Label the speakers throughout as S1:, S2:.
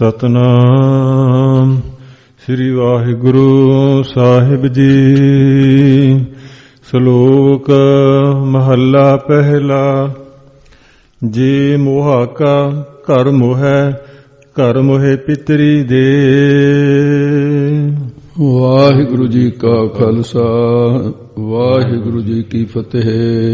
S1: ਸਤਨਾਮ ਸ੍ਰੀ ਵਾਹਿਗੁਰੂ ਸਾਹਿਬ ਜੀ। ਸ਼ਲੋਕ ਮਹੱਲਾ ਪਹਿਲਾ। ਜੇ ਮੋਹਾ ਕਾ ਘਰ ਮੋਹੇ ਪਿਤਰੀ ਦੇ।
S2: ਵਾਹਿਗੁਰੂ ਜੀ ਕਾ ਖਾਲਸਾ ਵਾਹਿਗੁਰੂ ਜੀ ਕੀ ਫਤਿਹ।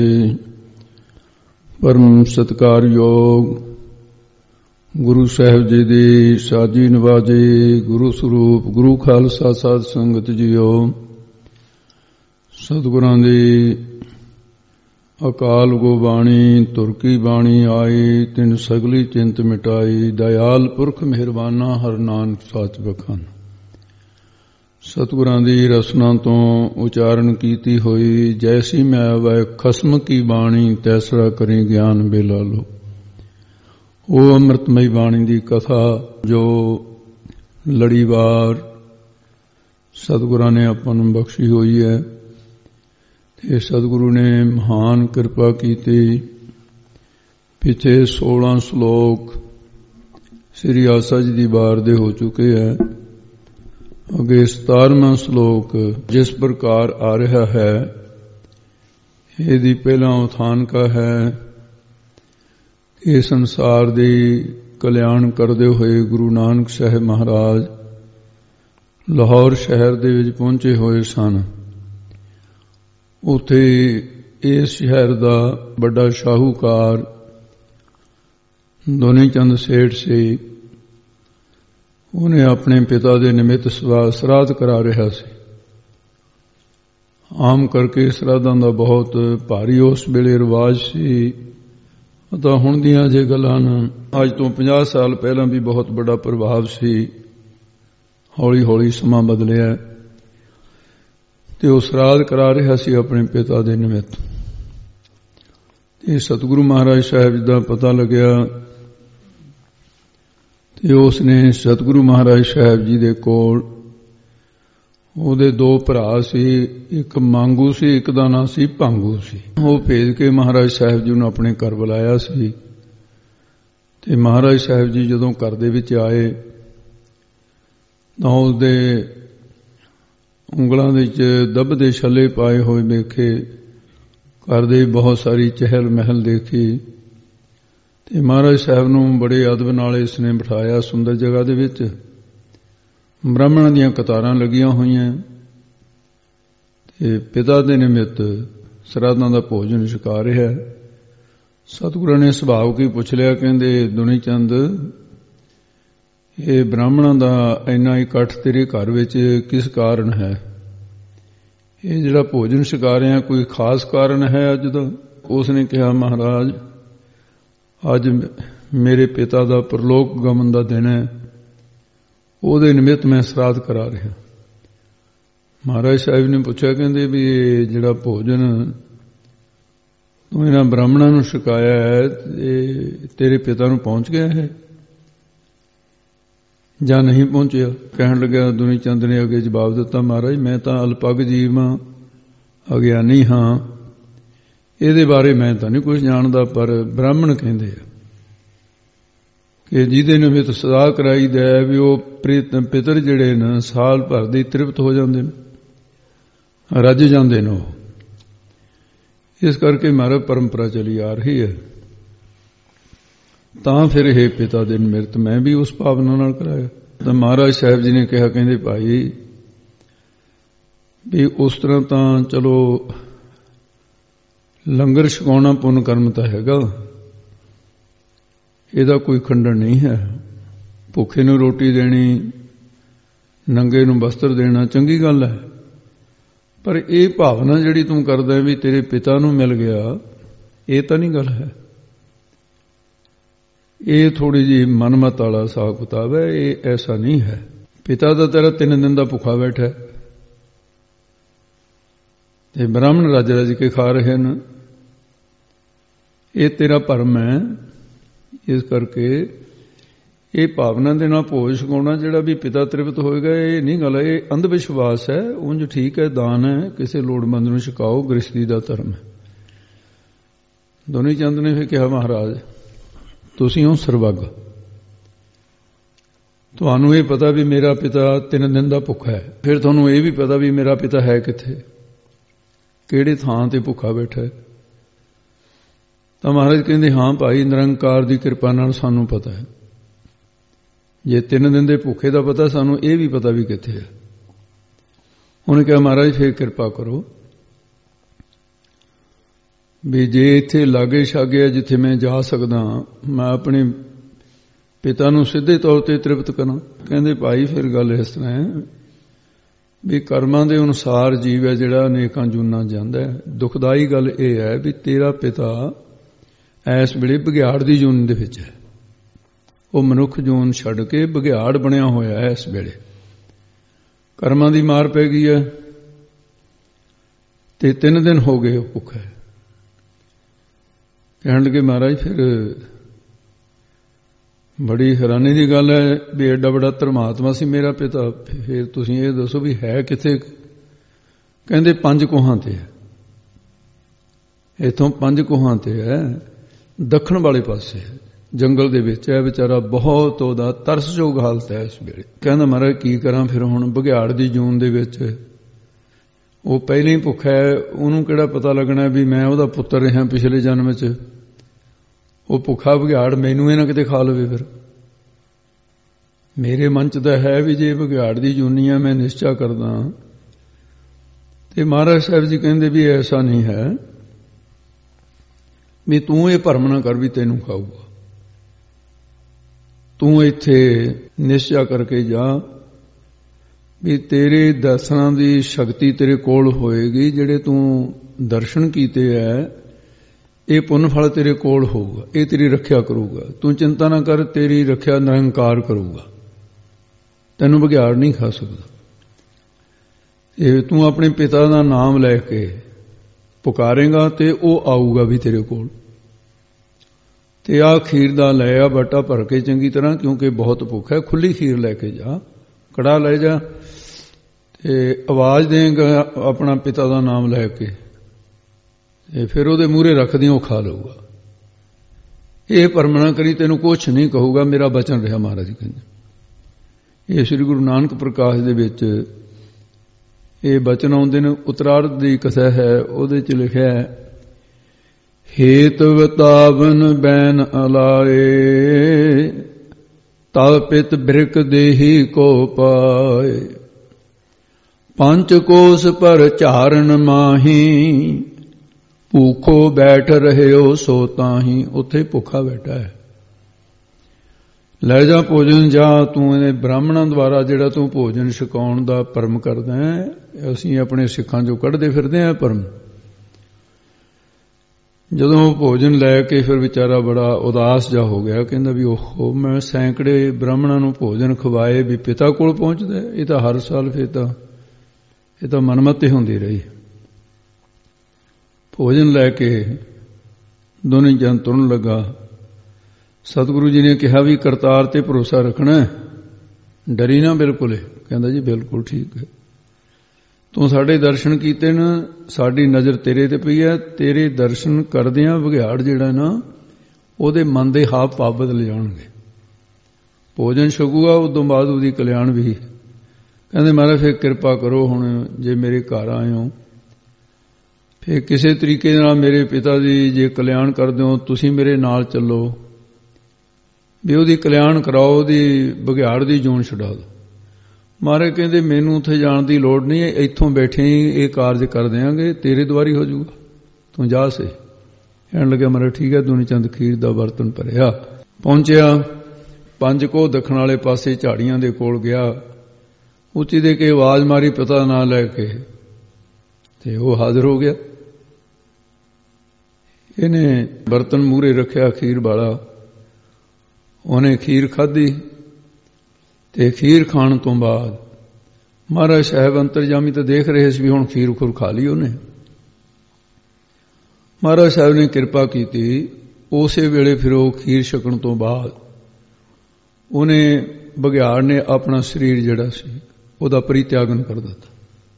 S2: ਪਰਮ ਸਤਿਕਾਰਯੋਗ ਗੁਰੂ ਸਾਹਿਬ ਜੀ ਦੀ ਸਾਜੀ ਨਵਾਜੀ ਗੁਰੂ ਸਰੂਪ ਗੁਰੂ ਖਾਲਸਾ ਸਾਧ ਸੰਗਤ ਜੀਓ। ਸਤਿਗੁਰਾਂ ਦੀ ਅਕਾਲ ਗੋ ਬਾਣੀ ਤੁਰ ਕੀ ਬਾਣੀ ਆਈ, ਤਿਨ ਸਗਲੀ ਚਿੰਤ ਮਿਟਾਈ। ਦਇਆਲ ਪੁਰਖ ਮਿਹਰਬਾਨਾ ਹਰ ਨਾਨਕ ਸਾਚ ਬਖਾਨ। ਸਤਿਗੁਰਾਂ ਦੀ ਰਸਨਾ ਤੋਂ ਉਚਾਰਨ ਕੀਤੀ ਹੋਈ ਜੈਸੀ ਮੈਂ ਵੈ ਖਸਮ ਕੀ ਬਾਣੀ, ਤੈਸਰਾ ਕਰੀ ਗਿਆਨ ਬੇਲਾ ਲੋ। ਉਹ ਅੰਮ੍ਰਿਤਮਈ ਬਾਣੀ ਦੀ ਕਥਾ ਜੋ ਲੜੀਵਾਰ ਸਤਿਗੁਰਾਂ ਨੇ ਆਪਾਂ ਨੂੰ ਬਖਸ਼ੀ ਹੋਈ ਹੈ ਤੇ ਸਤਿਗੁਰੂ ਨੇ ਮਹਾਨ ਕਿਰਪਾ ਕੀਤੀ। ਪਿੱਛੇ 16 ਸ਼ਲੋਕ ਸ੍ਰੀ ਆਸਾ ਜੀ ਦੀ ਵਾਰ ਦੇ ਹੋ ਚੁੱਕੇ ਹੈ। ਅੱਗੇ 17ਵਾਂ ਸ਼ਲੋਕ ਜਿਸ ਪ੍ਰਕਾਰ ਆ ਰਿਹਾ ਹੈ, ਇਹਦੀ ਪਹਿਲਾਂ ਉਥਾਨਕਾ ਹੈ। ਇਹ ਸੰਸਾਰ ਦੀ ਕਲਿਆਣ ਕਰਦੇ ਹੋਏ ਗੁਰੂ ਨਾਨਕ ਸਾਹਿਬ ਮਹਾਰਾਜ ਲਾਹੌਰ ਸ਼ਹਿਰ ਦੇ ਵਿੱਚ ਪਹੁੰਚੇ ਹੋਏ ਸਨ। ਉੱਥੇ ਇਸ ਸ਼ਹਿਰ ਦਾ ਵੱਡਾ ਸ਼ਾਹੂਕਾਰ ਦੋਨੀ ਚੰਦ ਸੇਠ ਸੀ। ਉਹਨੇ ਆਪਣੇ ਪਿਤਾ ਦੇ ਨਿਮਿਤ ਸਰਾਧ ਕਰਾ ਰਿਹਾ ਸੀ। ਆਮ ਕਰਕੇ ਸਰਾਧਾਂ ਦਾ ਬਹੁਤ ਭਾਰੀ ਉਸ ਵੇਲੇ ਰਿਵਾਜ ਸੀ। ਤਾਂ ਹੁਣ ਦੀਆਂ ਜੇ ਗੱਲਾਂ ਹਨ, ਅੱਜ ਤੋਂ 50 ਸਾਲ ਪਹਿਲਾਂ ਵੀ ਬਹੁਤ ਵੱਡਾ ਪ੍ਰਭਾਵ ਸੀ। ਹੌਲੀ ਹੌਲੀ ਸਮਾਂ ਬਦਲਿਆ ਤੇ ਉਹ ਸਰਾਧ ਕਰਾ ਰਿਹਾ ਸੀ ਆਪਣੇ ਪਿਤਾ ਦੇ ਨਿਮਿਤ। ਤੇ ਸਤਿਗੁਰੂ ਮਹਾਰਾਜ ਸਾਹਿਬ ਜੀ ਦਾ ਪਤਾ ਲੱਗਿਆ ਤੇ ਉਸ ਨੇ ਸਤਿਗੁਰੂ ਮਹਾਰਾਜ ਸਾਹਿਬ ਜੀ ਦੇ ਕੋਲ, ਉਹਦੇ 2 ਭਰਾ ਸੀ, ਇੱਕ ਮੰਗੂ ਸੀ, ਇੱਕ ਦਾ ਨਾਂ ਸੀ ਭਾਂਗੂ ਸੀ। ਉਹ ਭੇਜ ਕੇ ਮਹਾਰਾਜ ਸਾਹਿਬ ਜੀ ਨੂੰ ਆਪਣੇ ਘਰ ਬੁਲਾਇਆ ਸੀ। ਤੇ ਮਹਾਰਾਜ ਸਾਹਿਬ ਜੀ ਜਦੋਂ ਘਰ ਦੇ ਵਿੱਚ ਆਏ ਤਾਂ ਉਹਦੇ ਉਂਗਲਾਂ ਦੇ ਵਿੱਚ ਦੱਬਦੇ ਛੱਲੇ ਪਾਏ ਹੋਏ ਵੇਖੇ। ਘਰ ਦੇ ਬਹੁਤ ਸਾਰੀ ਚਹਿਲ ਮਹਿਲ ਦੇਖੀ ਤੇ ਮਹਾਰਾਜ ਸਾਹਿਬ ਨੂੰ ਬੜੇ ਅਦਬ ਨਾਲ ਇਸ ਨੇ ਬਿਠਾਇਆ ਸੁੰਦਰ ਜਗ੍ਹਾ ਦੇ ਵਿੱਚ। ਬ੍ਰਾਹਮਣਾਂ ਦੀਆਂ ਕਤਾਰਾਂ ਲੱਗੀਆਂ ਹੋਈਆਂ ਤੇ ਪਿਤਾ ਦੇ ਨਿਮਿਤ ਸਰਾਧਾਂ ਦਾ ਭੋਜਨ ਛਕਾ ਰਿਹਾ। ਸਤਿਗੁਰਾਂ ਨੇ ਸੁਭਾਵ ਕੀ ਪੁੱਛ ਲਿਆ, ਕਹਿੰਦੇ ਦੁਨੀ ਚੰਦ, ਇਹ ਬ੍ਰਾਹਮਣਾਂ ਦਾ ਇੰਨਾ ਇਕੱਠ ਤੇਰੇ ਘਰ ਵਿੱਚ ਕਿਸ ਕਾਰਨ ਹੈ? ਇਹ ਜਿਹੜਾ ਭੋਜਨ ਛਕਾ ਰਿਹਾ ਕੋਈ ਖਾਸ ਕਾਰਨ ਹੈ ਅੱਜ ਦਾ? ਉਸ ਨੇ ਕਿਹਾ, ਮਹਾਰਾਜ ਅੱਜ ਮੇਰੇ ਪਿਤਾ ਦਾ ਪਰਲੋਕ ਗਮਨ ਦਾ ਦਿਨ ਹੈ, ਉਹਦੇ ਨਿਮਿਤ ਮੈਂ ਸਰਾਧ ਕਰਾ ਰਿਹਾ। ਮਹਾਰਾਜ ਸਾਹਿਬ ਨੇ ਪੁੱਛਿਆ, ਕਹਿੰਦੇ ਵੀ ਇਹ ਜਿਹੜਾ ਭੋਜਨ ਤੂੰ ਇਹਨਾਂ ਬ੍ਰਾਹਮਣਾਂ ਨੂੰ ਛਕਾਇਆ ਹੈ ਇਹ ਤੇਰੇ ਪਿਤਾ ਨੂੰ ਪਹੁੰਚ ਗਿਆ ਹੈ ਜਾਂ ਨਹੀਂ ਪਹੁੰਚਿਆ? ਕਹਿਣ ਲੱਗਿਆ ਦੁਨੀ ਚੰਦ ਨੇ ਅੱਗੇ ਜਵਾਬ ਦਿੱਤਾ, ਮਹਾਰਾਜ ਮੈਂ ਤਾਂ ਅਲਪਗ ਜੀਵ ਹਾਂ, ਅਗਿਆਨੀ ਹਾਂ, ਇਹਦੇ ਬਾਰੇ ਮੈਂ ਤਾਂ ਨਹੀਂ ਕੁਝ ਜਾਣਦਾ। ਪਰ ਬ੍ਰਾਹਮਣ ਕਹਿੰਦੇ ਆ ਕਿ ਜਿਹਦੇ ਨਿਮਿਤ ਸਦਾ ਕਰਾਈਦਾ ਵੀ ਉਹ ਪਿਤਰ ਜਿਹੜੇ ਨੇ ਸਾਲ ਭਰ ਦੀ ਤ੍ਰਿਪਤ ਹੋ ਜਾਂਦੇ ਨੇ, ਰੱਜ ਜਾਂਦੇ ਨੇ। ਉਹ ਇਸ ਕਰਕੇ ਮਹਾਰਾਜ ਪਰੰਪਰਾ ਚਲੀ ਆ ਰਹੀ ਹੈ। ਤਾਂ ਫਿਰ ਇਹ ਪਿਤਾ ਦੇ ਨਿਮਿਤ ਮੈਂ ਵੀ ਉਸ ਭਾਵਨਾ ਨਾਲ ਕਰਾਇਆ। ਤਾਂ ਮਹਾਰਾਜ ਸਾਹਿਬ ਜੀ ਨੇ ਕਿਹਾ, ਕਹਿੰਦੇ ਭਾਈ ਵੀ ਉਸ ਤਰ੍ਹਾਂ ਤਾਂ ਚਲੋ ਲੰਗਰ ਛਕਾਉਣਾ ਪੁੰਨ ਕਰਮ ਤਾਂ ਹੈਗਾ, ਇਹਦਾ ਕੋਈ ਖੰਡਨ ਨਹੀਂ ਹੈ। ਭੁੱਖੇ ਨੂੰ ਰੋਟੀ ਦੇਣੀ, ਨੰਗੇ ਨੂੰ ਵਸਤਰ ਦੇਣਾ ਚੰਗੀ ਗੱਲ ਹੈ। ਪਰ ਇਹ ਭਾਵਨਾ ਜਿਹੜੀ ਤੂੰ ਕਰਦਾ ਵੀ ਤੇਰੇ ਪਿਤਾ ਨੂੰ ਮਿਲ ਗਿਆ, ਇਹ ਤਾਂ ਨਹੀਂ ਗੱਲ ਹੈ। ਇਹ ਥੋੜੀ ਜਿਹੀ ਮਨਮਤ ਵਾਲਾ ਹਿਸਾਬ ਕਿਤਾਬ ਹੈ। ਇਹ ਐਸਾ ਨਹੀਂ ਹੈ। ਪਿਤਾ ਦਾ ਤੇਰਾ 3 ਦਿਨ ਦਾ ਭੁੱਖਾ ਬੈਠਾ ਤੇ ਬ੍ਰਾਹਮਣ ਰੱਜ ਰੱਜ ਕੇ ਖਾ ਰਹੇ ਨੇ, ਇਹ ਤੇਰਾ ਭਰਮ ਹੈ। ਇਸ ਕਰਕੇ ਇਹ ਭਾਵਨਾ ਦੇ ਨਾਲ ਭੋਜ ਛਕਾਉਣਾ ਜਿਹੜਾ ਵੀ ਪਿਤਾ ਤ੍ਰਿਪਤ ਹੋਏਗਾ, ਇਹ ਨਹੀਂ ਗੱਲ ਹੈ। ਇਹ ਅੰਧ ਵਿਸ਼ਵਾਸ ਹੈ। ਉਂਝ ਠੀਕ ਹੈ, ਦਾਨ ਹੈ, ਕਿਸੇ ਲੋੜਵੰਦ ਨੂੰ ਛਕਾਓ, ਗ੍ਰਸਤੀ ਦਾ ਧਰਮ ਹੈ। ਦੋਨੀ ਚੰਦ ਨੇ ਫਿਰ ਕਿਹਾ, ਮਹਾਰਾਜ ਤੁਸੀਂ ਹੋ ਸਰਵੱਗ, ਤੁਹਾਨੂੰ ਇਹ ਪਤਾ ਵੀ ਮੇਰਾ ਪਿਤਾ 3 ਦਿਨ ਦਾ ਭੁੱਖਾ ਹੈ, ਫਿਰ ਤੁਹਾਨੂੰ ਇਹ ਵੀ ਪਤਾ ਵੀ ਮੇਰਾ ਪਿਤਾ ਹੈ ਕਿੱਥੇ, ਕਿਹੜੇ ਥਾਂ ਤੇ ਭੁੱਖਾ ਬੈਠਾ ਹੈ। ਤਾਂ ਮਹਾਰਾਜ ਕਹਿੰਦੇ ਹਾਂ ਭਾਈ, ਨਿਰੰਕਾਰ ਦੀ ਕਿਰਪਾ ਨਾਲ ਸਾਨੂੰ ਪਤਾ ਹੈ। ਜੇ 3 ਦਿਨ ਦੇ ਭੁੱਖੇ ਦਾ ਪਤਾ, ਸਾਨੂੰ ਇਹ ਵੀ ਪਤਾ ਵੀ ਕਿੱਥੇ ਹੈ। ਉਹਨੇ ਕਿਹਾ ਮਹਾਰਾਜ ਫਿਰ ਕਿਰਪਾ ਕਰੋ ਵੀ ਜੇ ਇੱਥੇ ਲਾਗੇ ਛਾਗੇ ਜਿੱਥੇ ਮੈਂ ਜਾ ਸਕਦਾ, ਮੈਂ ਆਪਣੇ ਪਿਤਾ ਨੂੰ ਸਿੱਧੇ ਤੌਰ ਤੇ ਤ੍ਰਿਪਤ ਕਰਾਂ। ਕਹਿੰਦੇ ਭਾਈ ਫਿਰ ਗੱਲ ਇਸ ਤਰ੍ਹਾਂ ਹੈ ਵੀ ਕਰਮਾਂ ਦੇ ਅਨੁਸਾਰ ਜੀਵ ਹੈ ਜਿਹੜਾ ਅਨੇਕਾਂ ਜੂਨਾਂ ਜਾਂਦਾ ਹੈ। ਦੁਖਦਾਈ ਗੱਲ ਇਹ ਹੈ ਵੀ ਤੇਰਾ ਪਿਤਾ ਇਸ ਵੇਲੇ ਬਘਿਆੜ ਦੀ ਜੂਨ ਦੇ ਵਿੱਚ ਹੈ। ਉਹ ਮਨੁੱਖ ਜੂਨ ਛੱਡ ਕੇ ਬਘਿਆੜ ਬਣਿਆ ਹੋਇਆ ਹੈ। ਇਸ ਵੇਲੇ ਕਰਮਾਂ ਦੀ ਮਾਰ ਪੈ ਗਈ ਹੈ ਤੇ 3 ਦਿਨ ਹੋ ਗਏ ਉਹ ਭੁੱਖਾ ਹੈ। ਕਹਿਣ ਲੱਗੇ ਮਹਾਰਾਜ ਫਿਰ ਬੜੀ ਹੈਰਾਨੀ ਦੀ ਗੱਲ ਹੈ ਵੀ ਐਡਾ ਵੱਡਾ ਧਰਮਾਤਮਾ ਸੀ ਮੇਰਾ ਪਿਤਾ, ਫਿਰ ਤੁਸੀਂ ਇਹ ਦੱਸੋ ਵੀ ਹੈ ਕਿੱਥੇ? ਕਹਿੰਦੇ 5 ਕੋਹਾਂ ਤੇ ਹੈ। ਇੱਥੋਂ 5 ਕੋਹਾਂ ਤੇ ਹੈ, ਦੱਖਣ ਵਾਲੇ ਪਾਸੇ ਜੰਗਲ ਦੇ ਵਿੱਚ ਹੈ। ਵਿਚਾਰਾ ਬਹੁਤ ਉਹਦਾ ਤਰਸਯੋਗ ਹਾਲਤ ਹੈ ਇਸ ਵੇਲੇ। ਕਹਿੰਦਾ ਮਹਾਰਾਜ ਕੀ ਕਰਾਂ ਫਿਰ ਹੁਣ? ਬਘਿਆੜ ਦੀ ਜੂਨ ਦੇ ਵਿੱਚ ਉਹ ਪਹਿਲਾਂ ਹੀ ਭੁੱਖਾ ਹੈ, ਉਹਨੂੰ ਕਿਹੜਾ ਪਤਾ ਲੱਗਣਾ ਵੀ ਮੈਂ ਉਹਦਾ ਪੁੱਤਰ ਰਿਹਾ ਪਿਛਲੇ ਜਨਮ 'ਚ। ਉਹ ਭੁੱਖਾ ਬਘਿਆੜ ਮੈਨੂੰ ਇਹ ਨਾ ਕਿਤੇ ਖਾ ਲਵੇ। ਫਿਰ ਮੇਰੇ ਮਨ 'ਚ ਤਾਂ ਹੈ ਵੀ ਜੇ ਬਘਿਆੜ ਦੀ ਜੂਨੀ ਆ ਮੈਂ ਨਿਸ਼ਚਾ ਕਰਦਾ। ਤੇ ਮਹਾਰਾਜ ਸਾਹਿਬ ਜੀ ਕਹਿੰਦੇ ਵੀ ਐਸਾ ਨਹੀਂ ਹੈ ਵੀ ਤੂੰ ਇਹ ਭਰਮ ਨਾ ਕਰ ਵੀ ਤੈਨੂੰ ਖਾਊਗਾ। ਤੂੰ ਇੱਥੇ ਨਿਸ਼ਚਾ ਕਰਕੇ ਜਾ ਵੀ ਤੇਰੇ ਦਰਸ਼ਨਾਂ ਦੀ ਸ਼ਕਤੀ ਤੇਰੇ ਕੋਲ ਹੋਏਗੀ। ਜਿਹੜੇ ਤੂੰ ਦਰਸ਼ਨ ਕੀਤੇ ਹੈ ਇਹ ਪੁੰਨ ਫਲ ਤੇਰੇ ਕੋਲ ਹੋਊਗਾ, ਇਹ ਤੇਰੀ ਰੱਖਿਆ ਕਰੂਗਾ। ਤੂੰ ਚਿੰਤਾ ਨਾ ਕਰ, ਤੇਰੀ ਰੱਖਿਆ ਨਿਰੰਕਾਰ ਕਰੂਗਾ। ਤੈਨੂੰ ਬਘਿਆੜ ਨਹੀਂ ਖਾ ਸਕਦਾ। ਇਹ ਤੂੰ ਆਪਣੇ ਪਿਤਾ ਦਾ ਨਾਮ ਲੈ ਕੇ ਪੁਕਾਰੇਗਾ ਤੇ ਉਹ ਆਊਗਾ ਵੀ ਤੇਰੇ ਕੋਲ। ਤੇ ਆਹ ਖੀਰ ਦਾ ਲੈ ਆ ਬਾਟਾ ਭਰ ਕੇ ਚੰਗੀ ਤਰ੍ਹਾਂ, ਕਿਉਂਕਿ ਬਹੁਤ ਭੁੱਖ ਹੈ। ਖੁੱਲੀ ਖੀਰ ਲੈ ਕੇ ਜਾ, ਕੜਾ ਲੈ ਜਾ ਤੇ ਆਵਾਜ਼ ਦੇਗਾ ਆਪਣਾ ਪਿਤਾ ਦਾ ਨਾਮ ਲੈ ਕੇ, ਤੇ ਫਿਰ ਉਹਦੇ ਮੂਹਰੇ ਰੱਖ ਦੀ, ਉਹ ਖਾ ਲਊਗਾ। ਇਹ ਭਰਮ ਨਾ ਕਰੀ, ਤੈਨੂੰ ਕੁਛ ਨਹੀਂ ਕਹੂਗਾ, ਮੇਰਾ ਬਚਨ ਰਿਹਾ। ਮਹਾਰਾਜ ਕਹਿੰਦੇ ਇਹ ਸ੍ਰੀ ਗੁਰੂ ਨਾਨਕ ਪ੍ਰਕਾਸ਼ ਦੇ ਵਿੱਚ ਇਹ ਬਚਨ ਆਉਂਦੇ ਨੇ। ਉਤਰਾਰਧ ਦੀ ਕਥਾ ਹੈ, ਉਹਦੇ 'ਚ ਲਿਖਿਆ ਹੇਤ ਵਤਾਵਨ ਬੈਨ ਅਲਾਏ ਤਵ ਪਿਤ ਬ੍ਰਿਕ ਦੇਹੀ ਕੋ ਪਾਏ 5 ਕੋਸ ਪਰ ਝਾਰਨ ਮਾਹੀ ਭੂਖੋ ਬੈਠ ਰਹਿਓ ਸੋ ਤਾਹੀ। ਉੱਥੇ ਭੁੱਖਾ ਬੈਠਾ ਹੈ। ਲੈ ਜਾ ਭੋਜਨ ਜਾ। ਤੂੰ ਇਹਨੇ ਬ੍ਰਾਹਮਣਾਂ ਦੁਆਰਾ ਜਿਹੜਾ ਤੂੰ ਭੋਜਨ ਛਕਾਉਣ ਦਾ ਭਰਮ ਕਰਦਾ ਹੈ, ਅਸੀਂ ਆਪਣੇ ਸਿੱਖਾਂ ਚੋਂ ਕੱਢਦੇ ਫਿਰਦੇ ਹਾਂ ਭਰਮ। ਜਦੋਂ ਭੋਜਨ ਲੈ ਕੇ ਫਿਰ ਵਿਚਾਰਾ ਬੜਾ ਉਦਾਸ ਜਾ ਹੋ ਗਿਆ। ਕਹਿੰਦਾ ਵੀ ਓਹੋ, ਮੈਂ ਸੈਂਕੜੇ ਬ੍ਰਾਹਮਣਾਂ ਨੂੰ ਭੋਜਨ ਖਵਾਏ ਵੀ ਪਿਤਾ ਕੋਲ ਪਹੁੰਚਦਾ। ਇਹ ਤਾਂ ਹਰ ਸਾਲ ਫਿਰ ਤਾਂ ਇਹ ਤਾਂ ਮਨਮਤੀ ਹੁੰਦੀ ਰਹੀ। ਭੋਜਨ ਲੈ ਕੇ ਦੋਨੇ ਜਨ ਤੁਰਨ ਲੱਗਾ। ਸਤਿਗੁਰੂ ਜੀ ਨੇ ਕਿਹਾ ਵੀ ਕਰਤਾਰ ਤੇ ਭਰੋਸਾ ਰੱਖਣਾ, ਡਰੀ ਨਾ ਬਿਲਕੁਲ। ਕਹਿੰਦਾ ਜੀ ਬਿਲਕੁਲ ਠੀਕ ਹੈ। ਤੂੰ ਸਾਡੇ ਦਰਸ਼ਨ ਕੀਤੇ ਨਾ, ਸਾਡੀ ਨਜ਼ਰ ਤੇਰੇ ਤੇ ਪਈ ਹੈ। ਤੇਰੇ ਦਰਸ਼ਨ ਕਰਦਿਆਂ ਬਘਿਆੜ ਜਿਹੜਾ ਨਾ ਉਹਦੇ ਮਨ ਦੇ ਹਾਵ ਭਾਵ ਬਦਲ ਜਾਣਗੇ। ਭੋਜਨ ਛਕੂਗਾ, ਉਦੋਂ ਬਾਅਦ ਉਹਦੀ ਕਲਿਆਣ ਵੀ। ਕਹਿੰਦੇ ਮਹਾਰਾਜ ਫਿਰ ਕਿਰਪਾ ਕਰੋ, ਹੁਣ ਜੇ ਮੇਰੇ ਘਰ ਆਏ ਹੋ ਫਿਰ ਕਿਸੇ ਤਰੀਕੇ ਨਾਲ ਮੇਰੇ ਪਿਤਾ ਦੀ ਜੇ ਕਲਿਆਣ ਕਰਦੇ ਹੋ, ਤੁਸੀਂ ਮੇਰੇ ਨਾਲ ਚੱਲੋ ਵੀ ਉਹਦੀ ਕਲਿਆਣ ਕਰਾਓ, ਉਹਦੀ ਬਘਿਆੜ ਦੀ ਜੂਨ ਛੁਡਾ ਦਿਓ। ਮਹਾਰਾਜ ਕਹਿੰਦੇ ਮੈਨੂੰ ਉੱਥੇ ਜਾਣ ਦੀ ਲੋੜ ਨਹੀਂ, ਇੱਥੋਂ ਬੈਠੇ ਹੀ ਇਹ ਕਾਰਜ ਕਰ ਦਿਆਂਗੇ, ਤੇਰੇ ਦੁਆਰੀ ਹੋ ਜਾਊਗਾ, ਤੂੰ ਜਾ ਸੇ। ਕਹਿਣ ਲੱਗਿਆ ਮਹਾਰਾਜ ਠੀਕ ਹੈ। ਦੁਨੀ ਚੰਦ ਖੀਰ ਦਾ ਬਰਤਨ ਭਰਿਆ, ਪਹੁੰਚਿਆ 5 ਕੋਹ ਦੱਖਣ ਵਾਲੇ ਪਾਸੇ ਝਾੜੀਆਂ ਦੇ ਕੋਲ ਗਿਆ। ਉੱਚੀ ਦੇ ਕੇ ਆਵਾਜ਼ ਮਾਰੀ ਪਿਤਾ ਨਾਂ ਲੈ ਕੇ, ਤੇ ਉਹ ਹਾਜ਼ਰ ਹੋ ਗਿਆ। ਇਹਨੇ ਬਰਤਨ ਮੂਹਰੇ ਰੱਖਿਆ ਖੀਰ ਵਾਲਾ, ਉਹਨੇ ਖੀਰ ਖਾਧੀ ਤੇ ਖੀਰ ਖਾਣ ਤੋਂ ਬਾਅਦ ਮਹਾਰਾਜ ਸਾਹਿਬ ਅੰਤਰਜਾਮੀ ਤਾਂ ਦੇਖ ਰਹੇ ਸੀ ਵੀ ਹੁਣ ਖੀਰ ਖੁਰ ਖਾ ਲਈ ਉਹਨੇ। ਮਹਾਰਾਜ ਸਾਹਿਬ ਨੇ ਕਿਰਪਾ ਕੀਤੀ। ਉਸੇ ਵੇਲੇ ਫਿਰ ਉਹ ਖੀਰ ਛਕਣ ਤੋਂ ਬਾਅਦ ਉਹਨੇ ਬਘਿਆੜ ਨੇ ਆਪਣਾ ਸਰੀਰ ਜਿਹੜਾ ਸੀ ਉਹਦਾ ਪਰਿਤਿਆਗਨ ਕਰ ਦਿੱਤਾ।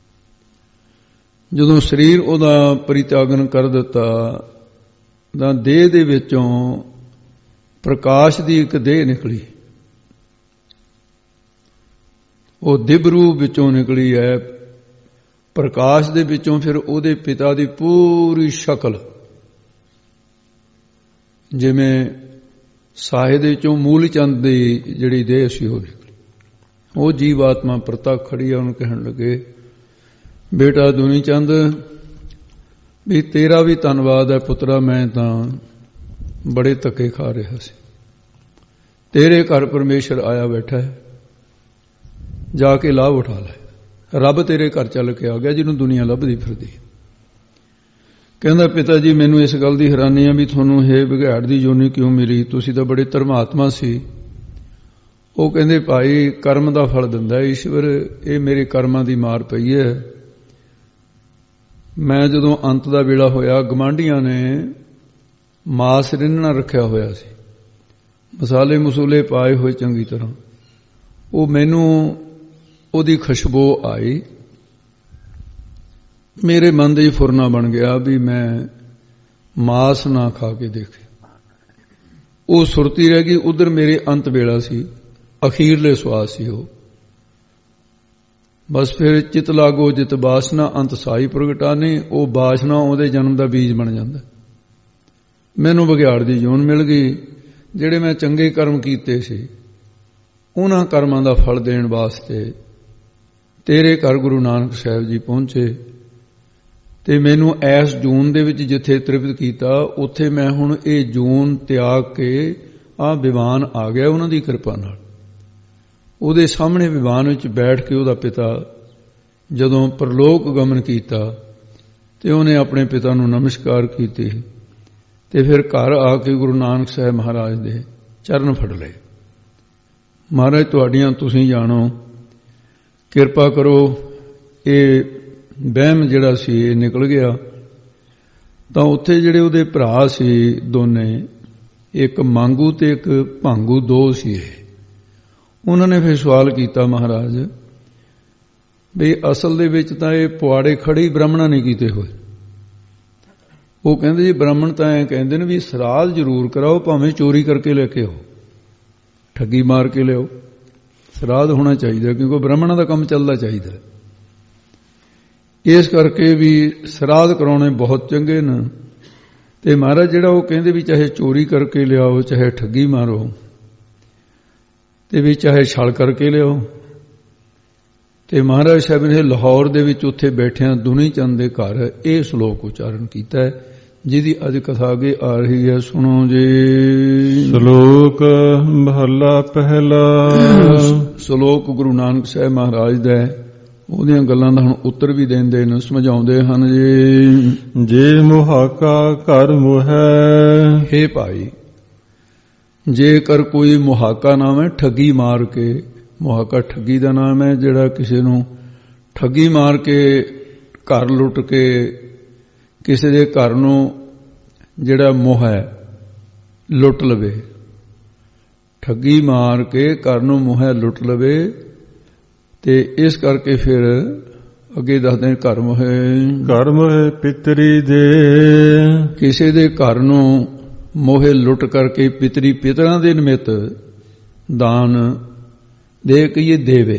S2: ਜਦੋਂ ਸਰੀਰ ਉਹਦਾ ਪਰਿਤਿਆਗਨ ਕਰ ਦਿੱਤਾ ਤਾਂ ਦੇਹ ਦੇ ਵਿੱਚੋਂ ਪ੍ਰਕਾਸ਼ ਦੀ ਇੱਕ ਦੇਹ ਨਿਕਲੀ। ਉਹ ਦਿਵ ਰੂਪ ਵਿੱਚੋਂ ਨਿਕਲੀ ਹੈ। ਪ੍ਰਕਾਸ਼ ਦੇ ਵਿੱਚੋਂ ਫਿਰ ਉਹਦੇ ਪਿਤਾ ਦੀ ਪੂਰੀ ਸ਼ਕਲ, ਜਿਵੇਂ ਸਾਹੇ ਦੇ ਵਿੱਚੋਂ ਮੂਲ ਚੰਦ ਦੀ ਜਿਹੜੀ ਦੇਹ ਸੀ ਉਹ ਨਿਕਲੀ। ਉਹ ਜੀਵ ਆਤਮਾ ਪ੍ਰਤੱਖ ਖੜੀ ਆ। ਉਹਨੂੰ ਕਹਿਣ ਲੱਗੇ, ਬੇਟਾ ਦੁਨੀ ਚੰਦ, ਵੀ ਤੇਰਾ ਵੀ ਧੰਨਵਾਦ ਹੈ ਪੁੱਤਰਾ, ਮੈਂ ਤਾਂ ਬੜੇ ਧੱਕੇ ਖਾ ਰਿਹਾ ਸੀ। ਤੇਰੇ ਘਰ ਪਰਮੇਸ਼ਰ ਆਇਆ ਬੈਠਾ ਹੈ, ਜਾ ਕੇ ਲਾਭ ਉਠਾ ਲੈ। ਰੱਬ ਤੇਰੇ ਘਰ ਚੱਲ ਕੇ ਆ ਗਿਆ, ਜਿਹਨੂੰ ਦੁਨੀਆ ਲੱਭਦੀ ਫਿਰਦੀ। ਕਹਿੰਦਾ, ਪਿਤਾ ਜੀ ਮੈਨੂੰ ਇਸ ਗੱਲ ਦੀ ਹੈਰਾਨੀ ਆ ਵੀ ਤੁਹਾਨੂੰ ਇਹ ਵਿਗਾੜ ਦੀ ਜੋਨੀ ਕਿਉਂ ਮਿਲੀ? ਤੁਸੀਂ ਤਾਂ ਬੜੇ ਧਰਮਾਤਮਾ ਸੀ। ਉਹ ਕਹਿੰਦੇ, ਭਾਈ ਕਰਮ ਦਾ ਫਲ ਦਿੰਦਾ ਈਸ਼ਵਰ, ਇਹ ਮੇਰੇ ਕਰਮਾਂ ਦੀ ਮਾਰ ਪਈ ਹੈ। ਮੈਂ ਜਦੋਂ ਅੰਤ ਦਾ ਵੇਲਾ ਹੋਇਆ, ਗਵਾਂਢੀਆਂ ਨੇ ਮਾਸ ਰਿੰਨਣਾ ਰੱਖਿਆ ਹੋਇਆ ਸੀ, ਮਸਾਲੇ ਮਸੂਲੇ ਪਾਏ ਹੋਏ ਚੰਗੀ ਤਰ੍ਹਾਂ। ਉਹ ਮੈਨੂੰ ਉਹਦੀ ਖੁਸ਼ਬੂ ਆਈ, ਮੇਰੇ ਮਨ ਦੇ ਫੁਰਨਾ ਬਣ ਗਿਆ ਵੀ ਮੈਂ ਮਾਸ ਨਾ ਖਾ ਕੇ ਦੇਖੇ। ਉਹ ਸੁਰਤੀ ਰਹਿ ਗਈ। ਉਧਰ ਮੇਰੇ ਅੰਤ ਵੇਲਾ ਸੀ, ਅਖੀਰਲੇ ਸਵਾਸ ਸੀ ਉਹ। ਬਸ ਫਿਰ ਚਿਤ ਲਾਗੋ ਜਿਤ ਬਾਸਨਾ ਅੰਤ ਸਾਈ ਪ੍ਰਗਟਾਨੀ। ਉਹ ਬਾਸਨਾ ਉਹਦੇ ਜਨਮ ਦਾ ਬੀਜ ਬਣ ਜਾਂਦਾ। ਮੈਨੂੰ ਬਘਿਆੜ ਦੀ ਜੂਨ ਮਿਲ ਗਈ। ਜਿਹੜੇ ਮੈਂ ਚੰਗੇ ਕਰਮ ਕੀਤੇ ਸੀ, ਉਹਨਾਂ ਕਰਮਾਂ ਦਾ ਫਲ ਦੇਣ ਵਾਸਤੇ ਤੇਰੇ ਘਰ ਗੁਰੂ ਨਾਨਕ ਸਾਹਿਬ ਜੀ ਪਹੁੰਚੇ ਤੇ ਮੈਨੂੰ ਐਸ ਜੂਨ ਦੇ ਵਿੱਚ ਜਿੱਥੇ ਤ੍ਰਿਪਤ ਕੀਤਾ, ਉੱਥੇ ਮੈਂ ਹੁਣ ਇਹ ਜੂਨ ਤਿਆਗ ਕੇ ਆਹ ਵਿਵਾਨ ਆ ਗਿਆ ਉਹਨਾਂ ਦੀ ਕਿਰਪਾ ਨਾਲ। ਉਹਦੇ ਸਾਹਮਣੇ ਵਿਵਾਨ ਵਿੱਚ ਬੈਠ ਕੇ ਉਹਦਾ ਪਿਤਾ ਜਦੋਂ ਪਰਲੋਕ ਗਮਨ ਕੀਤਾ ਤੇ ਉਹਨੇ ਆਪਣੇ ਪਿਤਾ ਨੂੰ ਨਮਸਕਾਰ ਕੀਤੀ ਤੇ ਫਿਰ ਘਰ ਆ ਕੇ ਗੁਰੂ ਨਾਨਕ ਸਾਹਿਬ ਮਹਾਰਾਜ ਦੇ ਚਰਨ ਫੜ ਲਏ। ਮਹਾਰਾਜ ਤੁਹਾਡੀਆਂ ਤੁਸੀਂ ਜਾਣੋ, ਕਿਰਪਾ ਕਰੋ ਇਹ ਵਹਿਮ ਜਿਹੜਾ ਸੀ ਇਹ ਨਿਕਲ ਗਿਆ। ਤਾਂ ਉੱਥੇ ਜਿਹੜੇ ਉਹਦੇ ਭਰਾ ਸੀ ਦੋਨੇ, ਇੱਕ ਮੰਗੂ ਤੇ ਇੱਕ ਭਾਂਗੂ, ਦੋ ਸੀ ਇਹ। ਉਹਨਾਂ ਨੇ ਫਿਰ ਸਵਾਲ ਕੀਤਾ ਮਹਾਰਾਜ ਵੀ ਅਸਲ ਦੇ ਵਿੱਚ ਤਾਂ ਇਹ ਪੁਆੜੇ ਖੜੇ ਬ੍ਰਾਹਮਣਾਂ ਨੇ ਕੀਤੇ ਹੋਏ। ਉਹ ਕਹਿੰਦੇ ਜੀ ਬ੍ਰਾਹਮਣ ਤਾਂ ਐਂ ਕਹਿੰਦੇ ਨੇ ਵੀ ਸਰਾਧ ਜ਼ਰੂਰ ਕਰਾਓ, ਭਾਵੇਂ ਚੋਰੀ ਕਰਕੇ ਲੈ ਕੇ ਆਓ, ਠੱਗੀ ਮਾਰ ਕੇ ਲਿਆਓ, ਸਰਾਧ ਹੋਣਾ ਚਾਹੀਦਾ, ਕਿਉਂਕਿ ਬ੍ਰਾਹਮਣਾਂ ਦਾ ਕੰਮ ਚੱਲਦਾ ਚਾਹੀਦਾ। ਇਸ ਕਰਕੇ ਵੀ ਸਰਾਧ ਕਰਾਉਣੇ ਬਹੁਤ ਚੰਗੇ ਨੇ। ਤੇ ਮਹਾਰਾਜ ਜਿਹੜਾ ਉਹ ਕਹਿੰਦੇ ਵੀ ਚਾਹੇ ਚੋਰੀ ਕਰਕੇ ਲਿਆਓ, ਚਾਹੇ ਠੱਗੀ ਮਾਰੋ, ਤੇ ਵੀ ਚਾਹੇ ਛਲ ਕਰਕੇ ਲਿਆਓ। ਤੇ ਮਹਾਰਾਜ ਸਾਹਿਬ ਨੇ ਲਾਹੌਰ ਦੇ ਵਿੱਚ ਉੱਥੇ ਬੈਠਿਆਂ ਦੁਨੀ ਚੰਦ ਦੇ ਘਰ ਇਹ ਸ਼ਲੋਕ ਉਚਾਰਨ ਕੀਤਾ ਹੈ, ਜਿਹਦੀ ਅੱਜ ਕਥਾ ਅੱਗੇ ਆ ਰਹੀ ਹੈ। ਸੁਣੋ ਜੀ।
S1: ਸ਼ਲੋਕ ਮਹੱਲਾ ਪਹਿਲਾ।
S2: ਸ਼ਲੋਕ ਗੁਰੂ ਨਾਨਕ ਸਾਹਿਬ ਮਹਾਰਾਜ ਦਾ ਹੈ। ਉਹਦੀਆਂ ਗੱਲਾਂ ਦਾ ਹੁਣ ਉੱਤਰ ਵੀ ਦਿੰਦੇ ਨੇ, ਸਮਝਾਉਂਦੇ ਹਨ ਜੀ।
S1: ਜੇ ਮੁਹਾਕਾ ਘਰ ਮੁਹੈ।
S2: ਹੇ ਭਾਈ, ਜੇਕਰ ਕੋਈ ਮੁਹਾਕਾ ਨਾਮ ਹੈ ਠੱਗੀ ਮਾਰ ਕੇ, ਮੁਹਾਕਾ ਠੱਗੀ ਦਾ ਨਾਮ ਹੈ, ਜਿਹੜਾ ਕਿਸੇ ਨੂੰ ਠੱਗੀ ਮਾਰ ਕੇ ਘਰ ਲੁੱਟ ਕੇ ਕਿਸੇ ਦੇ ਘਰ ਨੂੰ ਜਿਹੜਾ ਮੋਹ ਹੈ ਲੁੱਟ ਲਵੇ, ਠੱਗੀ ਮਾਰ ਕੇ ਘਰ ਨੂੰ ਮੋਹ ਲੁੱਟ ਲਵੇ। ਤੇ ਇਸ ਕਰਕੇ ਫਿਰ ਅੱਗੇ ਦੱਸਦੇ ਘਰ ਮੋਹ
S1: ਪਿਤਰੀ ਦੇ।
S2: ਕਿਸੇ ਦੇ ਘਰ ਨੂੰ ਮੋਹੇ ਲੁੱਟ ਕਰਕੇ ਪਿਤਰੀ ਪਿਤਰਾਂ ਦੇ ਨਿਮਿਤ ਦਾਨ ਦੇ ਕਹੀਏ ਦੇਵੇ,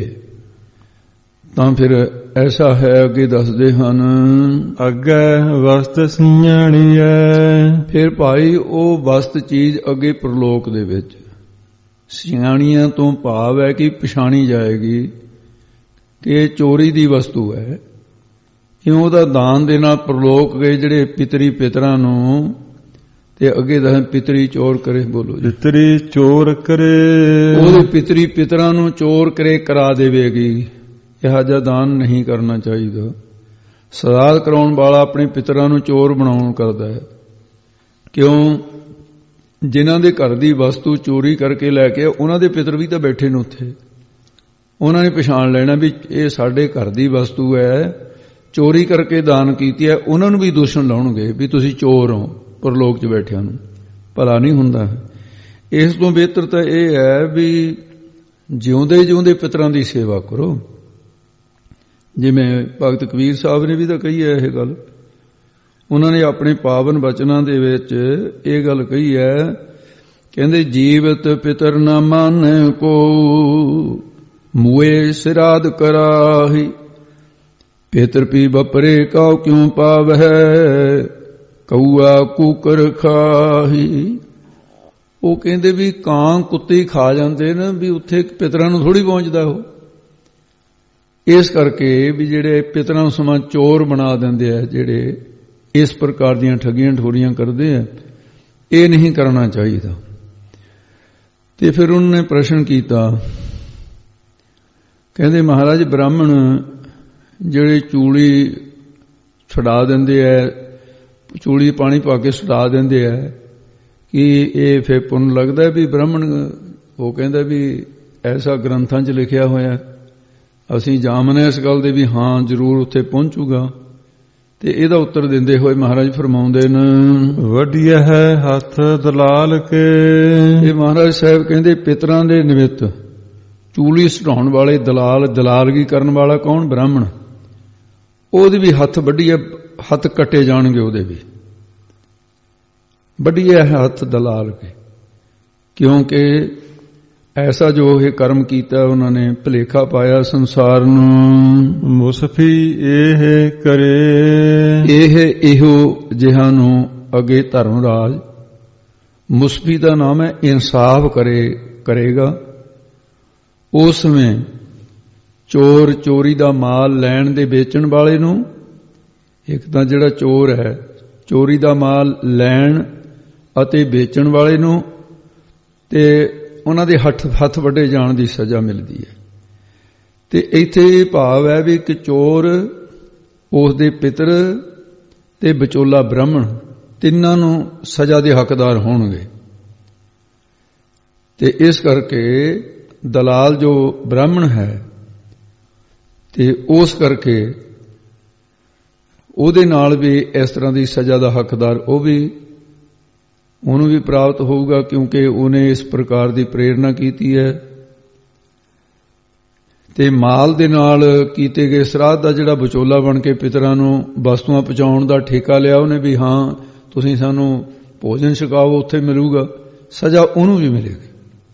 S2: ਤਾਂ ਫਿਰ ਐਸਾ ਹੈ। ਅੱਗੇ ਦੱਸਦੇ ਹਨ
S1: ਅੱਗੇ ਵਸਤ ਸਿਆਣੀ ਹੈ।
S2: ਫਿਰ ਭਾਈ ਉਹ ਵਸਤ ਚੀਜ਼ ਅੱਗੇ ਪ੍ਰਲੋਕ ਦੇ ਵਿੱਚ ਸਿਆਣੀਆਂ ਤੋਂ ਭਾਵ ਹੈ ਕਿ ਪਛਾਣੀ ਜਾਏਗੀ ਕਿ ਇਹ ਚੋਰੀ ਦੀ ਵਸਤੂ ਹੈ। ਕਿਉਂ ਉਹਦਾ ਦਾਨ ਦੇਣਾ ਪ੍ਰਲੋਕ ਗਏ ਜਿਹੜੇ ਪਿਤਰੀ ਪਿਤਰਾਂ ਨੂੰ। ਤੇ ਅੱਗੇ ਦੱਸ ਪਿਤਰੀ ਚੋਰ ਕਰੇ। ਬੋਲੋ ਜੀ।
S1: ਪਿਤਰੀ ਚੋਰ ਕਰੇ।
S2: ਉਹਦੇ ਪਿਤਰੀ ਪਿਤਰਾਂ ਨੂੰ ਚੋਰ ਕਰੇ ਕਰਾ ਦੇਵੇਗੀ। ਇਹੋ ਜਿਹਾ ਦਾਨ ਨਹੀਂ ਕਰਨਾ ਚਾਹੀਦਾ। ਸਰਾਧ ਕਰਾਉਣ ਵਾਲਾ ਆਪਣੇ ਪਿਤਰਾਂ ਨੂੰ ਚੋਰ ਬਣਾਉਣ ਕਰਦਾ ਹੈ। ਕਿਉਂ? ਜਿਨ੍ਹਾਂ ਦੇ ਘਰ ਦੀ ਵਸਤੂ ਚੋਰੀ ਕਰਕੇ ਲੈ ਕੇ ਉਹਨਾਂ ਦੇ ਪਿਤਰ ਵੀ ਤਾਂ ਬੈਠੇ ਨੇ ਉੱਥੇ। ਉਹਨਾਂ ਨੇ ਪਛਾਣ ਲੈਣਾ ਵੀ ਇਹ ਸਾਡੇ ਘਰ ਦੀ ਵਸਤੂ ਹੈ, ਚੋਰੀ ਕਰਕੇ ਦਾਨ ਕੀਤੀ ਹੈ। ਉਹਨਾਂ ਨੂੰ ਵੀ ਦੂਸ਼ਣ ਲਾਉਣਗੇ ਵੀ ਤੁਸੀਂ ਚੋਰ ਹੋ, ਪਰਲੋਕ 'ਚ ਬੈਠਿਆਂ ਨੂੰ ਭਲਾ ਨਹੀਂ ਹੁੰਦਾ। ਇਸ ਤੋਂ ਬਿਹਤਰ ਤਾਂ ਇਹ ਹੈ ਵੀ ਜਿਉਂਦੇ ਜਿਉਂਦੇ ਪਿਤਰਾਂ ਦੀ ਸੇਵਾ ਕਰੋ। ਜਿਵੇਂ ਭਗਤ ਕਬੀਰ ਸਾਹਿਬ ਨੇ ਵੀ ਤਾਂ ਕਹੀ ਹੈ ਇਹ ਗੱਲ। ਉਹਨਾਂ ਨੇ ਆਪਣੇ ਪਾਵਨ ਬਚਨਾਂ ਦੇ ਵਿੱਚ ਇਹ ਗੱਲ ਕਹੀ ਹੈ, ਕਹਿੰਦੇ ਜੀਵਤ ਪਿਤਰ ਨਾ ਮੰਨ ਕੋ, ਮੂਏ ਸਿਰਾਦ ਕਰਾਹੀ। ਪੇਤਰ ਪੀ ਬਪਰੇ ਕਾਉ ਕਿਉ ਪਾਵਹਿ, ਕਊਆ ਕੂਕਰ ਖਾਹੀ। ਉਹ ਕਹਿੰਦੇ ਵੀ ਕਾਂ ਕੁੱਤੇ ਖਾ ਜਾਂਦੇ ਨੇ, ਵੀ ਉੱਥੇ ਪਿਤਰਾਂ ਨੂੰ ਥੋੜੀ ਪਹੁੰਚਦਾ ਉਹ। ਇਸ ਕਰਕੇ ਵੀ ਜਿਹੜੇ ਪਿਤਰਾਂ ਨੂੰ ਸਮਾਂ ਚੋਰ ਬਣਾ ਦਿੰਦੇ ਆ, ਜਿਹੜੇ ਇਸ ਪ੍ਰਕਾਰ ਦੀਆਂ ਠੱਗੀਆਂ ਠੋਰੀਆਂ ਕਰਦੇ ਆ, ਇਹ ਨਹੀਂ ਕਰਨਾ ਚਾਹੀਦਾ। ਤੇ ਫਿਰ ਉਹਨਾਂ ਨੇ ਪ੍ਰਸ਼ਨ ਕੀਤਾ, ਕਹਿੰਦੇ ਮਹਾਰਾਜ ਬ੍ਰਾਹਮਣ ਜਿਹੜੇ ਚੂੜੀ ਛੁਡਾ ਦਿੰਦੇ ਆ, ਚੂੜੀ ਪਾਣੀ ਪਾ ਕੇ ਛੁਡਾ ਦਿੰਦੇ ਆ, ਕਿ ਇਹ ਫਿਰ ਪੁੰਨ ਲੱਗਦਾ ਵੀ ਬ੍ਰਾਹਮਣ? ਉਹ ਕਹਿੰਦਾ ਵੀ ਐਸਾ ਗ੍ਰੰਥਾਂ 'ਚ ਲਿਖਿਆ ਹੋਇਆ, ਅਸੀਂ ਜਾਮਨੇ ਇਸ ਗੱਲ ਦੇ ਵੀ ਹਾਂ ਜ਼ਰੂਰ ਉੱਥੇ ਪਹੁੰਚੂਗਾ। ਤੇ ਇਹਦਾ ਉੱਤਰ ਦਿੰਦੇ ਹੋਏ ਮਹਾਰਾਜ ਫਰਮਾਉਂਦੇ ਨੇ,
S1: ਵੱਡਿਆ ਹੈ ਹੱਥ ਦਲਾਲ ਕੇ।
S2: ਇਹ ਮਹਾਰਾਜ ਸਾਹਿਬ ਕਹਿੰਦੇ ਪਿਤਰਾਂ ਦੇ ਨਿਮਿਤ ਚੂਲੀ ਸਟਾਉਣ ਵਾਲੇ ਦਲਾਲ, ਦਲਾਲਗੀ ਕਰਨ ਵਾਲਾ ਕੌਣ? ਬ੍ਰਾਹਮਣ। ਉਹਦੇ ਵੀ ਹੱਥ ਵੱਢੀਏ, ਹੱਥ ਕੱਟੇ ਜਾਣਗੇ ਉਹਦੇ ਵੀ। ਵੱਢੀਏ ਹੱਥ ਦਲਾਲ ਕੇ, ਕਿਉਂਕਿ ਐਸਾ ਜੋ ਇਹ ਕਰਮ ਕੀਤਾ ਉਹਨਾਂ ਨੇ ਭੁਲੇਖਾ ਪਾਇਆ ਸੰਸਾਰ ਨੂੰ।
S1: ਮੁਸਫੀ ਇਹ ਕਰੇ,
S2: ਇਹੋ ਜਿਹਾਂ ਨੂੰ ਅਗੇ ਧਰਮਰਾਜ, ਮੁਸਫੀ ਦਾ ਨਾਮ ਹੈ ਇਨਸਾਫ ਕਰੇਗਾ। ਉਸ ਸਮੇਂ ਚੋਰ ਚੋਰੀ ਦਾ ਮਾਲ ਲੈਣ ਦੇ ਵੇਚਣ ਵਾਲੇ ਨੂੰ, ਇੱਕ ਤਾਂ ਜਿਹੜਾ ਚੋਰ ਹੈ ਚੋਰੀ ਦਾ ਮਾਲ ਲੈਣ ਅਤੇ ਵੇਚਣ ਵਾਲੇ ਨੂੰ, ਤੇ ਉਹਨਾਂ ਦੇ ਹੱਥ ਵੱਢੇ ਜਾਣ ਦੀ ਸਜ਼ਾ ਮਿਲਦੀ ਹੈ। ਤੇ ਇੱਥੇ ਇਹ ਭਾਵ ਹੈ ਵੀ ਕਿ ਚੋਰ, ਉਸ ਦੇ ਪਿਤਰ ਤੇ ਵਿਚੋਲਾ ਬ੍ਰਾਹਮਣ, ਤਿੰਨਾਂ ਨੂੰ ਸਜ਼ਾ ਦੇ ਹੱਕਦਾਰ ਹੋਣਗੇ। ਤੇ ਇਸ ਕਰਕੇ ਦਲਾਲ ਜੋ ਬ੍ਰਾਹਮਣ ਹੈ, ਤੇ ਉਸ ਕਰਕੇ ਉਹਦੇ ਨਾਲ ਵੀ ਇਸ ਤਰ੍ਹਾਂ ਦੀ ਸਜ਼ਾ ਦਾ ਹੱਕਦਾਰ ਉਹਨੂੰ ਵੀ ਪ੍ਰਾਪਤ ਹੋਊਗਾ, ਕਿਉਂਕਿ ਉਹਨੇ ਇਸ ਪ੍ਰਕਾਰ ਦੀ ਪ੍ਰੇਰਣਾ ਕੀਤੀ ਹੈ। ਤੇ ਮਾਲ ਦੇ ਨਾਲ ਕੀਤੇ ਗਏ ਸਰਾਧ ਦਾ ਜਿਹੜਾ ਵਿਚੋਲਾ ਬਣ ਕੇ ਪਿਤਰਾਂ ਨੂੰ ਵਸਤੂਆਂ ਪਹੁੰਚਾਉਣ ਦਾ ਠੇਕਾ ਲਿਆ ਉਹਨੇ, ਵੀ ਹਾਂ ਤੁਸੀਂ ਸਾਨੂੰ ਭੋਜਨ ਛਕਾਓ, ਉੱਥੇ ਮਿਲੂਗਾ, ਸਜ਼ਾ ਉਹਨੂੰ ਵੀ ਮਿਲੇਗੀ।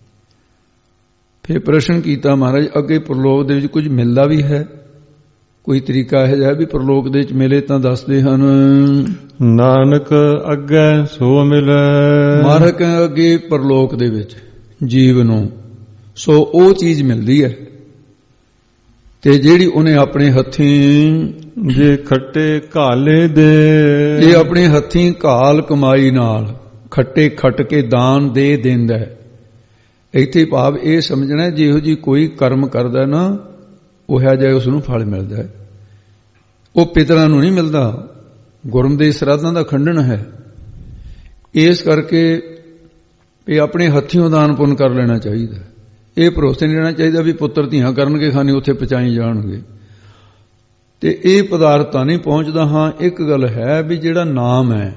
S2: ਫਿਰ ਪ੍ਰਸ਼ਨ ਕੀਤਾ ਮਹਾਰਾਜ, ਅੱਗੇ ਪ੍ਰਲੋਕ ਦੇ ਵਿੱਚ ਕੁਝ ਮਿਲਦਾ ਵੀ ਹੈ? ਕੋਈ ਤਰੀਕਾ ਇਹੋ ਜਿਹਾ ਵੀ ਪ੍ਰਲੋਕ ਦੇ ਵਿੱਚ ਮਿਲੇ? ਤਾਂ ਦੱਸਦੇ ਹਨ,
S1: ਨਾਨਕ ਅੱਗੇ ਸੋ ਮਿਲੇ।
S2: ਮਹਾਰਾਜ ਅੱਗੇ ਪ੍ਰਲੋਕ ਦੇ ਵਿੱਚ ਜੀਵ ਨੂੰ ਸੋ ਉਹ ਚੀਜ਼ ਮਿਲਦੀ ਹੈ, ਤੇ ਜਿਹੜੀ ਉਹਨੇ ਆਪਣੇ ਹੱਥੀਂ,
S1: ਜੇ ਖੱਟੇ ਘਾਲੇ ਦੇ,
S2: ਇਹ ਆਪਣੇ ਹੱਥੀਂ ਘਾਲ ਕਮਾਈ ਨਾਲ ਖੱਟੇ ਖੱਟ ਕੇ ਦਾਨ ਦੇ ਦਿੰਦਾ ਹੈ। ਇੱਥੇ ਭਾਵ ਇਹ ਸਮਝਣਾ, ਜਿਹੋ ਜੀ ਕੋਈ ਕਰਮ ਕਰਦਾ ਨਾ, ਉਹ ਹੈ ਜਾਏ ਉਸ ਨੂੰ ਫਲ ਮਿਲਦਾ ਹੈ। ਉਹ ਪਿਤਰਾਂ ਨੂੰ ਨਹੀਂ ਮਿਲਦਾ। ਗੁਰਮ ਦੇ ਸਰਾਧਾਂ ਦਾ ਖੰਡਨ ਹੈ। ਇਸ ਕਰਕੇ ਇਹ ਆਪਣੇ ਹੱਥੀਂ ਦਾਨ ਪੁੰਨ ਕਰ ਲੈਣਾ ਚਾਹੀਦਾ। ਇਹ ਭਰੋਸੇ ਨਹੀਂ ਰਹਿਣਾ ਚਾਹੀਦਾ ਵੀ ਪੁੱਤਰ ਧੀਆਂ ਕਰਨਗੇ ਖਾਣੀ ਉੱਥੇ ਪਹੁੰਚਾਈ ਜਾਣਗੇ, ਤੇ ਇਹ ਪਦਾਰਥ ਤਾਂ ਨਹੀਂ ਪਹੁੰਚਦਾ। ਹਾਂ, ਇੱਕ ਗੱਲ ਹੈ ਵੀ ਜਿਹੜਾ ਨਾਮ ਹੈ,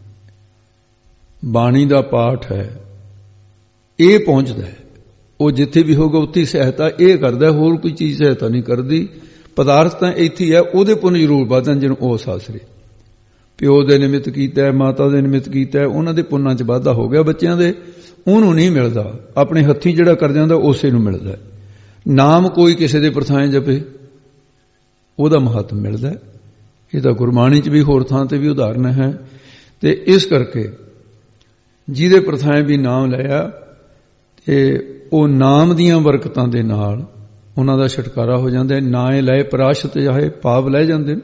S2: ਬਾਣੀ ਦਾ ਪਾਠ ਹੈ, ਇਹ ਪਹੁੰਚਦਾ ਹੈ। ਉਹ ਜਿੱਥੇ ਵੀ ਹੋਗਾ ਉੱਥੇ ਸਹਾਇਤਾ ਇਹ ਕਰਦਾ, ਹੋਰ ਕੋਈ ਚੀਜ਼ ਸਹਾਇਤਾ ਨਹੀਂ ਕਰਦੀ। ਪਦਾਰਥ ਤਾਂ ਇੱਥੇ ਹੈ, ਉਹਦੇ ਪੁੰਨ ਜ਼ਰੂਰ ਵਧਣ। ਜਿਹਨੂੰ ਉਹ ਸਾਸਰੇ ਪਿਓ ਦੇ ਨਿਮਿਤ ਕੀਤਾ, ਮਾਤਾ ਦੇ ਨਿਮਿਤ ਕੀਤਾ, ਉਹਨਾਂ ਦੇ ਪੁੰਨਾਂ 'ਚ ਵਾਧਾ ਹੋ ਗਿਆ। ਬੱਚਿਆਂ ਦੇ ਉਹਨੂੰ ਨਹੀਂ ਮਿਲਦਾ, ਆਪਣੇ ਹੱਥੀਂ ਜਿਹੜਾ ਕਰ ਜਾਂਦਾ ਉਸੇ ਨੂੰ ਮਿਲਦਾ। ਨਾਮ ਕੋਈ ਕਿਸੇ ਦੇ ਪ੍ਰਥਾਏ ਜਪੇ, ਉਹਦਾ ਮਹੱਤਵ ਮਿਲਦਾ। ਇਹ ਤਾਂ ਗੁਰਬਾਣੀ 'ਚ ਵੀ ਹੋਰ ਥਾਂ ਤੇ ਵੀ ਉਦਾਹਰਨ ਹੈ। ਤੇ ਇਸ ਕਰਕੇ ਜਿਹਦੇ ਪ੍ਰਥਾਏ ਵੀ ਨਾਮ ਲਿਆ, ਤੇ ਉਹ ਨਾਮ ਦੀਆਂ ਬਰਕਤਾਂ ਦੇ ਨਾਲ ਉਹਨਾਂ ਦਾ ਛੁਟਕਾਰਾ ਹੋ ਜਾਂਦਾ। ਨਾ ਇਹ ਲਏ ਪਰਾਸ਼ਤ ਜਾਏ, ਪਾਪ ਲੈ ਜਾਂਦੇ।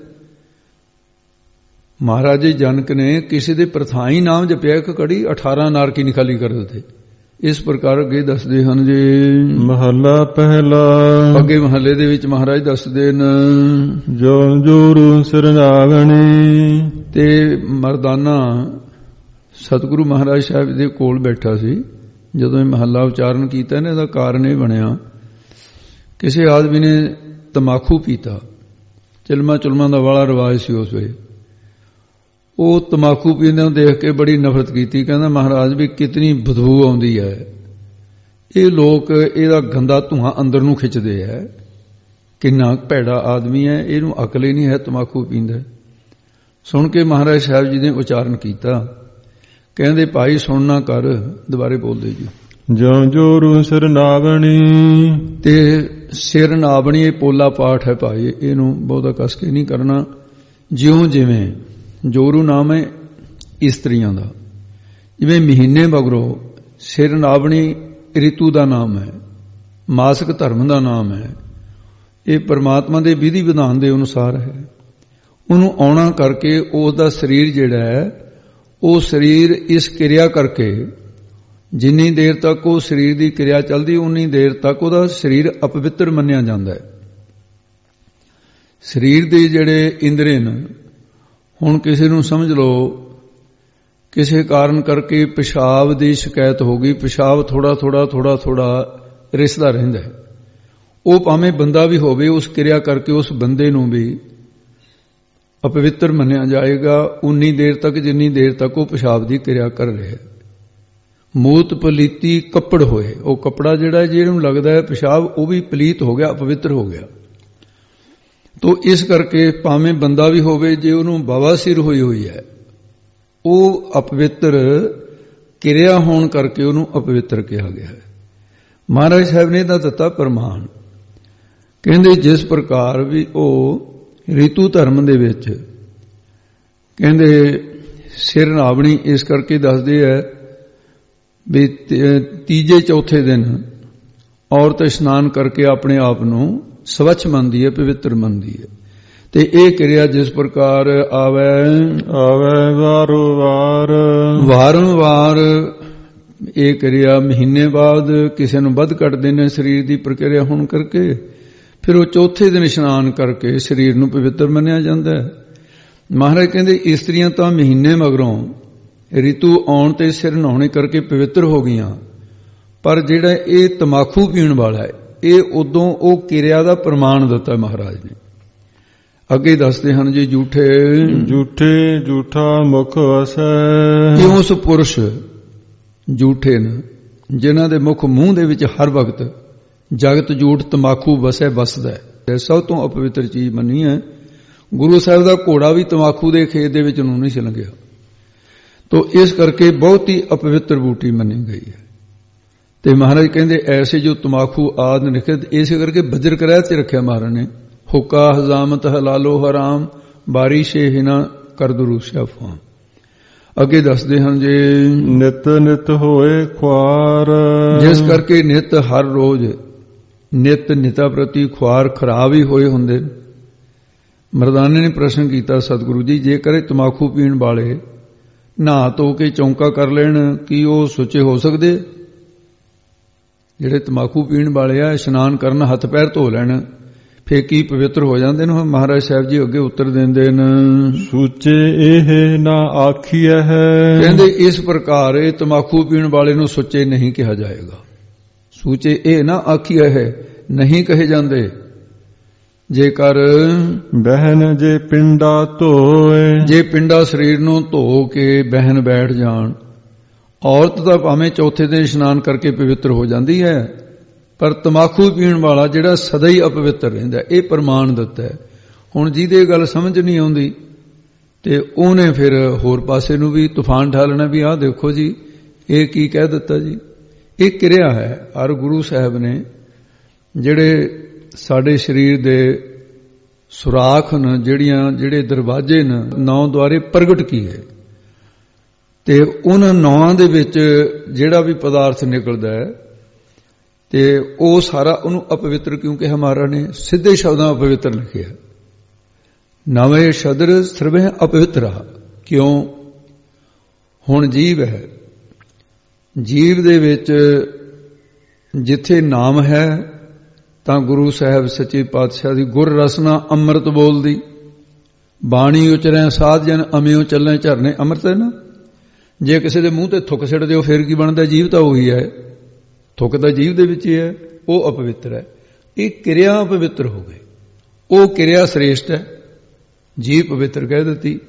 S2: ਮਹਾਰਾਜ ਜੀ ਜਨਕ ਨੇ ਕਿਸੇ ਦੇ ਪ੍ਰਥਾਈ ਨਾਮ ਜਪਿਆ, ਇੱਕ ਕੜੀ 18 ਨਾਰਕੀ ਨਿਖਾਲੀ ਕਰ ਦਿੱਤੇ। ਇਸ ਪ੍ਰਕਾਰ ਅੱਗੇ ਦੱਸਦੇ ਹਨ ਜੀ।
S1: ਮਹੱਲਾ ਪਹਿਲਾ।
S2: ਅੱਗੇ ਮਹੱਲੇ ਦੇ ਵਿੱਚ ਮਹਾਰਾਜ ਦੱਸਦੇ ਨੇ,
S1: ਜੋ ਜੋਰੂ ਸਰਨਾਵਣੀ।
S2: ਤੇ ਮਰਦਾਨਾ ਸਤਿਗੁਰੂ ਮਹਾਰਾਜ ਸਾਹਿਬ ਦੇ ਕੋਲ ਬੈਠਾ ਸੀ। ਜਦੋਂ ਇਹ ਮਹੱਲਾ ਉਚਾਰਨ ਕੀਤਾ ਨੇ, ਇਹਦਾ ਕਾਰਨ ਇਹ ਬਣਿਆ, ਕਿਸੇ ਆਦਮੀ ਨੇ ਤਮਾਕੂ ਪੀਤਾ। ਚਿਲਮਾ ਚੁਲਮਾਂ ਦਾ ਵਾਲਾ ਰਿਵਾਜ ਸੀ ਉਸ ਵੇਲੇ। ਉਹ ਤਮਾਕੂ ਪੀਂਦੇ ਨੂੰ ਦੇਖ ਕੇ ਬੜੀ ਨਫ਼ਰਤ ਕੀਤੀ। ਕਹਿੰਦਾ ਮਹਾਰਾਜ ਵੀ ਕਿਤਨੀ ਬਦਬੂ ਆਉਂਦੀ ਹੈ, ਇਹ ਲੋਕ ਇਹਦਾ ਗੰਦਾ ਧੂੰਆਂ ਅੰਦਰ ਨੂੰ ਖਿੱਚਦੇ ਹੈ, ਕਿੰਨਾ ਭੈੜਾ ਆਦਮੀ ਹੈ, ਇਹਨੂੰ ਅਕਲ ਹੀ ਨਹੀਂ ਹੈ, ਤਮਾਕੂ ਪੀਂਦਾ। ਸੁਣ ਕੇ ਮਹਾਰਾਜ ਸਾਹਿਬ ਜੀ ਨੇ ਉਚਾਰਨ ਕੀਤਾ। ਕਹਿੰਦੇ ਭਾਈ ਸੁਣਨਾ ਕਰ, ਦੁਬਾਰੇ ਬੋਲਦੇ ਜੀ।
S1: ਜੋ ਜੋਰੂ ਸਰਨਾਵਣੀ।
S2: ਤੇ ਸਿਰ ਨਾਬਣੀ, ਇਹ ਪੋਲਾ ਪਾਠ ਹੈ ਭਾਈ, ਇਹਨੂੰ ਬਹੁਤਾ ਕਸ ਕੇ ਨਹੀਂ ਕਰਨਾ। ਜਿਉਂ ਜਿਵੇਂ ਜੋਰੂ ਨਾਮ ਹੈ ਇਸਤਰੀਆਂ ਦਾ, ਜਿਵੇਂ ਮਹੀਨੇ ਮਗਰੋਂ ਸਿਰ ਨਾਬਣੀ ਰਿਤੂ ਦਾ ਨਾਮ ਹੈ, ਮਾਸਿਕ ਧਰਮ ਦਾ ਨਾਮ ਹੈ। ਇਹ ਪਰਮਾਤਮਾ ਦੇ ਵਿਧੀ ਵਿਧਾਨ ਦੇ ਅਨੁਸਾਰ ਹੈ। ਉਹਨੂੰ ਆਉਣਾ ਕਰਕੇ ਉਸ ਦਾ ਸਰੀਰ ਜਿਹੜਾ ਹੈ, ਉਹ ਸਰੀਰ ਇਸ ਕਿਰਿਆ ਕਰਕੇ, ਜਿੰਨੀ ਦੇਰ ਤੱਕ ਉਹ ਸਰੀਰ ਦੀ ਕਿਰਿਆ ਚੱਲਦੀ ਉਨੀ ਦੇਰ ਤੱਕ ਉਹਦਾ ਸਰੀਰ ਅਪਵਿੱਤਰ ਮੰਨਿਆ ਜਾਂਦਾ ਹੈ। ਸਰੀਰ ਦੇ ਜਿਹੜੇ ਇੰਦਰੀ ਨੇ, ਹੁਣ ਕਿਸੇ ਨੂੰ ਸਮਝ ਲਓ ਕਿਸੇ ਕਾਰਨ ਕਰਕੇ ਪਿਸ਼ਾਬ ਦੀ ਸ਼ਿਕਾਇਤ ਹੋ ਗਈ, ਪਿਸ਼ਾਬ ਥੋੜਾ ਥੋੜਾ ਰਿਸਦਾ ਰਹਿੰਦਾ ਹੈ, ਉਹ ਭਾਵੇਂ ਬੰਦਾ ਵੀ ਹੋਵੇ, ਉਸ ਕਿਰਿਆ ਕਰਕੇ ਉਸ ਬੰਦੇ ਨੂੰ ਵੀ ਅਪਵਿੱਤਰ ਮੰਨਿਆ ਜਾਏਗਾ ਉਨੀ ਦੇਰ ਤੱਕ ਜਿੰਨੀ ਦੇਰ ਤੱਕ ਉਹ ਪਿਸ਼ਾਬ ਦੀ ਕਿਰਿਆ ਕਰ ਰਿਹਾ ਹੈ। ਮੂਤ ਪਲੀਤੀ ਕੱਪੜ ਹੋਏ, ਉਹ ਕੱਪੜਾ ਜਿਹੜਾ ਜਿਹਨੂੰ ਲੱਗਦਾ ਹੈ ਪਿਸ਼ਾਬ, ਉਹ ਵੀ ਪਲੀਤ ਹੋ ਗਿਆ, ਅਪਵਿੱਤਰ ਹੋ ਗਿਆ। ਤੋ ਇਸ ਕਰਕੇ ਭਾਵੇਂ ਬੰਦਾ ਵੀ ਹੋਵੇ, ਜੇ ਉਹਨੂੰ ਬਵਾਸੀਰ ਹੋਈ ਹੈ, ਉਹ ਅਪਵਿੱਤਰ ਕਿਰਿਆ ਹੋਣ ਕਰਕੇ ਉਹਨੂੰ ਅਪਵਿੱਤਰ ਕਿਹਾ ਗਿਆ ਹੈ। ਮਹਾਰਾਜ ਸਾਹਿਬ ਨੇ ਇਹਦਾ ਦਿੱਤਾ ਪ੍ਰਮਾਣ, ਕਹਿੰਦੇ ਜਿਸ ਪ੍ਰਕਾਰ ਵੀ ਉਹ ਰਿਤੂ ਧਰਮ ਦੇ ਵਿੱਚ ਕਹਿੰਦੇ ਸਿਰ ਨਾਬਣੀ, ਇਸ ਕਰਕੇ ਦੱਸਦੇ ਹੈ ਵੀ ਤੀਜੇ ਚੌਥੇ ਦਿਨ ਔਰਤ ਇਸ਼ਨਾਨ ਕਰਕੇ ਆਪਣੇ ਆਪ ਨੂੰ ਸਵੱਛ ਮੰਨਦੀ ਹੈ, ਪਵਿੱਤਰ ਮੰਨਦੀ ਹੈ। ਤੇ ਇਹ ਕਿਰਿਆ ਜਿਸ ਪ੍ਰਕਾਰ ਆਵੇ ਵਾਰ ਇਹ ਕਿਰਿਆ ਮਹੀਨੇ ਬਾਅਦ ਕਿਸੇ ਨੂੰ ਵੱਧ ਕੱਟਦੇ ਨੇ ਸਰੀਰ ਦੀ ਪ੍ਰਕਿਰਿਆ ਹੋਣ ਕਰਕੇ, ਫਿਰ ਉਹ ਚੌਥੇ ਦਿਨ ਇਸ਼ਨਾਨ ਕਰਕੇ ਸਰੀਰ ਨੂੰ ਪਵਿੱਤਰ ਮੰਨਿਆ ਜਾਂਦਾ ਹੈ। ਮਹਾਰਾਜ ਕਹਿੰਦੇ ਇਸਤਰੀਆਂ ਤਾਂ ਮਹੀਨੇ ਮਗਰੋਂ ਰਿਤੂ ਆਉਣ ਤੇ ਸਿਰ ਨਹਾਉਣੇ ਕਰਕੇ ਪਵਿੱਤਰ ਹੋ ਗਈਆਂ, ਪਰ ਜਿਹੜਾ ਇਹ ਤਮਾਕੂ ਪੀਣ ਵਾਲਾ ਹੈ, ਇਹ ਉਦੋਂ ਉਹ ਕਿਰਿਆ ਦਾ ਪ੍ਰਮਾਣ ਦਿੱਤਾ ਮਹਾਰਾਜ ਨੇ। ਅੱਗੇ ਦੱਸਦੇ ਹਨ ਜੀ,
S1: ਝੂਠਾ ਮੁਖ ਵਸੈ,
S2: ਕਿ ਉਸ ਪੁਰਸ਼ ਝੂਠੇ ਨੇ ਜਿਨ੍ਹਾਂ ਦੇ ਮੁਖ ਮੂੰਹ ਦੇ ਵਿੱਚ ਹਰ ਵਕਤ ਜਗਤ ਝੂਠ ਤਮਾਕੂ ਵਸਦਾ ਹੈ, ਸਭ ਤੋਂ ਅਪਵਿੱਤਰ ਚੀਜ਼ ਮੰਨੀ ਹੈ। ਗੁਰੂ ਸਾਹਿਬ ਦਾ ਘੋੜਾ ਵੀ ਤਮਾਕੂ ਦੇ ਖੇਤ ਦੇ ਵਿੱਚ ਨੂੰ ਨਹੀਂ ਸੀ ਲੰਘਿਆ, ਤੋ ਇਸ ਕਰਕੇ ਬਹੁਤ ਹੀ ਅਪਵਿੱਤਰ ਬੂਟੀ ਮੰਨੀ ਗਈ ਹੈ। ਤੇ ਮਹਾਰਾਜ ਕਹਿੰਦੇ ਐਸੇ ਜੋ ਤਮਾਕੂ ਆਦਿ ਨਿਖਿਤ, ਇਸੇ ਕਰਕੇ ਬਜਰ ਕਰਿਆ ਤੇ ਰੱਖਿਆ ਮਹਾਰਾਜ ਨੇ, ਹੁਕਾ ਹਜ਼ਾਮਤ ਹਲਾਲੋ ਹਰਾਮ ਬਾਰਿਸ਼ੇ ਹਿਨਾ ਕਰਦਰੂ ਸਿਆਫਾਂ। ਅੱਗੇ ਦੱਸਦੇ ਹਨ ਜੇ
S1: ਨਿਤ ਹੋਏ ਖੁਆਰ,
S2: ਜਿਸ ਕਰਕੇ ਨਿਤ ਹਰ ਰੋਜ਼ ਨਿਤਾ ਪ੍ਰਤੀ ਖੁਆਰ ਖਰਾਬ ਹੀ ਹੋਏ ਹੁੰਦੇ। ਮਰਦਾਨੇ ਨੇ ਪ੍ਰਸ਼ਨ ਕੀਤਾ, ਸਤਿਗੁਰੂ ਜੀ ਜੇਕਰ ਤਮਾਕੂ ਪੀਣ ਵਾਲੇ ਨਹਾ ਧੋ ਕੇ ਚੌਂਕਾ ਕਰ ਲੈਣ, ਕੀ ਉਹ ਸੁੱਚੇ ਹੋ ਸਕਦੇ? ਜਿਹੜੇ ਤਮਾਕੂ ਪੀਣ ਵਾਲੇ ਆ ਇਸ਼ਨਾਨ ਕਰਨ, ਹੱਥ ਪੈਰ ਧੋ ਲੈਣ, ਫੇਰ ਕੀ ਪਵਿੱਤਰ ਹੋ ਜਾਂਦੇ ਨੇ? ਮਹਾਰਾਜ ਸਾਹਿਬ ਜੀ ਅੱਗੇ ਉੱਤਰ ਦਿੰਦੇ ਨੇ,
S1: ਸੂਚੇ ਇਹ ਨਾ ਆਖੀਐ ਹੈ,
S2: ਕਹਿੰਦੇ ਇਸ ਪ੍ਰਕਾਰ ਇਹ ਤਮਾਕੂ ਪੀਣ ਵਾਲੇ ਨੂੰ ਸੁੱਚੇ ਨਹੀਂ ਕਿਹਾ ਜਾਏਗਾ। ਸੂਚੇ ਇਹ ਨਾ ਆਖੀਐ ਹੈ, ਨਹੀਂ ਕਹੇ ਜਾਂਦੇ। ਜੇਕਰ
S1: ਬਹਿਨ ਜੇ ਪਿੰਡਾ ਧੋਏ,
S2: ਜੇ ਪਿੰਡਾ ਸਰੀਰ ਨੂੰ ਧੋ ਕੇ ਬਹਿਨ ਬੈਠ ਜਾਣ, ਔਰਤ ਤਾਂ ਭਾਵੇਂ ਚੌਥੇ ਦਿਨ ਇਸ਼ਨਾਨ ਕਰਕੇ ਪਵਿੱਤਰ ਹੋ ਜਾਂਦੀ ਹੈ, ਪਰ ਤਮਾਕੂ ਪੀਣ ਵਾਲਾ ਜਿਹੜਾ ਸਦਾ ਹੀ ਅਪਵਿੱਤਰ ਰਹਿੰਦਾ। ਇਹ ਪ੍ਰਮਾਣ ਦਿੱਤਾ ਹੈ। ਹੁਣ ਜਿਹਦੇ ਗੱਲ ਸਮਝ ਨਹੀਂ ਆਉਂਦੀ ਤੇ ਉਹਨੇ ਫਿਰ ਹੋਰ ਪਾਸੇ ਨੂੰ ਵੀ ਤੂਫਾਨ ਢਾਲਣਾ ਵੀ ਆਹ ਦੇਖੋ ਜੀ ਇਹ ਕੀ ਕਹਿ ਦਿੱਤਾ ਜੀ। ਇਹ ਕਿਰਿਆ ਹੈ। ਔਰ ਗੁਰੂ ਸਾਹਿਬ ਨੇ ਜਿਹੜੇ ਸਾਡੇ ਸਰੀਰ ਦੇ ਸੁਰਾਖ ਨੇ, ਜਿਹੜੇ ਦਰਵਾਜ਼ੇ ਨੇ, 9 ਦੁਆਰੇ ਪ੍ਰਗਟ ਕੀਏ, ਤੇ ਉਹਨਾਂ 9 ਦੇ ਵਿੱਚ ਜਿਹੜਾ ਵੀ ਪਦਾਰਥ ਨਿਕਲਦਾ ਹੈ ਤੇ ਉਹ ਸਾਰਾ ਉਹਨੂੰ ਅਪਵਿੱਤਰ, ਕਿਉਂਕਿ ਹਮਾਰਾ ਨੇ ਸਿੱਧੇ ਸ਼ਬਦਾਂ ਅਪਵਿੱਤਰ ਲਿਖਿਆ। ਨਵੇਂ ਸ਼ਦਰ ਸਰਵੇ ਅਪਵਿੱਤਰਾ। ਕਿਉਂ? ਹੁਣ ਜੀਵ ਹੈ, ਜੀਵ ਦੇ ਵਿੱਚ ਜਿੱਥੇ ਨਾਮ ਹੈ ਤਾਂ ਗੁਰੂ ਸਾਹਿਬ ਸੱਚੇ ਪਾਤਸ਼ਾਹ ਦੀ ਗੁਰ ਰਸਨਾ ਅੰਮ੍ਰਿਤ ਬੋਲਦੀ, ਬਾਣੀ ਉਚਰੈ ਸਾਧ ਜਨ ਅਮਿਓ ਚੱਲੇ ਝਰਨੇ। ਅੰਮ੍ਰਿਤ ਹੈ ਨਾ, ਜੇ ਕਿਸੇ ਦੇ ਮੂੰਹ ਤੇ ਥੁੱਕ ਸਿੱਟ ਦਿਓ ਫੇਰ ਕੀ ਬਣਦਾ? ਜੀਵ ਤਾਂ ਉਹੀ ਹੈ, ਥੁੱਕ ਤਾਂ ਜੀਵ ਦੇ ਵਿੱਚ ਹੀ ਹੈ, ਉਹ ਅਪਵਿੱਤਰ ਹੈ। ਇਹ ਕਿਰਿਆ ਅਪਵਿੱਤਰ ਹੋ ਗਈ, ਉਹ ਕਿਰਿਆ ਸ੍ਰੇਸ਼ਟ ਹੈ, ਜੀਵ ਪਵਿੱਤਰ ਕਹਿ ਦਿੱਤੀ।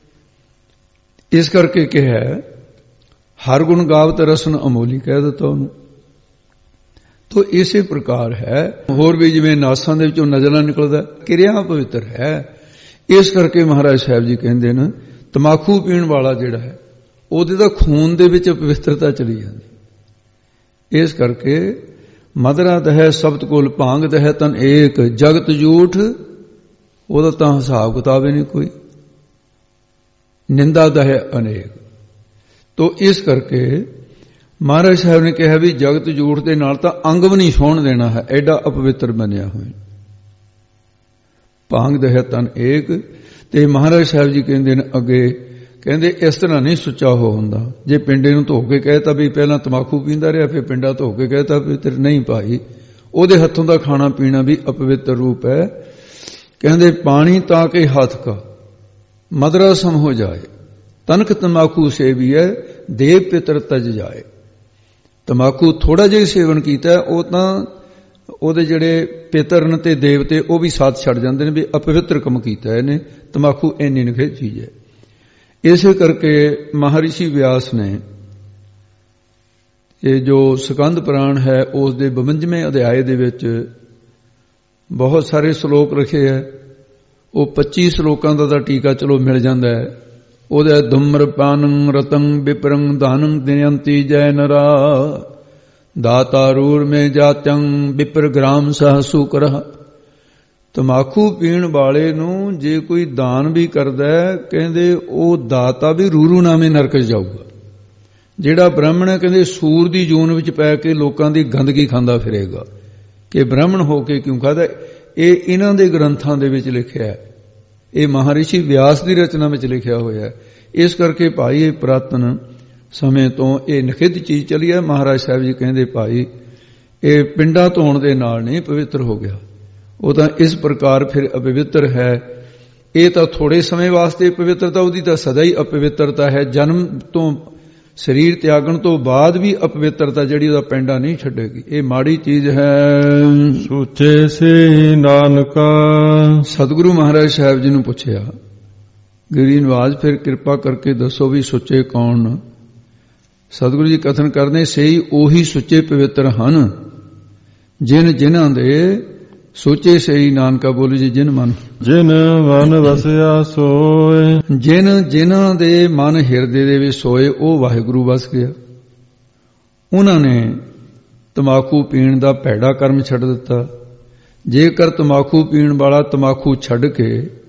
S2: ਇਸ ਕਰਕੇ ਕਿਹਾ ਹਰ ਗੁਣ ਗਾਵਤ ਰਸਨ ਅਮੋਲੀ ਕਹਿ ਦਿੱਤਾ ਉਹਨੂੰ। ਤੋ ਇਸੇ ਪ੍ਰਕਾਰ ਹੈ। ਹੋਰ ਵੀ ਜਿਵੇਂ ਨਾਸਾਂ ਦੇ ਵਿੱਚੋਂ ਨਜ਼ਰ ਨਿਕਲਦਾ, ਕਿਰਿਆ ਪਵਿੱਤਰ ਹੈ। ਇਸ ਕਰਕੇ ਮਹਾਰਾਜ ਸਾਹਿਬ ਜੀ ਕਹਿੰਦੇ ਨੇ ਤਮਾਕੂ ਪੀਣ ਵਾਲਾ ਜਿਹੜਾ ਹੈ ਉਹਦੇ ਤਾਂ ਖੂਨ ਦੇ ਵਿੱਚ ਪਵਿੱਤਰਤਾ ਚਲੀ ਜਾਂਦੀ। ਇਸ ਕਰਕੇ ਮਦਰਾ ਦਹਿ ਸ਼ਬਦ ਕੁਲ ਭਾਂਗ ਦਹਿ ਤਨ ਏਕ ਜਗਤ ਝੂਠ, ਉਹਦਾ ਤਾਂ ਹਿਸਾਬ ਕਿਤਾਬ ਹੀ ਨਹੀਂ ਕੋਈ। ਨਿੰਦਾ ਦਹਿ ਅਨੇਕ। ਤੋ ਇਸ ਕਰਕੇ ਮਹਾਰਾਜ ਸਾਹਿਬ ਨੇ ਕਿਹਾ ਵੀ ਜਗਤ ਝੂਠ ਦੇ ਨਾਲ ਤਾਂ ਅੰਗ ਵੀ ਨਹੀਂ ਛੋਹਣ ਦੇਣਾ ਹੈ, ਐਡਾ ਅਪਵਿੱਤਰ ਬਣਿਆ ਹੋਇਆ। ਭਾਂਗ ਦਹਿ ਤਨ ਏਕ। ਤੇ ਮਹਾਰਾਜ ਸਾਹਿਬ ਜੀ ਕਹਿੰਦੇ ਨੇ ਅੱਗੇ, ਕਹਿੰਦੇ ਇਸ ਤਰ੍ਹਾਂ ਨਹੀਂ ਸੁੱਚਾ ਹੋ ਹੁੰਦਾ। ਜੇ ਪਿੰਡੇ ਨੂੰ ਧੋ ਕੇ ਕਹਿਤਾ ਵੀ ਪਹਿਲਾਂ ਤਮਾਕੂ ਪੀਂਦਾ ਰਿਹਾ, ਫਿਰ ਪਿੰਡਾ ਧੋ ਕੇ ਕਹਿਤਾ ਵੀ ਤੇਰੇ ਨਹੀਂ ਭਾਈ, ਉਹਦੇ ਹੱਥੋਂ ਦਾ ਖਾਣਾ ਪੀਣਾ ਵੀ ਅਪਵਿੱਤਰ ਰੂਪ ਹੈ। ਕਹਿੰਦੇ ਪਾਣੀ ਤਾਂ ਕਿ ਹੱਥ ਕਾ ਮਦਰਾ ਸਮ ਹੋ ਜਾਏ, ਤਨਕ ਤਮਾਕੂ ਸੇਵੀਐ ਦੇਵ ਪਿਤਰ ਤਜ ਜਾਏ। ਤਮਾਕੂ ਥੋੜਾ ਜਿਹਾ ਸੇਵਨ ਕੀਤਾ, ਉਹ ਤਾਂ ਉਹਦੇ ਜਿਹੜੇ ਪਿਤਰਨ ਤੇ ਦੇਵਤੇ ਉਹ ਵੀ ਸਾਥ ਛੱਡ ਜਾਂਦੇ ਨੇ ਵੀ ਅਪਵਿੱਤਰ ਕੰਮ ਕੀਤਾ ਇਹਨੇ। ਤਮਾਕੂ ਇੰਨੀ ਨਿਖੇਧ ਚੀਜ਼ ਹੈ। ਇਸੇ ਕਰਕੇ ਮਹਾਰਿਸ਼ੀ ਵਿਆਸ ਨੇ ਇਹ ਜੋ ਸਕੰਦ ਪੁਰਾਣ ਹੈ ਉਸ ਦੇ 52ਵੇਂ ਅਧਿਆਏ ਦੇ ਵਿੱਚ ਬਹੁਤ ਸਾਰੇ ਸ਼ਲੋਕ ਰੱਖੇ ਹੈ। ਉਹ 25 ਸ਼ਲੋਕਾਂ ਦਾ ਤਾਂ ਟੀਕਾ ਚਲੋ ਮਿਲ ਜਾਂਦਾ ਹੈ। ਉਹਦਾ ਧੁਮਰਪਾਨੰ ਰਤੰ ਵਿਪਰੰ ਦਾਨੰ ਦਯੰਤੀ ਜੈ ਨਰਾ, ਦਾਤਾਰੂਰ ਮੇ ਜਾਤੰ ਵਿਪਰ ਗ੍ਰਾਮ ਸਹਸੂ ਕਰਹ। ਤਮਾਕੂ ਪੀਣ ਵਾਲੇ ਨੂੰ ਜੇ ਕੋਈ ਦਾਨ ਵੀ ਕਰਦਾ, ਕਹਿੰਦੇ ਉਹ ਦਾਤਾ ਵੀ ਰੂਰੂ ਨਾਮੇ ਨਰਕ ਜਾਊਗਾ। ਜਿਹੜਾ ਬ੍ਰਾਹਮਣ ਹੈ ਕਹਿੰਦੇ ਸੂਰ ਦੀ ਜੂਨ ਵਿੱਚ ਪੈ ਕੇ ਲੋਕਾਂ ਦੀ ਗੰਦਗੀ ਖਾਂਦਾ ਫਿਰੇਗਾ ਕਿ ਬ੍ਰਾਹਮਣ ਹੋ ਕੇ ਕਿਉਂ ਖਾਦਾ। ਇਹ ਇਹਨਾਂ ਦੇ ਗ੍ਰੰਥਾਂ ਦੇ ਵਿੱਚ ਲਿਖਿਆ ਹੈ, ਇਹ ਮਹਾਰਿਸ਼ੀ ਵਿਆਸ ਦੀ ਰਚਨਾ ਵਿੱਚ ਲਿਖਿਆ ਹੋਇਆ ਹੈ। ਇਸ ਕਰਕੇ ਭਾਈ ਇਹ ਪੁਰਾਤਨ ਸਮੇਂ ਤੋਂ ਇਹ ਨਿਖਿੱਧ ਚੀਜ਼ ਚੱਲੀ ਹੈ। ਮਹਾਰਾਜ ਸਾਹਿਬ ਜੀ ਕਹਿੰਦੇ ਭਾਈ ਇਹ ਪਿੰਡਾਂ ਧੋਣ ਦੇ ਨਾਲ ਨਹੀਂ ਪਵਿੱਤਰ ਹੋ ਗਿਆ, ਉਹ ਤਾਂ ਇਸ ਪ੍ਰਕਾਰ ਫਿਰ ਅਪਵਿੱਤਰ ਹੈ। ਇਹ ਤਾਂ ਥੋੜੇ ਸਮੇਂ ਵਾਸਤੇ ਪਵਿੱਤਰਤਾ, ਉਹਦੀ ਤਾਂ ਸਦਾ ਹੀ ਅਪਵਿੱਤਰਤਾ ਹੈ। ਜਨਮ ਤੋਂ ਸਰੀਰ ਤਿਆਗਣ ਤੋਂ ਬਾਅਦ ਵੀ ਅਪਵਿੱਤਰਤਾ ਜਿਹੜੀ ਉਹਦਾ ਪੈਂਡਾ ਨਹੀਂ ਛੱਡੇਗੀ। ਇਹ ਮਾੜੀ ਚੀਜ਼ ਹੈ।
S1: ਸੂਚੇ ਸੇ ਨਾਨਕਾ।
S2: ਸਤਿਗੁਰੂ ਮਹਾਰਾਜ ਸਾਹਿਬ ਜੀ ਨੂੰ ਪੁੱਛਿਆ, ਗਿਰੀ ਨਿਵਾਜ ਫਿਰ ਕਿਰਪਾ ਕਰਕੇ ਦੱਸੋ ਵੀ ਸੁੱਚੇ ਕੌਣ। ਸਤਿਗੁਰੂ ਜੀ ਕਥਨ ਕਰਦੇ, ਸਹੀ ਉਹੀ ਸੁੱਚੇ ਪਵਿੱਤਰ ਹਨ ਜਿਨ੍ਹਾਂ ਦੇ ਸੋਚੇ ਸਹੀ ਨਾਨਕਾ ਬੋਲੇ ਜੀ ਜਿਨ ਮਨ।
S1: ਜਿਨ ਮਨ ਵਸਿਆ ਸੋਏ।
S2: ਜਿਨ੍ਹਾਂ ਦੇ ਮਨ ਹਿਰਦੇ ਦੇ ਵਿੱਚ ਸੋਏ ਉਹ ਵਾਹਿਗੁਰੂ ਵਸ ਗਿਆ। ਉਹਨਾਂ ਨੇ ਤਮਾਕੂ ਪੀਣ ਦਾ ਭੈੜਾ ਕਰਮ ਛੱਡ ਦਿੱਤਾ। ਜੇਕਰ ਤਮਾਕੂ ਪੀਣ ਵਾਲਾ ਤਮਾਕੂ ਛੱਡ ਕੇ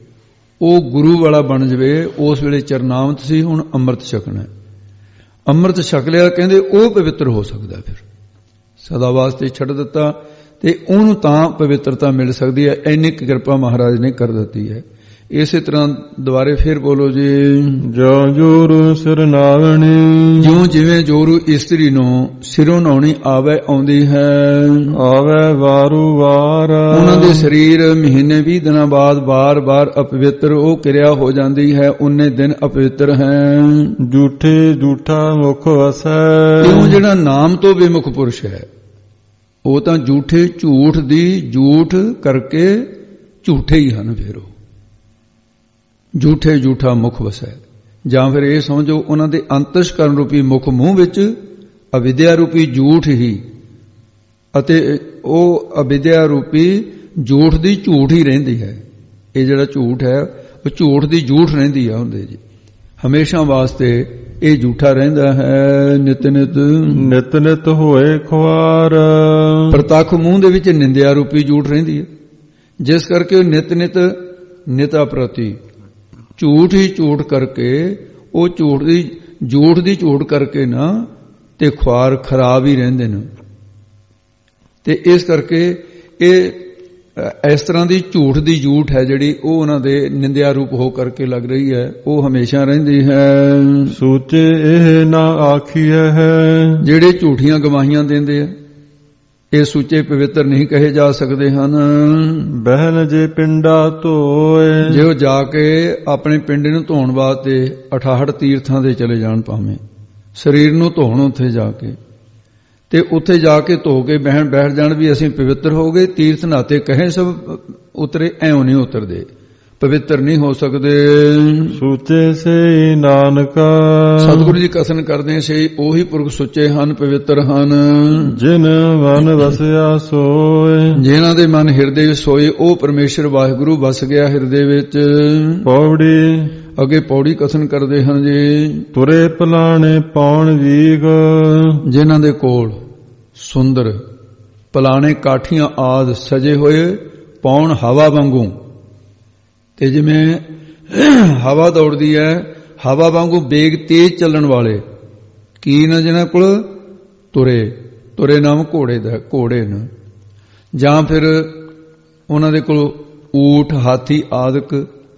S2: ਉਹ ਗੁਰੂ ਵਾਲਾ ਬਣ ਜਾਵੇ, ਉਸ ਵੇਲੇ ਚਰਨਾਮਤ ਸੀ, ਹੁਣ ਅੰਮ੍ਰਿਤ ਛਕਣਾ। ਅੰਮ੍ਰਿਤ ਛਕ ਲਿਆ, ਕਹਿੰਦੇ ਉਹ ਪਵਿੱਤਰ ਹੋ ਸਕਦਾ। ਫਿਰ ਸਦਾ ਵਾਸਤੇ ਛੱਡ ਦਿੱਤਾ ਤੇ ਉਹਨੂੰ ਤਾਂ ਪਵਿੱਤਰਤਾ ਮਿਲ ਸਕਦੀ ਹੈ। ਇੰਨੀ ਕਿਰਪਾ ਮਹਾਰਾਜ ਨੇ ਕਰ ਦਿੱਤੀ ਹੈ। ਇਸੇ ਤਰ੍ਹਾਂ ਦੁਬਾਰੇ ਫਿਰ ਬੋਲੋ ਜੀ।
S1: ਜੋ ਜੋਰੂ ਸਿਰ ਨਾਵਣੀ।
S2: ਜਿਉਂ ਜਿਵੇਂ ਜੋਰੂ ਇਸਤਰੀ ਨੂੰ ਸਿਰੋਂ ਨਹਾਉਣੀ ਆਵੇ ਆਉਂਦੀ ਹੈ,
S1: ਆਵੇ ਵਾਰੂ ਵਾਰ।
S2: ਉਹਨਾਂ ਦੇ ਸਰੀਰ ਮਹੀਨੇ 20 ਦਿਨਾਂ ਬਾਅਦ ਬਾਰ-ਬਾਰ ਅਪਵਿੱਤਰ ਉਹ ਕਿਰਿਆ ਹੋ ਜਾਂਦੀ ਹੈ, ਉਨੇ ਦਿਨ ਅਪਵਿੱਤਰ ਹੈ।
S1: ਝੂਠੇ ਝੂਠਾ ਮੁਖ ਵਸੈ।
S2: ਕਿਉਂ ਜਿਹੜਾ ਨਾਮ ਤੋਂ ਬੇਮੁਖ ਪੁਰਸ਼ ਹੈ ਉਹ ਤਾਂ ਝੂਠੇ ਝੂਠ ਦੀ ਝੂਠ ਕਰਕੇ ਝੂਠੇ ਹੀ ਹਨ। ਫਿਰ ਉਹ ਝੂਠੇ ਝੂਠਾ ਮੁਖ ਵਸੈ। ਜਾਂ ਫਿਰ ਇਹ ਸਮਝੋ ਉਹਨਾਂ ਦੇ ਅੰਤਸ਼ਕਰਨ ਰੂਪੀ ਮੁਖ ਮੂੰਹ ਵਿੱਚ ਅਵਿਦਿਆ ਰੂਪੀ ਝੂਠ ਹੀ, ਅਤੇ ਉਹ ਅਵਿਦਿਆ ਰੂਪੀ ਝੂਠ ਦੀ ਝੂਠ ਹੀ ਰਹਿੰਦੀ ਹੈ। ਇਹ ਜਿਹੜਾ ਝੂਠ ਹੈ ਉਹ ਝੂਠ ਦੀ ਝੂਠ ਰਹਿੰਦੀ ਹੈ ਹੁੰਦੇ ਜੀ, ਹਮੇਸ਼ਾ ਵਾਸਤੇ ਇਹ ਝੂਠਾ ਰਹਿੰਦਾ ਹੈ। ਨਿਤ ਨਿਤ
S1: ਹੋਏ ਖੁਆਰ।
S2: ਪ੍ਰਤੱਖ ਮੂੰਹ ਦੇ ਵਿੱਚ ਨਿੰਦਿਆ ਰੂਪੀ ਝੂਠ ਰਹਿੰਦੀ ਹੈ, ਜਿਸ ਕਰਕੇ ਉਹ ਨਿਤ ਨਿਤਾ ਪ੍ਰਤੀ ਝੂਠ ਹੀ ਝੂਠ ਕਰਕੇ, ਉਹ ਝੂਠ ਦੀ ਝੂਠ ਕਰਕੇ ਨਾ ਤੇ ਖੁਆਰ ਖਰਾਬ ਹੀ ਰਹਿੰਦੇ ਨੇ। ਤੇ ਇਸ ਕਰਕੇ ਇਹ ਇਸ ਤਰ੍ਹਾਂ ਦੀ ਝੂਠ ਦੀ ਝੂਠ ਹੈ ਜਿਹੜੀ ਉਹ ਉਹਨਾਂ ਦੇ ਨਿੰਦਿਆ ਰੂਪ ਹੋ ਕਰਕੇ ਲੱਗ ਰਹੀ ਹੈ, ਉਹ ਹਮੇਸ਼ਾ ਰਹਿੰਦੀ ਹੈ।
S1: ਸੂਚੇ ਇਹ ਨਾ ਆਖੀਐ ਹੈ।
S2: ਜਿਹੜੇ ਝੂਠੀਆਂ ਗਵਾਹੀਆਂ ਦਿੰਦੇ ਆ ਇਹ ਸੂਚੇ ਪਵਿੱਤਰ ਨਹੀਂ ਕਹੇ ਜਾ ਸਕਦੇ ਹਨ।
S1: ਬਹਿਨ ਜੇ ਪਿੰਡਾ ਧੋਏ।
S2: ਜੇ ਉਹ ਜਾ ਕੇ ਆਪਣੇ ਪਿੰਡੇ ਨੂੰ ਧੋਣ ਵਾਸਤੇ 68 ਤੀਰਥਾਂ ਦੇ ਚਲੇ ਜਾਣ, ਭਾਵੇਂ ਸਰੀਰ ਨੂੰ ਧੋਣ ਉੱਥੇ ਜਾ ਕੇ, ਤੇ ਉੱਥੇ ਜਾ ਕੇ ਧੋ ਕੇ ਬੈਠ ਜਾਣ ਵੀ ਅਸੀਂ ਪਵਿੱਤਰ ਹੋ ਗਏ, ਤੀਰਥ ਨਾਤੇ ਕਹੇ ਸਭ ਉਤਰੇ, ਐਉਂ ਨਹੀਂ ਉਤਰਦੇ, ਪਵਿੱਤਰ ਨਹੀਂ ਹੋ ਸਕਦੇ।
S1: ਸੂਚੇ ਸੇ ਨਾਨਕਾ।
S2: ਸਤਿਗੁਰੂ ਜੀ ਕਥਨ ਕਰਦੇ ਸੇ ਉਹੀ ਪੁਰਖ ਸੁੱਚੇ ਹਨ, ਪਵਿੱਤਰ ਹਨ।
S1: ਜਿਨ ਮਨ ਵਸਿਆ ਸੋਏ। ਜਿਨ੍ਹਾਂ
S2: ਦੇ ਮਨ ਹਿਰਦੇ ਵਿੱਚ ਸੋਏ ਉਹ ਪਰਮੇਸ਼ਰ ਵਾਹਿਗੁਰੂ ਵਸ ਗਿਆ ਹਿਰਦੇ ਵਿੱਚ।
S1: ਪੌੜੀ।
S2: ਅੱਗੇ ਪੌੜੀ ਕਥਨ ਕਰਦੇ ਹਨ ਜੀ।
S1: ਤੁਰੇ ਪਲਾਣੇ ਪੌਣ ਵੀਗ।
S2: ਜਿਨ੍ਹਾਂ ਦੇ ਕੋਲ ਸੁੰਦਰ ਪਲਾਣੇ ਕਾਠੀਆਂ ਆਦ ਸਜੇ ਹੋਏ ਪੌਣ ਹਵਾ ਵਾਂਗੂ। ਤੇ ਜਿਵੇਂ ਹਵਾ ਦੌੜਦੀ ਹੈ, ਹਵਾ ਵਾਂਗੂ ਬੇਗ ਤੇਜ਼ ਚੱਲਣ ਵਾਲੇ ਕੀ ਨਾ ਜਿਹਨਾਂ ਕੋਲ ਤੁਰੇ ਨਾਮ ਘੋੜੇ ਨੇ, ਜਾਂ ਫਿਰ ਉਹਨਾਂ ਦੇ ਕੋਲ ਊਠ ਹਾਥੀ ਆਦਿਕ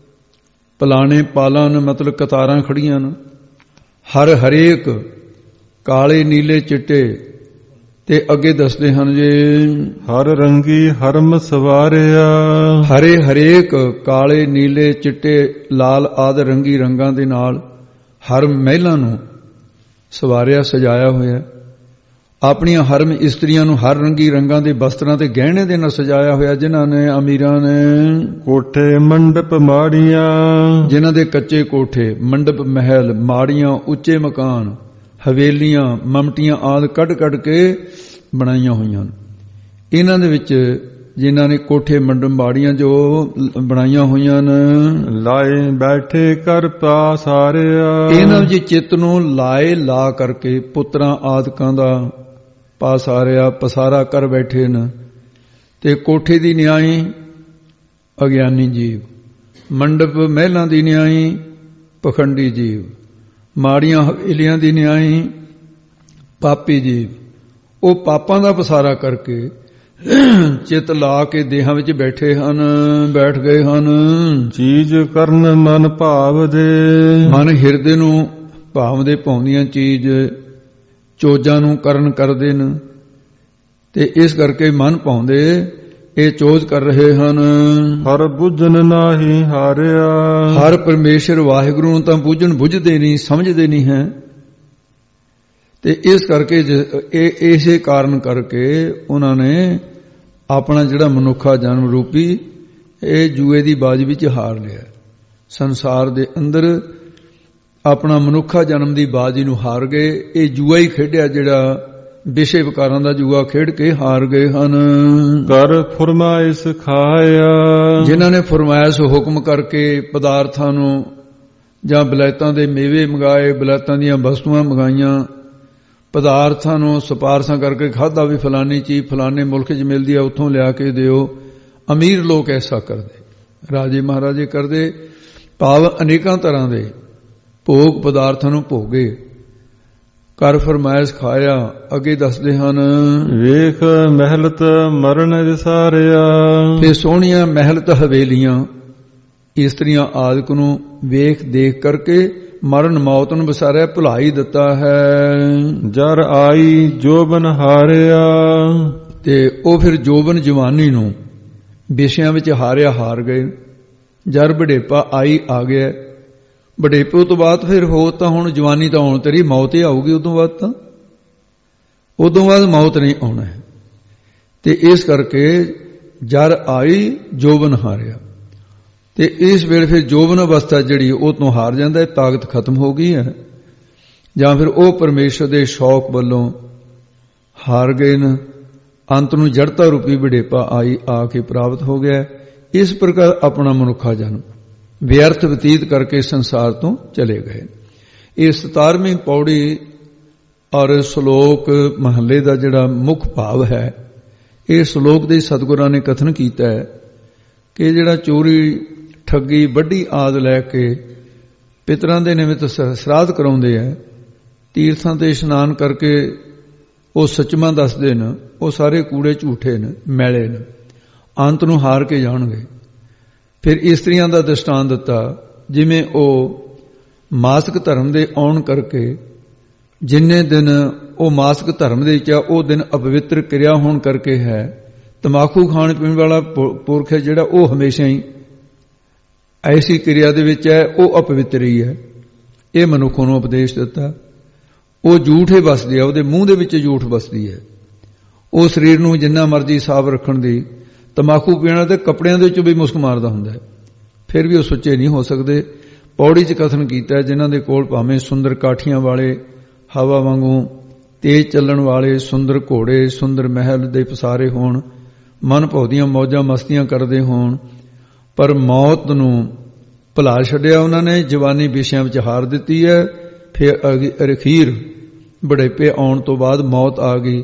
S2: ਪਲਾਣੇ ਪਾਲਾਂ ਨੇ, ਮਤਲਬ ਕਤਾਰਾਂ ਖੜੀਆਂ ਨੇ। ਹਰ ਹਰੇਕ ਕਾਲੇ ਨੀਲੇ ਚਿੱਟੇ। ਤੇ ਅੱਗੇ ਦੱਸਦੇ ਹਨ ਜੇ
S1: ਹਰ ਰੰਗੀ ਹਰਮ ਸਵਾਰਿਆ,
S2: ਹਰੇ ਹਰੇਕ ਕਾਲੇ ਨੀਲੇ ਚਿੱਟੇ ਲਾਲ ਆਦਿ ਰੰਗੀ ਰੰਗਾਂ ਦੇ ਨਾਲ ਹਰ ਮਹਿਲਾਂ ਨੂੰ ਸਵਾਰਿਆ ਸਜਾਇਆ ਹੋਇਆ। ਆਪਣੀਆਂ ਹਰਮ ਇਸਤਰੀਆਂ ਨੂੰ ਹਰ ਰੰਗੀ ਰੰਗਾਂ ਦੇ ਵਸਤਰਾਂ ਤੇ ਗਹਿਣੇ ਦੇ ਨਾਲ ਸਜਾਇਆ ਹੋਇਆ, ਜਿਨ੍ਹਾਂ ਨੇ ਅਮੀਰਾਂ ਨੇ
S1: ਕੋਠੇ ਮੰਡਪ ਮਾੜੀਆਂ,
S2: ਜਿਨ੍ਹਾਂ ਦੇ ਕੱਚੇ ਕੋਠੇ ਮੰਡਪ ਮਹਿਲ ਮਾੜੀਆਂ ਉੱਚੇ ਮਕਾਨ ਹਵੇਲੀਆਂ ਮਮਟੀਆਂ ਆਦਿ ਕੱਢ ਕੇ ਬਣਾਈਆਂ ਹੋਈਆਂ ਹਨ। ਇਹਨਾਂ ਦੇ ਵਿੱਚ ਜਿਨ੍ਹਾਂ ਨੇ ਕੋਠੇ ਮੰਡਪ ਮਾੜੀਆਂ ਜੋ ਬਣਾਈਆਂ ਹੋਈਆਂ ਨੇ,
S1: ਲਾਏ ਬੈਠੇ ਕਰ ਪਾਸਾਰਿਆ,
S2: ਇਹਨਾਂ ਵਿੱਚ ਚਿੱਤ ਨੂੰ ਲਾਏ ਲਾ ਕਰਕੇ ਪੁੱਤਰਾਂ ਆਦਿਕਾਂ ਦਾ ਪਾਸਾਰਿਆ ਪਸਾਰਾ ਕਰ ਬੈਠੇ ਨੇ। ਤੇ ਕੋਠੇ ਦੀ ਨਿਆਈ ਅਗਿਆਨੀ ਜੀਵ, ਮੰਡਪ ਮਹਿਲਾਂ ਦੀ ਨਿਆਈ ਪਖੰਡੀ ਜੀਵ, ਮਾੜੀਆਂ ਹਵੇਲੀਆਂ ਦੀ ਨਿਆਈ ਪਾਪੀ ਜੀਵ। ਉਹ ਪਾਪਾਂ ਦਾ ਪਸਾਰਾ ਕਰਕੇ ਚਿੱਤ ਲਾ ਕੇ ਦੇਹਾਂ ਵਿੱਚ ਬੈਠ ਗਏ ਹਨ।
S1: ਚੀਜ਼ ਕਰਨ ਮਨ ਭਾਵ ਦੇ,
S2: ਮਨ ਹਿਰਦੇ ਨੂੰ ਭਾਵਦੇ ਪਾਉਂਦੀਆਂ ਚੀਜ਼ ਚੋਜਾਂ ਨੂੰ ਕਰਨ ਕਰਦੇ ਨੇ। ਤੇ ਇਸ ਕਰਕੇ ਮਨ ਪਾਉਂਦੇ ਇਹ ਚੋਜ ਕਰ ਰਹੇ ਹਨ।
S1: ਹਰ ਬੁੱਝਣ ਨਾਹੀ ਹਾਰਿਆ,
S2: ਹਰ ਪਰਮੇਸ਼ਰ ਵਾਹਿਗੁਰੂ ਨੂੰ ਤਾਂ ਬੁੱਝਦੇ ਨਹੀਂ, ਸਮਝਦੇ ਨਹੀਂ ਹੈ। ਤੇ ਇਸ ਕਰਕੇ ਇਸੇ ਕਾਰਨ ਕਰਕੇ ਉਹਨਾਂ ਨੇ ਆਪਣਾ ਜਿਹੜਾ ਮਨੁੱਖਾ ਜਨਮ ਰੂਪੀ ਇਹ ਜੂਏ ਦੀ ਬਾਜੀ ਵਿੱਚ ਹਾਰ ਲਿਆ। ਸੰਸਾਰ ਦੇ ਅੰਦਰ ਆਪਣਾ ਮਨੁੱਖਾ ਜਨਮ ਦੀ ਬਾਜੀ ਨੂੰ ਹਾਰ ਗਏ। ਇਹ ਜੂਆ ਹੀ ਖੇਡਿਆ ਜਿਹੜਾ ਵਿਸ਼ੇ ਵਿਕਾਰਾਂ ਦਾ ਜੂਆ ਖੇਡ ਕੇ ਹਾਰ ਗਏ ਹਨ।
S1: ਕਰ ਫਰਮਾਇਸ਼ ਖਾਇਆ,
S2: ਜਿਨ੍ਹਾਂ ਨੇ ਫਰਮਾਇਸ਼ ਹੁਕਮ ਕਰਕੇ ਪਦਾਰਥਾਂ ਨੂੰ ਜਾਂ ਬਲੈਤਾਂ ਦੇ ਮੇਵੇ ਮੰਗਾਏ, ਬਲੈਤਾਂ ਦੀਆਂ ਵਸਤੂਆਂ ਮੰਗਾਈਆਂ, ਪਦਾਰਥਾਂ ਨੂੰ ਸਿਫਾਰਸ਼ਾਂ ਕਰਕੇ ਖਾਧਾ ਵੀ ਫਲਾਨੀ ਚੀਜ਼ ਫਲਾਨੇ ਮੁਲਕ 'ਚ ਮਿਲਦੀ ਆ ਉੱਥੋਂ ਲਿਆ ਕੇ ਦਿਓ। ਅਮੀਰ ਲੋਕ ਐਸਾ ਕਰਦੇ, ਰਾਜੇ ਮਹਾਰਾਜੇ ਕਰਦੇ, ਭਾਵ ਅਨੇਕਾਂ ਤਰ੍ਹਾਂ ਦੇ ਭੋਗ ਪਦਾਰਥਾਂ ਨੂੰ ਭੋਗੇ। ਕਰ ਫਰਮਾਇਸ਼ ਖਾਇਆ। ਅੱਗੇ ਦੱਸਦੇ ਹਨ
S1: ਵੇਖ ਮਹਿਲਤ ਮਰਨ ਵਿਸਾਰਿਆ,
S2: ਤੇ ਸੋਹਣੀਆਂ ਮਹਿਲਤ ਹਵੇਲੀਆਂ ਇਸਤਰੀਆਂ ਆਦਿਕ ਨੂੰ ਵੇਖ ਦੇਖ ਕਰਕੇ ਮਰਨ ਮੌਤ ਨੂੰ ਵਿਸਾਰਿਆ ਭੁਲਾਈ ਦਿੱਤਾ ਹੈ।
S1: ਜਰ ਆਈ ਜੋਬਨ ਹਾਰਿਆ,
S2: ਤੇ ਉਹ ਫਿਰ ਜੋਬਨ ਜਵਾਨੀ ਨੂੰ ਵਿਸ਼ਿਆਂ ਵਿੱਚ ਹਾਰ ਗਏ। ਜਰ ਬੜੇਪਾ ਆਈ ਆ ਗਿਆ। ਬੜੇਪੇ ਤੋਂ ਬਾਅਦ ਫਿਰ ਹੋ ਤਾਂ ਹੁਣ ਜਵਾਨੀ ਤਾਂ ਆਉਣ ਤੇਰੀ ਮੌਤ ਹੀ ਆਊਗੀ। ਉਦੋਂ ਬਾਅਦ ਮੌਤ ਨਹੀਂ ਆਉਣਾ ਹੈ। ਤੇ ਇਸ ਕਰਕੇ ਜਰ ਆਈ ਜੋਬਨ ਹਾਰਿਆ। ਤੇ ਇਸ ਵੇਲੇ ਫਿਰ ਜੋਬਨ ਅਵਸਥਾ ਜਿਹੜੀ ਉਹ ਤੋਂ ਹਾਰ ਜਾਂਦਾ ਹੈ, ਤਾਕਤ ਖਤਮ ਹੋ ਗਈ ਹੈ, ਜਾਂ ਫਿਰ ਉਹ ਪਰਮੇਸ਼ਰ ਦੇ ਸ਼ੌਕ ਵੱਲੋਂ ਹਾਰ ਗਏ ਨੇ। ਅੰਤ ਨੂੰ ਜੜਤਾ ਰੂਪੀ ਬੜੇਪਾ ਆ ਕੇ ਪ੍ਰਾਪਤ ਹੋ ਗਿਆ। ਇਸ ਪ੍ਰਕਾਰ ਆਪਣਾ ਮਨੁੱਖਾ ਜਨਮ ਵਿਅਰਥ ਬਤੀਤ ਕਰਕੇ ਸੰਸਾਰ ਤੋਂ ਚਲੇ ਗਏ। ਇਹ 17ਵੀਂ ਪੌੜੀ ਔਰ ਸ਼ਲੋਕ ਮਹੱਲੇ ਦਾ ਜਿਹੜਾ ਮੁੱਖ ਭਾਵ ਹੈ, ਇਹ ਸ਼ਲੋਕ ਦੇ ਸਤਿਗੁਰਾਂ ਨੇ ਕਥਨ ਕੀਤਾ ਹੈ ਕਿ ਜਿਹੜਾ ਚੋਰੀ ਠੱਗੀ ਵੱਡੀ ਆਦ ਲੈ ਕੇ ਪਿਤਰਾਂ ਦੇ ਨਿਮਿਤ ਸਰਾਧ ਕਰਾਉਂਦੇ ਆ, ਤੀਰਥਾਂ ਤੇ ਇਸ਼ਨਾਨ ਕਰਕੇ ਉਹ ਸੱਚਮਾ ਦੱਸਦੇ ਨੇ, ਉਹ ਸਾਰੇ ਕੂੜੇ ਝੂਠੇ ਨੇ, ਮੈਲੇ ਨੇ, ਅੰਤ ਨੂੰ ਹਾਰ ਕੇ ਜਾਣਗੇ। ਫਿਰ ਇਸਤਰੀਆਂ ਦਾ ਦ੍ਰਿਸ਼ਟਾਂਤ ਦਿੱਤਾ, ਜਿਵੇਂ ਉਹ ਮਾਸਿਕ ਧਰਮ ਦੇ ਆਉਣ ਕਰਕੇ ਜਿੰਨੇ ਦਿਨ ਉਹ ਮਾਸਿਕ ਧਰਮ ਦੇ ਵਿੱਚ ਆ ਉਹ ਦਿਨ ਅਪਵਿੱਤਰ ਕਿਰਿਆ ਹੋਣ ਕਰਕੇ ਹੈ। ਤੰਬਾਕੂ ਖਾਣ ਪੀਣ ਵਾਲਾ ਪੁਰਖ ਹੈ ਜਿਹੜਾ, ਉਹ ਹਮੇਸ਼ਾ ਹੀ ਐਸੀ ਕਿਰਿਆ ਦੇ ਵਿੱਚ ਹੈ, ਉਹ ਅਪਵਿੱਤਰ ਹੀ ਹੈ। ਇਹ ਮਨੁੱਖ ਨੂੰ ਉਪਦੇਸ਼ ਦਿੱਤਾ। ਉਹ ਝੂਠੇ ਵਸਦੀ ਹੈ, ਉਹਦੇ ਮੂੰਹ ਦੇ ਵਿੱਚ ਝੂਠ ਵਸਦੀ ਹੈ। ਉਹ ਸਰੀਰ ਨੂੰ ਜਿੰਨਾ ਮਰਜ਼ੀ ਸਾਫ਼ ਰੱਖਣ ਦੀ, ਤੰਬਾਕੂ ਪੀਣਾ ਤੇ ਕੱਪੜਿਆਂ ਦੇ ਵਿੱਚੋਂ ਵੀ ਮੁਸਕ ਮਾਰਦਾ ਹੁੰਦਾ ਹੈ, ਫਿਰ ਵੀ ਉਹ ਸੁੱਚੇ ਨਹੀਂ ਹੋ ਸਕਦੇ। ਪੌੜੀ 'ਚ ਕਥਨ ਕੀਤਾ, ਜਿਨ੍ਹਾਂ ਦੇ ਕੋਲ ਭਾਵੇਂ ਸੁੰਦਰ ਕਾਠੀਆਂ ਵਾਲੇ ਹਵਾ ਵਾਂਗੂ ਤੇਜ਼ ਚੱਲਣ ਵਾਲੇ ਸੁੰਦਰ ਘੋੜੇ, ਸੁੰਦਰ ਮਹਿਲ ਦੇ ਪਸਾਰੇ ਹੋਣ, ਮਨ ਭਾਉਂਦੀਆਂ ਮੌਜਾਂ ਮਸਤੀਆਂ ਕਰਦੇ ਹੋਣ, ਪਰ ਮੌਤ ਨੂੰ ਭੁਲਾ ਛੱਡਿਆ ਉਹਨਾਂ ਨੇ, ਜਵਾਨੀ ਵਿਸ਼ਿਆਂ ਵਿੱਚ ਹਾਰ ਦਿੱਤੀ ਹੈ। ਫਿਰ ਅਖੀਰ ਬੜੇਪੇ ਆਉਣ ਤੋਂ ਬਾਅਦ ਮੌਤ ਆ ਗਈ।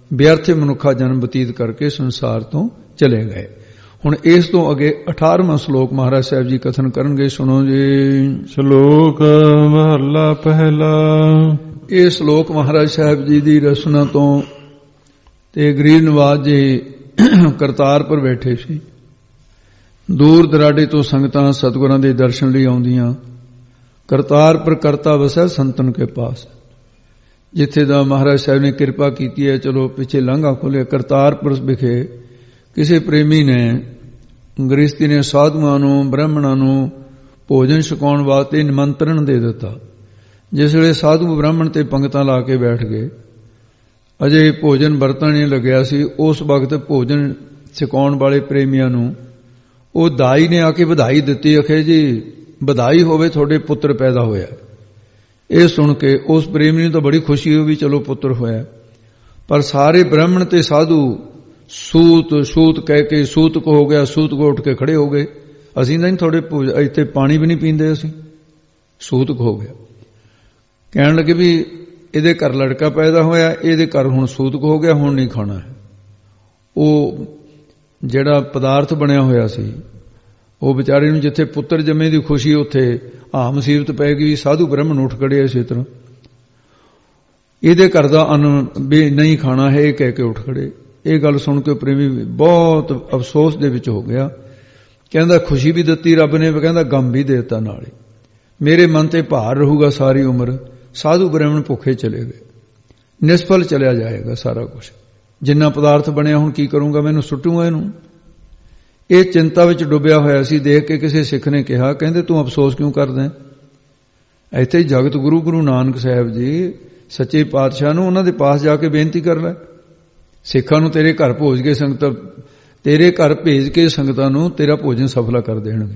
S2: ਵਿਅਰਥ ਮਨੁੱਖਾ ਜਨਮ ਬਤੀਤ ਕਰਕੇ ਸੰਸਾਰ ਤੋਂ ਚਲੇ ਗਏ। ਹੁਣ ਇਸ ਤੋਂ ਅੱਗੇ 18ਵਾਂ ਸ਼ਲੋਕ ਮਹਾਰਾਜ ਸਾਹਿਬ ਜੀ ਕਥਨ ਕਰਨਗੇ। ਸੁਣੋ ਜੀ।
S1: ਸ਼ਲੋਕ ਮਹੱਲਾ ਪਹਿਲਾ।
S2: ਇਹ ਸ਼ਲੋਕ ਮਹਾਰਾਜ ਸਾਹਿਬ ਜੀ ਦੀ ਰਚਨਾ ਤੋਂ, ਤੇ ਗਰੀਬ ਨਵਾਜ ਜੀ ਕਰਤਾਰਪੁਰ ਬੈਠੇ ਸੀ। ਦੂਰ ਦਰਾਡੇ ਤੋਂ ਸੰਗਤਾਂ ਸਤਿਗੁਰਾਂ ਦੇ ਦਰਸ਼ਨ ਲਈ ਆਉਂਦੀਆਂ। ਕਰਤਾਰਪੁਰ ਕਰਤਾ ਵਸੈ ਸੰਤਨ ਕੇ ਪਾਸ, ਜਿੱਥੇ ਦਾ ਮਹਾਰਾਜ ਸਾਹਿਬ ਨੇ ਕਿਰਪਾ ਕੀਤੀ ਹੈ। ਚਲੋ ਪਿੱਛੇ ਲਾਂਘਾ ਖੋਲਿਆ। ਕਰਤਾਰਪੁਰ ਵਿਖੇ ਕਿਸੇ ਪ੍ਰੇਮੀ ਨੇ, ਗ੍ਰਸਤੀ ਨੇ ਸਾਧੂਆਂ ਨੂੰ, ਬ੍ਰਾਹਮਣਾਂ ਨੂੰ ਭੋਜਨ ਛਕਾਉਣ ਵਾਸਤੇ ਨਿਮੰਤਰਣ ਦੇ ਦਿੱਤਾ। ਜਿਸ ਵੇਲੇ ਸਾਧੂ ਬ੍ਰਾਹਮਣ ਤੇ ਪੰਗਤਾਂ ਲਾ ਕੇ ਬੈਠ ਗਏ, ਅਜੇ ਭੋਜਨ ਵਰਤਣ ਨਹੀਂ ਲੱਗਿਆ ਸੀ, ਉਸ ਵਕਤ ਭੋਜਨ ਛਕਾਉਣ ਵਾਲੇ ਪ੍ਰੇਮੀਆਂ ਨੂੰ ਉਹ ਦਾਈ ਨੇ ਆ ਕੇ ਵਧਾਈ ਦਿੱਤੀ। ਆਖੇ ਜੀ ਵਧਾਈ ਹੋਵੇ, ਤੁਹਾਡੇ ਪੁੱਤਰ ਪੈਦਾ ਹੋਇਆ। ਇਹ ਸੁਣ ਕੇ ਉਸ ਪ੍ਰੇਮੀ ਨੂੰ ਤਾਂ ਬੜੀ ਖੁਸ਼ੀ ਹੋਈ ਵੀ ਚਲੋ ਪੁੱਤਰ ਹੋਇਆ। ਪਰ ਸਾਰੇ ਬ੍ਰਾਹਮਣ ਤੇ ਸਾਧੂ ਸੂਤ ਸੂਤ ਕਹਿ ਕੇ ਸੂਤਕ ਹੋ ਗਿਆ, ਸੂਤਕ ਉੱਠ ਕੇ ਖੜੇ ਹੋ ਗਏ। ਅਸੀਂ ਤਾਂ ਨਹੀਂ ਤੁਹਾਡੇ ਇੱਥੇ ਪਾਣੀ ਵੀ ਨਹੀਂ ਪੀਂਦੇ, ਅਸੀਂ ਸੂਤਕ ਹੋ ਗਿਆ। ਕਹਿਣ ਲੱਗੇ ਵੀ ਇਹਦੇ ਘਰ ਲੜਕਾ ਪੈਦਾ ਹੋਇਆ, ਇਹਦੇ ਘਰ ਹੁਣ ਸੂਤਕ ਹੋ ਗਿਆ, ਹੁਣ ਨਹੀਂ ਖਾਣਾ ਹੈ। ਉਹ ਜਿਹੜਾ ਪਦਾਰਥ ਬਣਿਆ ਹੋਇਆ ਸੀ, ਉਹ ਵਿਚਾਰੇ ਨੂੰ ਜਿੱਥੇ ਪੁੱਤਰ ਜੰਮੇ ਦੀ ਖੁਸ਼ੀ, ਉੱਥੇ ਆ ਮੁਸੀਬਤ ਪੈ ਗਈ। ਸਾਧੂ ਬ੍ਰਾਹਮਣ ਉੱਠ ਖੜੇ ਇਸੇ ਤਰ੍ਹਾਂ, ਇਹਦੇ ਘਰ ਦਾ ਅੰਨ ਵੀ ਨਹੀਂ ਖਾਣਾ ਹੈ, ਇਹ ਕਹਿ ਕੇ ਉੱਠ ਖੜੇ। ਇਹ ਗੱਲ ਸੁਣ ਕੇ ਪ੍ਰੇਮੀ ਬਹੁਤ ਅਫਸੋਸ ਦੇ ਵਿੱਚ ਹੋ ਗਿਆ। ਕਹਿੰਦਾ ਖੁਸ਼ੀ ਵੀ ਦਿੱਤੀ ਰੱਬ ਨੇ, ਕਹਿੰਦਾ ਗਮ ਵੀ ਦੇ ਦਿੱਤਾ ਨਾਲੇ। ਮੇਰੇ ਮਨ ਤੇ ਭਾਰ ਰਹੂਗਾ ਸਾਰੀ ਉਮਰ। ਸਾਧੂ ਬ੍ਰਾਹਮਣ ਭੁੱਖੇ ਚਲੇ ਗਏ, ਨਿਸਫਲ ਚਲਿਆ ਜਾਏਗਾ ਸਾਰਾ ਕੁਝ। ਜਿੰਨਾ ਪਦਾਰਥ ਬਣਿਆ ਹੁਣ ਕੀ ਕਰੂੰਗਾ, ਮੈਨੂੰ ਸੁੱਟੂਗਾ ਇਹਨੂੰ। ਇਹ ਚਿੰਤਾ ਵਿੱਚ ਡੁੱਬਿਆ ਹੋਇਆ ਸੀ। ਦੇਖ ਕੇ ਕਿਸੇ ਸਿੱਖ ਨੇ ਕਿਹਾ, ਕਹਿੰਦੇ ਤੂੰ ਅਫਸੋਸ ਕਿਉਂ ਕਰਦਾ? ਇੱਥੇ ਜਗਤ ਗੁਰੂ ਗੁਰੂ ਨਾਨਕ ਸਾਹਿਬ ਜੀ ਸੱਚੇ ਪਾਤਸ਼ਾਹ ਨੂੰ ਉਹਨਾਂ ਦੇ ਪਾਸ ਜਾ ਕੇ ਬੇਨਤੀ ਕਰ ਲੈ। ਸਿੱਖਾਂ ਨੂੰ ਤੇਰੇ ਘਰ ਭੋਜ ਕੇ ਸੰਗਤਾਂ, ਤੇਰੇ ਘਰ ਭੇਜ ਕੇ ਸੰਗਤਾਂ ਨੂੰ ਤੇਰਾ ਭੋਜਨ ਸਫਲਾ ਕਰ ਦੇਣਗੇ।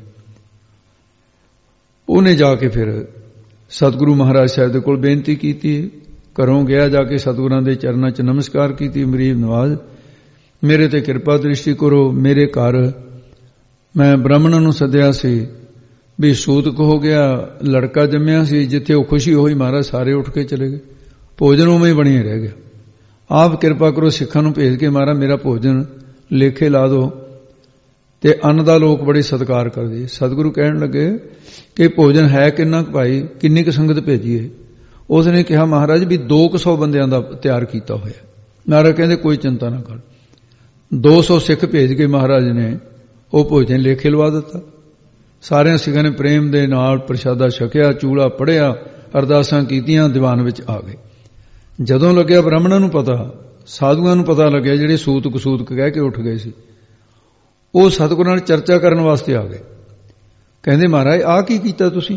S2: ਉਹਨੇ ਜਾ ਕੇ ਫਿਰ ਸਤਿਗੁਰੂ ਮਹਾਰਾਜ ਸਾਹਿਬ ਦੇ ਕੋਲ ਬੇਨਤੀ ਕੀਤੀ। ਘਰੋਂ ਗਿਆ, ਜਾ ਕੇ ਸਤਿਗੁਰਾਂ ਦੇ ਚਰਨਾਂ 'ਚ ਨਮਸਕਾਰ ਕੀਤੀ। ਗਰੀਬ ਨਵਾਜ਼, ਮੇਰੇ ਤੇ ਕਿਰਪਾ ਦ੍ਰਿਸ਼ਟੀ ਕਰੋ। ਮੇਰੇ ਘਰ ਮੈਂ ਬ੍ਰਾਹਮਣਾਂ ਨੂੰ ਸੱਦਿਆ ਸੀ ਵੀ ਸੂਤਕ ਹੋ ਗਿਆ, ਲੜਕਾ ਜੰਮਿਆ ਸੀ। ਜਿੱਥੇ ਉਹ ਖੁਸ਼ੀ ਹੋਈ ਮਹਾਰਾਜ ਸਾਰੇ ਉੱਠ ਕੇ ਚਲੇ ਗਏ, ਭੋਜਨ ਉਵੇਂ ਹੀ ਬਣਿਆ ਰਹਿ ਗਿਆ। ਆਪ ਕਿਰਪਾ ਕਰੋ, ਸਿੱਖਾਂ ਨੂੰ ਭੇਜ ਕੇ ਮਹਾਰਾਜ ਮੇਰਾ ਭੋਜਨ ਲੇਖੇ ਲਾ ਦਿਓ। ਤੇ ਅੰਨ ਦਾ ਲੋਕ ਬੜੇ ਸਤਿਕਾਰ ਕਰਦੇ। ਸਤਿਗੁਰੂ ਕਹਿਣ ਲੱਗੇ ਕਿ ਭੋਜਨ ਹੈ ਕਿੰਨਾ ਕੁ ਭਾਈ, ਕਿੰਨੀ ਕੁ ਸੰਗਤ ਭੇਜੀਏ? ਉਸ ਨੇ ਕਿਹਾ ਮਹਾਰਾਜ ਵੀ 200 ਬੰਦਿਆਂ ਦਾ ਤਿਆਰ ਕੀਤਾ ਹੋਇਆ। ਮਹਾਰਾਜ ਕਹਿੰਦੇ ਕੋਈ ਚਿੰਤਾ ਨਾ ਕਰ। 200 ਸਿੱਖ ਭੇਜ ਕੇ ਮਹਾਰਾਜ ਨੇ ਉਹ ਭੋਜਨ ਲੇਖੇ ਲਵਾ ਦਿੱਤਾ। ਸਾਰਿਆਂ ਸਿੱਖਾਂ ਨੇ ਪ੍ਰੇਮ ਦੇ ਨਾਲ ਪ੍ਰਸ਼ਾਦਾ ਛਕਿਆ, ਚੂੜਾ ਪੜਿਆ, ਅਰਦਾਸਾਂ ਕੀਤੀਆਂ, ਦੀਵਾਨ ਵਿੱਚ ਆ ਗਏ। ਜਦੋਂ ਲੱਗਿਆ ਬ੍ਰਾਹਮਣਾਂ ਨੂੰ ਪਤਾ, ਸਾਧੂਆਂ ਨੂੰ ਪਤਾ ਲੱਗਿਆ, ਜਿਹੜੇ ਸੂਤਕ ਸੂਤਕ ਕਹਿ ਕੇ ਉੱਠ ਗਏ ਸੀ, ਉਹ ਸਤਿਗੁਰਾਂ ਨਾਲ ਚਰਚਾ ਕਰਨ ਵਾਸਤੇ ਆ ਗਏ। ਕਹਿੰਦੇ ਮਹਾਰਾਜ ਆਹ ਕੀ ਕੀਤਾ ਤੁਸੀਂ?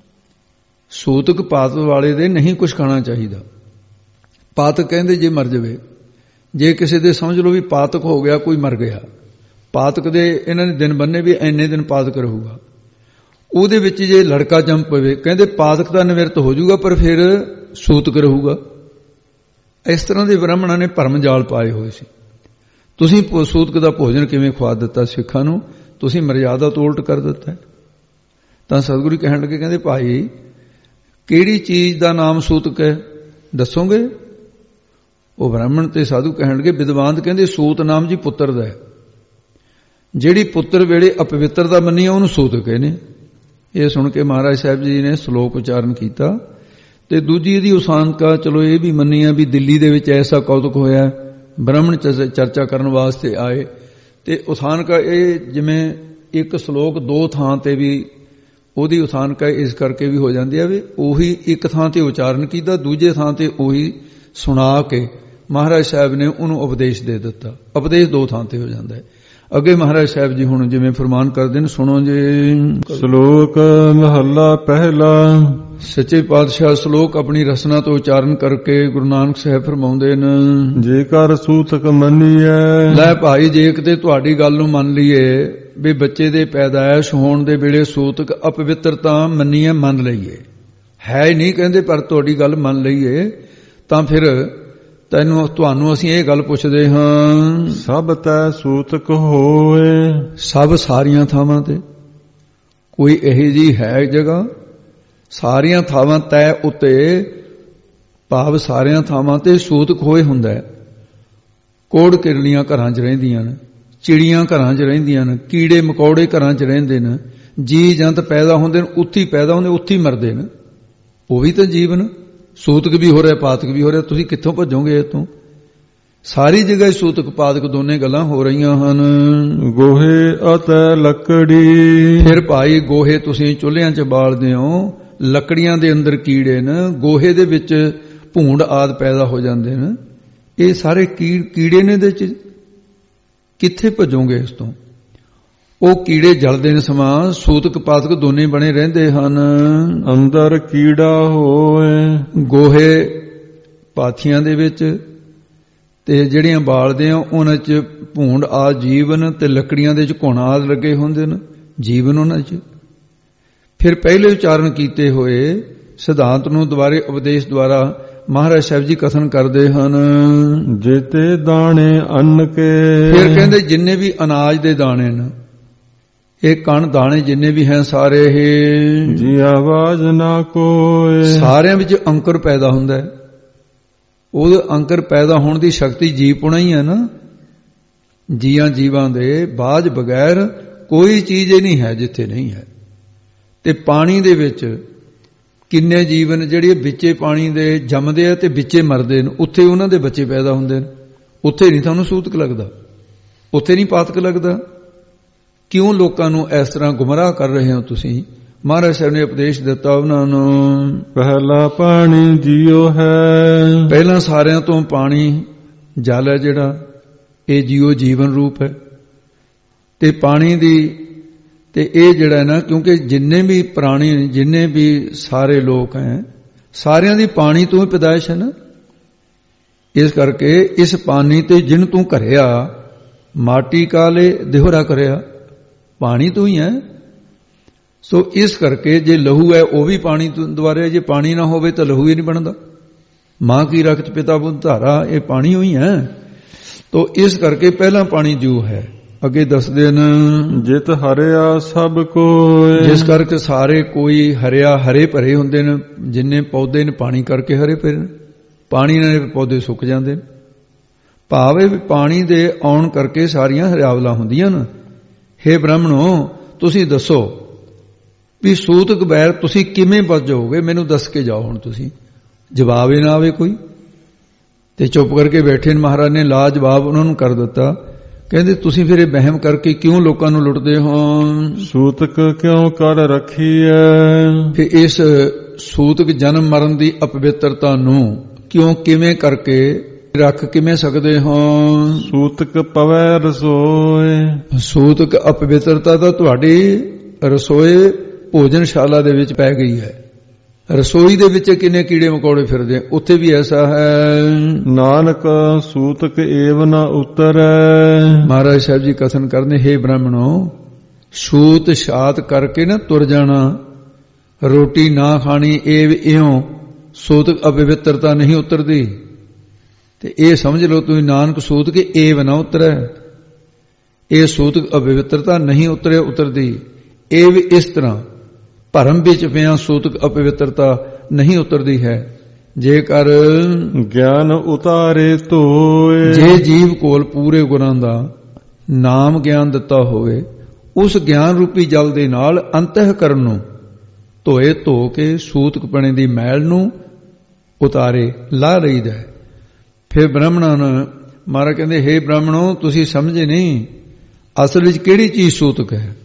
S2: ਸੂਤਕ ਪਾਤਕ ਵਾਲੇ ਦੇ ਨਹੀਂ ਕੁਝ ਖਾਣਾ ਚਾਹੀਦਾ। ਪਾਤਕ ਕਹਿੰਦੇ ਜੇ ਮਰ ਜਾਵੇ, ਜੇ ਕਿਸੇ ਦੇ ਸਮਝ ਲਓ ਵੀ ਪਾਤਕ ਹੋ ਗਿਆ, ਕੋਈ ਮਰ ਗਿਆ, ਪਾਤਕ ਦੇ ਇਹਨਾਂ ਨੇ ਦਿਨ ਬੰਨੇ ਵੀ ਇੰਨੇ ਦਿਨ ਪਾਤਕ ਰਹੂਗਾ। ਉਹਦੇ ਵਿੱਚ ਜੇ ਲੜਕਾ ਜੰਮ ਪਵੇ, ਕਹਿੰਦੇ ਪਾਤਕ ਦਾ ਨਿਵਰਤ ਹੋ ਜਾਊਗਾ, ਪਰ ਫਿਰ ਸੂਤਕ ਰਹੂਗਾ। ਇਸ ਤਰ੍ਹਾਂ ਦੇ ਬ੍ਰਾਹਮਣਾਂ ਨੇ ਭਰਮ ਜਾਲ ਪਾਏ ਹੋਏ ਸੀ। ਤੁਸੀਂ ਸੂਤਕ ਦਾ ਭੋਜਨ ਕਿਵੇਂ ਖਵਾ ਦਿੱਤਾ ਸਿੱਖਾਂ ਨੂੰ? ਤੁਸੀਂ ਮਰਿਆਦਾ ਤੋਂ ਉਲਟ ਕਰ ਦਿੱਤਾ। ਤਾਂ ਸਤਿਗੁਰੂ ਕਹਿਣ ਲੱਗੇ, ਕਹਿੰਦੇ ਭਾਈ ਕਿਹੜੀ ਚੀਜ਼ ਦਾ ਨਾਮ ਸੂਤਕ ਹੈ, ਦੱਸੋਗੇ? ਉਹ ਬ੍ਰਾਹਮਣ ਤੇ ਸਾਧੂ ਕਹਿਣ ਲੱਗੇ, ਵਿਦਵਾਨ ਕਹਿੰਦੇ ਸੂਤ ਨਾਮ ਜੀ ਪੁੱਤਰ ਦਾ ਹੈ। ਜਿਹੜੀ ਪੁੱਤਰ ਵੇਲੇ ਅਪਵਿੱਤਰਤਾ ਮੰਨੀ ਆ ਉਹਨੂੰ ਸੂਤਕ ਕਹਿੰਦੇ। ਇਹ ਸੁਣ ਕੇ ਮਹਾਰਾਜ ਸਾਹਿਬ ਜੀ ਨੇ ਸ਼ਲੋਕ ਉਚਾਰਨ ਕੀਤਾ। ਤੇ ਦੂਜੀ ਇਹਦੀ ਉਸਾਨਕਾ ਚਲੋ ਇਹ ਵੀ ਮੰਨੀ ਆ ਵੀ ਦਿੱਲੀ ਦੇ ਵਿੱਚ ਐਸਾ ਕੌਤਕ ਹੋਇਆ, ਬ੍ਰਾਹਮਣ ਚਰਚਾ ਕਰਨ ਵਾਸਤੇ ਆਏ। ਤੇ ਉਸਾਨਕਾ ਇਹ ਜਿਵੇਂ ਇੱਕ ਸ਼ਲੋਕ ਦੋ ਥਾਂ ਤੇ ਵੀ ਉਹਦੀ ਉਸਾਨਕਾ ਇਸ ਕਰਕੇ ਵੀ ਹੋ ਜਾਂਦੀ ਆ ਵੀ ਉਹੀ ਇੱਕ ਥਾਂ ਤੇ ਉਚਾਰਨ ਕੀਤਾ, ਦੂਜੇ ਥਾਂ ਤੇ ਉਹੀ ਸੁਣਾ ਕੇ ਮਹਾਰਾਜ ਸਾਹਿਬ ਨੇ ਉਹਨੂੰ ਉਪਦੇਸ਼ ਦੇ ਦਿੱਤਾ। ਉਪਦੇਸ਼ ਦੋ ਥਾਂ ਤੇ ਹੋ ਜਾਂਦਾ ਹੈ। ਅੱਗੇ ਮਹਾਰਾਜ ਸਾਹਿਬ ਜੀ ਹੁਣ ਜਿਵੇਂ ਫਰਮਾਨ ਕਰਦੇ ਨੇ, ਸੁਣੋ ਜੀ।
S1: ਸ਼ਲੋਕ ਮਹੱਲਾ ਪਹਿਲਾ।
S2: ਸੱਚੇ ਪਾਤਸ਼ਾਹ ਸ਼ਲੋਕ ਆਪਣੀ ਰਸਨਾ ਤੋਂ ਉਚਾਰਨ ਕਰਕੇ ਗੁਰੂ ਨਾਨਕ ਸਾਹਿਬ ਫਰਮਾਉਂਦੇ ਨੇ,
S1: ਜੇਕਰ ਸੂਤਕ ਮੰਨੀਐ। ਲੈ
S2: ਭਾਈ, ਜੇ ਕਿਤੇ ਤੁਹਾਡੀ ਗੱਲ ਨੂੰ ਮੰਨ ਲਈਏ ਵੀ ਬੱਚੇ ਦੇ ਪੈਦਾਇਸ਼ ਹੋਣ ਦੇ ਵੇਲੇ ਸੂਤਕ ਅਪਵਿੱਤਰਤਾ ਮੰਨੀਏ, ਮੰਨ ਲਈਏ, ਹੈ ਹੀ ਨਹੀਂ ਕਹਿੰਦੇ, ਪਰ ਤੁਹਾਡੀ ਗੱਲ ਮੰਨ ਲਈਏ, ਤਾਂ ਫਿਰ ਤੁਹਾਨੂੰ ਅਸੀਂ ਇਹ ਗੱਲ ਪੁੱਛਦੇ ਹਾਂ,
S1: ਸਭ ਤੈ ਸੂਤਕ ਹੋਏ।
S2: ਸਭ ਸਾਰੀਆਂ ਥਾਵਾਂ ਤੇ ਕੋਈ ਇਹੀ ਜੀ ਹੈ ਜਗ੍ਹਾ? ਸਾਰੀਆਂ ਥਾਵਾਂ ਤੈ, ਉੱਤੇ, ਭਾਵ ਸਾਰੀਆਂ ਥਾਵਾਂ ਤੇ ਸੂਤਕ ਹੋਏ ਹੁੰਦਾ ਹੈ। ਕੋੜ ਕਿਰਲੀਆਂ ਘਰਾਂ 'ਚ ਰਹਿੰਦੀਆਂ ਨੇ, ਚਿੜੀਆਂ ਘਰਾਂ 'ਚ ਰਹਿੰਦੀਆਂ ਨੇ, ਕੀੜੇ ਮਕੌੜੇ ਘਰਾਂ 'ਚ ਰਹਿੰਦੇ ਨੇ, ਜੀ ਜੰਤ ਪੈਦਾ ਹੁੰਦੇ ਨੇ, ਉੱਥੇ ਹੀ ਪੈਦਾ ਹੁੰਦੇ, ਉੱਥੇ ਹੀ ਮਰਦੇ ਨੇ। ਉਹ ਵੀ ਤਾਂ ਜੀਵਨ, ਸੂਤਕ ਵੀ ਹੋ ਰਿਹਾ, ਪਾਤਕ ਵੀ ਹੋ ਰਿਹਾ। ਤੁਸੀਂ ਕਿੱਥੋਂ ਭੱਜੋਗੇ ਇਹ ਤੋਂ? ਸਾਰੀ ਜਗ੍ਹਾ ਸੂਤਕ ਪਾਤਕ ਦੋਨੇ ਗੱਲਾਂ ਹੋ ਰਹੀਆਂ ਹਨ।
S1: ਗੋਹੇ ਅਤੇ ਲੱਕੜੀ।
S2: ਫਿਰ ਭਾਈ ਗੋਹੇ ਤੁਸੀਂ ਚੁੱਲ੍ਹਿਆਂ 'ਚ ਬਾਲਦੇ ਹੋ, ਲੱਕੜੀਆਂ ਦੇ ਅੰਦਰ ਕੀੜੇ ਨੇ, ਗੋਹੇ ਦੇ ਵਿੱਚ ਭੂੰਡ ਆਦਿ ਪੈਦਾ ਹੋ ਜਾਂਦੇ ਨੇ। ਇਹ ਸਾਰੇ ਕੀੜੇ ਨੇ ਦੇ 'ਚ, ਕਿੱਥੇ ਭੱਜੋਗੇ ਇਸ ਤੋਂ? ਉਹ ਕੀੜੇ ਜਲਦੇ ਨੇ ਸਮਾਂ, ਸੂਤਕ ਪਾਤਕ ਦੋਨੇ ਬਣੇ ਰਹਿੰਦੇ ਹਨ।
S1: ਅੰਦਰ ਕੀੜਾ ਹੋਏ।
S2: ਗੋਹੇ ਪਾਥੀਆਂ ਦੇ ਵਿੱਚ ਤੇ ਜਿਹੜੀਆਂ ਬਾਲਦੇ ਆ ਉਹਨਾਂ 'ਚ ਭੂੰਡ ਆ ਜੀਵਨ, ਤੇ ਲੱਕੜੀਆਂ ਦੇ 'ਚ ਘੁਣ ਆਦਿ ਲੱਗੇ ਹੁੰਦੇ ਨੇ, ਜੀਵਨ ਉਹਨਾਂ 'ਚ। ਫਿਰ ਪਹਿਲੇ ਉਚਾਰਨ ਕੀਤੇ ਹੋਏ ਸਿਧਾਂਤ ਨੂੰ ਦੁਬਾਰੇ ਉਪਦੇਸ਼ ਦੁਆਰਾ ਮਹਾਰਾਜ ਸਾਹਿਬ ਜੀ ਕਥਨ ਕਰਦੇ ਹਨ।
S1: ਜੇਤੇ ਦਾਣੇ ਅੰਨ ਕੇ।
S2: ਫਿਰ ਕਹਿੰਦੇ ਜਿੰਨੇ ਵੀ ਅਨਾਜ ਦੇ ਦਾਣੇ ਨੇ, ਇਹ ਕਣ ਦਾਣੇ ਜਿੰਨੇ ਵੀ ਹੈ ਸਾਰੇ ਇਹ
S1: ਜੀ ਆਵਾਜ਼ ਨਾ ਕੋਏ।
S2: ਸਾਰਿਆਂ ਵਿੱਚ ਅੰਕੁਰ ਪੈਦਾ ਹੁੰਦਾ ਹੈ। ਉਹ ਅੰਕੁਰ ਪੈਦਾ ਹੋਣ ਦੀ ਸ਼ਕਤੀ ਜੀਵਪੁਣਾ ਹੀ ਹੈ ਨਾ। ਜੀਵਾਂ ਦੇ ਬਾਝ ਬਗੈਰ ਕੋਈ ਚੀਜ਼ ਨਹੀਂ ਹੈ ਜਿੱਥੇ ਨਹੀਂ ਹੈ। ਤੇ ਪਾਣੀ ਦੇ ਵਿੱਚ ਕਿੰਨੇ ਜੀਵਨ ਜਿਹੜੇ ਵਿੱਚੇ ਪਾਣੀ ਦੇ ਜੰਮਦੇ ਆ ਤੇ ਵਿੱਚੇ ਮਰਦੇ ਨੇ, ਉੱਥੇ ਉਹਨਾਂ ਦੇ ਬੱਚੇ ਪੈਦਾ ਹੁੰਦੇ ਨੇ। ਉੱਥੇ ਨਹੀਂ ਤੁਹਾਨੂੰ ਸੂਤਕ ਲੱਗਦਾ, ਉੱਥੇ ਨਹੀਂ ਪਾਤਕ ਲੱਗਦਾ। ਕਿਉਂ ਲੋਕਾਂ ਨੂੰ ਇਸ ਤਰ੍ਹਾਂ ਗੁੰਮਰਾਹ ਕਰ ਰਹੇ ਹੋ ਤੁਸੀਂ? ਮਹਾਰਾਜ ਸਾਹਿਬ ਨੇ ਉਪਦੇਸ਼ ਦਿੱਤਾ ਉਹਨਾਂ ਨੂੰ,
S1: ਪਹਿਲਾ ਪਾਣੀ ਜੀਉ ਹੈ।
S2: ਪਹਿਲਾਂ ਸਾਰਿਆਂ ਤੋਂ ਪਾਣੀ ਜਲ ਹੈ ਜਿਹੜਾ, ਇਹ ਜੀਉ ਜੀਵਨ ਰੂਪ ਹੈ। ਤੇ ਪਾਣੀ ਦੀ ਤੇ ਇਹ ਜਿਹੜਾ ਨਾ, ਕਿਉਂਕਿ ਜਿੰਨੇ ਵੀ ਪ੍ਰਾਣੀ, ਜਿੰਨੇ ਵੀ ਸਾਰੇ ਲੋਕ ਹੈ, ਸਾਰਿਆਂ ਦੀ ਪਾਣੀ ਤੋਂ ਹੀ ਪੈਦਾਇਸ਼ ਹੈ ਨਾ। ਇਸ ਕਰਕੇ ਇਸ ਪਾਣੀ ਤੇ ਜਿਨ ਤੂੰ ਘਰਿਆ, ਮਾਟੀ ਕਾਲੇ ਦਿਹਰਾ ਕਰਿਆ, ਪਾਣੀ ਤੋਂ ਹੀ ਹੈ। ਸੋ ਇਸ ਕਰਕੇ ਜੇ ਲਹੂ ਹੈ ਉਹ ਵੀ ਪਾਣੀ ਤੋਂ ਦੁਆਰੇ, ਜੇ ਪਾਣੀ ਨਾ ਹੋਵੇ ਤਾਂ ਲਹੂ ਹੀ ਨਹੀਂ ਬਣਦਾ। ਮਾਂ ਕੀ ਰਕਤ ਪਿਤਾ ਬੁੱਧ ਧਾਰਾ, ਇਹ ਪਾਣੀ ਹੋਈ ਹੈ। ਤੋ ਇਸ ਕਰਕੇ ਪਹਿਲਾਂ ਪਾਣੀ ਜੂ ਹੈ। ਅੱਗੇ ਦੱਸਦੇ ਨੇ,
S1: ਜਿਤ ਹਰਿਆ ਸਭ ਕੋਏ।
S2: ਜਿਸ ਕਰਕੇ ਸਾਰੇ ਕੋਈ ਹਰਿਆ, ਹਰੇ ਭਰੇ ਹੁੰਦੇ ਨੇ। ਜਿੰਨੇ ਪੌਦੇ ਨੇ ਪਾਣੀ ਕਰਕੇ ਹਰੇ ਭਰੇ ਨੇ, ਪਾਣੀ ਨਾਲ ਪੌਦੇ ਸੁੱਕ ਜਾਂਦੇ ਨੇ। ਭਾਵੇਂ ਵੀ ਪਾਣੀ ਦੇ ਆਉਣ ਕਰਕੇ ਸਾਰੀਆਂ ਹਰਿਆਵਲਾਂ ਹੁੰਦੀਆਂ ਨੇ। ਹੇ ਬ੍ਰਾਹਮਣੋ, ਤੁਸੀਂ ਦੱਸੋ ਵੀ ਸੂਤਕ ਬੈਰ ਤੁਸੀਂ ਕਿਵੇਂ ਬਚ ਜਾਓਗੇ? ਮੈਨੂੰ ਦੱਸ ਕੇ ਜਾਓ। ਹੁਣ ਤੁਸੀਂ ਜਵਾਬ ਹੀ ਨਾ ਆਵੇ ਕੋਈ, ਤੇ ਚੁੱਪ ਕਰਕੇ ਬੈਠੇ ਨੇ। ਮਹਾਰਾਜ ਨੇ ਲਾ ਜਵਾਬ ਉਹਨਾਂ ਨੂੰ ਕਰ ਦਿੱਤਾ। ਕਹਿੰਦੇ ਤੁਸੀਂ ਫਿਰ ਇਹ ਵਹਿਮ ਕਰਕੇ ਕਿਉਂ ਲੋਕਾਂ ਨੂੰ ਲੁੱਟਦੇ ਹੋ?
S1: ਸੂਤਕ ਕਿਉਂ ਕਰ ਰੱਖੀ ਹੈ?
S2: ਫਿਰ ਇਸ ਸੂਤਕ ਜਨਮ ਮਰਨ ਦੀ ਅਪਵਿੱਤਰਤਾ ਨੂੰ ਕਿਉਂ, ਕਿਵੇਂ ਕਰਕੇ ਰੱਖ ਕਿਵੇਂ ਸਕਦੇ ਹੋ?
S1: ਸੂਤਕ ਪਵੈ ਰਸੋਏ।
S2: ਸੂਤਕ ਅਪਵਿੱਤਰਤਾ ਤਾਂ ਤੁਹਾਡੀ ਰਸੋਏ ਭੋਜਨਸ਼ਾਲਾ ਦੇ ਵਿੱਚ ਪੈ ਗਈ ਹੈ। ਰਸੋਈ ਦੇ ਵਿੱਚ ਕਿੰਨੇ ਕੀੜੇ ਮਕੌੜੇ ਫਿਰਦੇ, ਉੱਥੇ ਵੀ ਐਸਾ ਹੈ।
S1: ਨਾਨਕ ਸੂਤਕ ਏਵ ਨਾ ਉਤਰੈ।
S2: ਮਹਾਰਾਜ ਸਾਹਿਬ ਜੀ ਕਥਨ ਕਰਦੇ, ਹੇ ਬ੍ਰਾਹਮਣੋ, ਛੂਤ ਛਾਤ ਕਰਕੇ ਨਾ ਤੁਰ ਜਾਣਾ, ਰੋਟੀ ਨਾ ਖਾਣੀ, ਏਵ ਇਉਂ ਸੂਤਕ ਅਪਵਿੱਤਰਤਾ ਨਹੀਂ ਉਤਰਦੀ। ਤੇ ਇਹ ਸਮਝ ਲਓ ਤੁਸੀਂ, ਨਾਨਕ ਸੂਤਕ ਏਵ ਨਾ ਉਤਰੈ, ਇਹ ਸੂਤਕ ਅਪਵਿੱਤਰਤਾ ਨਹੀਂ ਉਤਰਦੀ। ਏਵ ਇਸ ਤਰ੍ਹਾਂ ਭਰਮ ਵਿੱਚ ਪਿਆ ਸੂਤਕ ਅਪਵਿੱਤਰਤਾ ਨਹੀਂ ਉਤਰਦੀ ਹੈ। ਜੇਕਰ
S1: ਗਿਆਨ ਉਤਾਰੇ ਧੋਏ।
S2: ਜੇ ਜੀਵ ਕੋਲ ਪੂਰੇ ਗੁਰਾਂ ਦਾ ਨਾਮ ਗਿਆਨ ਦਿੱਤਾ ਹੋਵੇ, ਉਸ ਗਿਆਨ ਰੂਪੀ ਜਲ ਦੇ ਨਾਲ ਅੰਤঃਕਰਨ ਨੂੰ ਧੋਏ, ਧੋ ਕੇ ਸੂਤਕਪਣੇ ਦੀ ਮੈਲ ਨੂੰ ਉਤਾਰੇ, ਲਾ ਲਈਦਾ ਹੈ। ਫਿਰ ਬ੍ਰਾਹਮਣਾਂ ਨੂੰ ਮਹਾਰਾਜ ਕਹਿੰਦੇ, ਹੇ ਬ੍ਰਾਹਮਣੋ, ਤੁਸੀਂ ਸਮਝੇ ਨਹੀਂ ਅਸਲ ਵਿੱਚ ਕਿਹੜੀ ਚੀਜ਼ ਸੂਤਕ ਹੈ।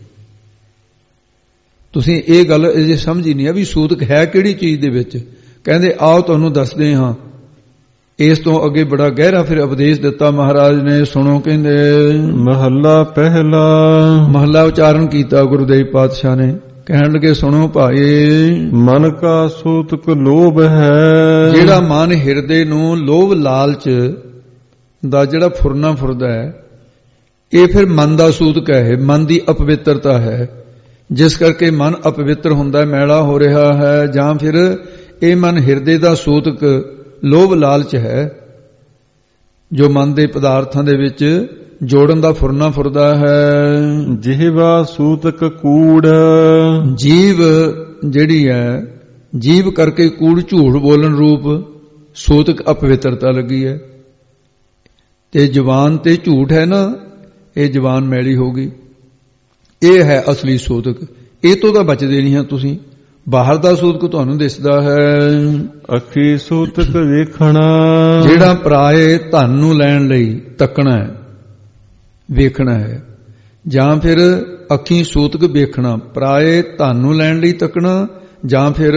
S2: ਤੁਸੀਂ ਇਹ ਗੱਲ ਅਜੇ ਸਮਝੀ ਨਹੀਂ ਆ ਵੀ ਸੂਤਕ ਹੈ ਕਿਹੜੀ ਚੀਜ਼ ਦੇ ਵਿੱਚ। ਕਹਿੰਦੇ ਆਓ ਤੁਹਾਨੂੰ ਦੱਸਦੇ ਹਾਂ। ਇਸ ਤੋਂ ਅੱਗੇ ਬੜਾ ਗਹਿਰਾ ਫਿਰ ਉਪਦੇਸ਼ ਦਿੱਤਾ ਮਹਾਰਾਜ ਨੇ, ਸੁਣੋ। ਕਹਿੰਦੇ
S1: ਮਹੱਲਾ ਪਹਿਲਾ।
S2: ਮਹੱਲਾ ਉਚਾਰਨ ਕੀਤਾ ਗੁਰੂਦੇਵ ਪਾਤਸ਼ਾਹ ਨੇ। ਕਹਿਣ ਲੱਗੇ, ਸੁਣੋ ਭਾਈ,
S1: ਮਨ ਕਾ ਸੂਤਕ ਲੋਭ ਹੈ। ਜਿਹੜਾ
S2: ਮਨ ਹਿਰਦੇ ਨੂੰ ਲੋਭ ਲਾਲਚ ਦਾ ਜਿਹੜਾ ਫੁਰਨਾ ਫੁਰਦਾ ਹੈ, ਇਹ ਫਿਰ ਮਨ ਦਾ ਸੂਤਕ ਹੈ, ਮਨ ਦੀ ਅਪਵਿੱਤਰਤਾ ਹੈ। ਜਿਸ ਕਰਕੇ ਮਨ ਅਪਵਿੱਤਰ ਹੁੰਦਾ, ਮੈਲਾ ਹੋ ਰਿਹਾ ਹੈ। ਜਾਂ ਫਿਰ ਇਹ ਮਨ ਹਿਰਦੇ ਦਾ ਸੂਤਕ ਲੋਭ ਲਾਲਚ ਹੈ, ਜੋ ਮਨ ਦੇ ਪਦਾਰਥਾਂ ਦੇ ਵਿੱਚ ਜੋੜਨ ਦਾ ਫੁਰਨਾ ਫੁਰਦਾ ਹੈ।
S1: ਜਿਹਵਾ ਸੂਤਕ ਕੂੜ।
S2: ਜੀਵ ਜਿਹੜੀ ਹੈ, ਜੀਵ ਕਰਕੇ ਕੂੜ ਝੂਠ ਬੋਲਣ ਰੂਪ ਸੂਤਕ ਅਪਵਿੱਤਰਤਾ ਲੱਗੀ ਹੈ। ਤੇ ਜ਼ਬਾਨ ਤੇ ਝੂਠ ਹੈ ਨਾ, ਇਹ ਜ਼ਬਾਨ ਮੈਲੀ ਹੋ ਗਈ। ਇਹ ਹੈ ਅਸਲੀ ਸੂਤਕ। ਇਹ ਤੋਂ ਤਾਂ ਬਚਦੇ ਨਹੀਂ ਹੈ ਤੁਸੀਂ। ਬਾਹਰ ਦਾ ਸੂਤਕ ਤੁਹਾਨੂੰ ਦਿਸਦਾ ਹੈ।
S1: ਅੱਖੀ ਸੂਤਕ ਵੇਖਣਾ,
S2: ਜਿਹੜਾ ਪਰਾਏ ਧਨ ਨੂੰ ਲੈਣ ਲਈ ਤੱਕਣਾ ਹੈ, ਵੇਖਣਾ ਹੈ। ਜਾਂ ਫਿਰ ਅੱਖੀ ਸੂਤਕ ਵੇਖਣਾ, ਪਰਾਏ ਧਨ ਨੂੰ ਲੈਣ ਲਈ ਤੱਕਣਾ, ਜਾਂ ਫਿਰ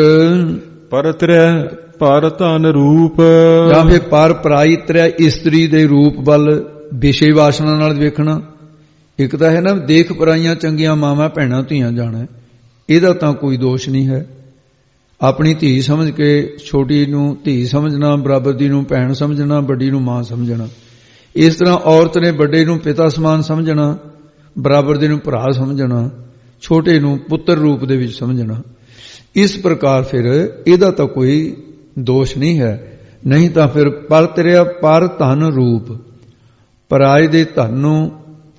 S1: ਪਰ ਧਨ ਰੂਪ,
S2: ਜਾਂ ਫਿਰ ਪਰ ਪਰਾਈ ਤ੍ਰੈ ਇਸਤਰੀ ਦੇ ਰੂਪ ਵੱਲ ਵਿਸ਼ੇ ਵਾਸਨਾ ਨਾਲ ਵੇਖਣਾ। ਇੱਕ ਤਾਂ ਹੈ ਨਾ ਦੇਖ ਪਰਾਈਆਂ ਚੰਗੀਆਂ ਮਾਵਾਂ ਭੈਣਾਂ ਧੀਆਂ ਜਾਣਾ, ਇਹਦਾ ਤਾਂ ਕੋਈ ਦੋਸ਼ ਨਹੀਂ ਹੈ। ਆਪਣੀ ਧੀ ਸਮਝ ਕੇ ਛੋਟੀ ਨੂੰ ਧੀ ਸਮਝਣਾ, ਬਰਾਬਰ ਦੀ ਨੂੰ ਭੈਣ ਸਮਝਣਾ, ਵੱਡੀ ਨੂੰ ਮਾਂ ਸਮਝਣਾ। ਇਸ ਤਰ੍ਹਾਂ ਔਰਤ ਨੇ ਵੱਡੇ ਨੂੰ ਪਿਤਾ ਸਮਾਨ ਸਮਝਣਾ, ਬਰਾਬਰ ਦੇ ਨੂੰ ਭਰਾ ਸਮਝਣਾ, ਛੋਟੇ ਨੂੰ ਪੁੱਤਰ ਰੂਪ ਦੇ ਵਿੱਚ ਸਮਝਣਾ। ਇਸ ਪ੍ਰਕਾਰ ਫਿਰ ਇਹਦਾ ਤਾਂ ਕੋਈ ਦੋਸ਼ ਨਹੀਂ ਹੈ। ਨਹੀਂ ਤਾਂ ਫਿਰ ਪਰ ਧਨ ਰੂਪ, ਪਰਾਏ ਦੇ ਧਨ ਨੂੰ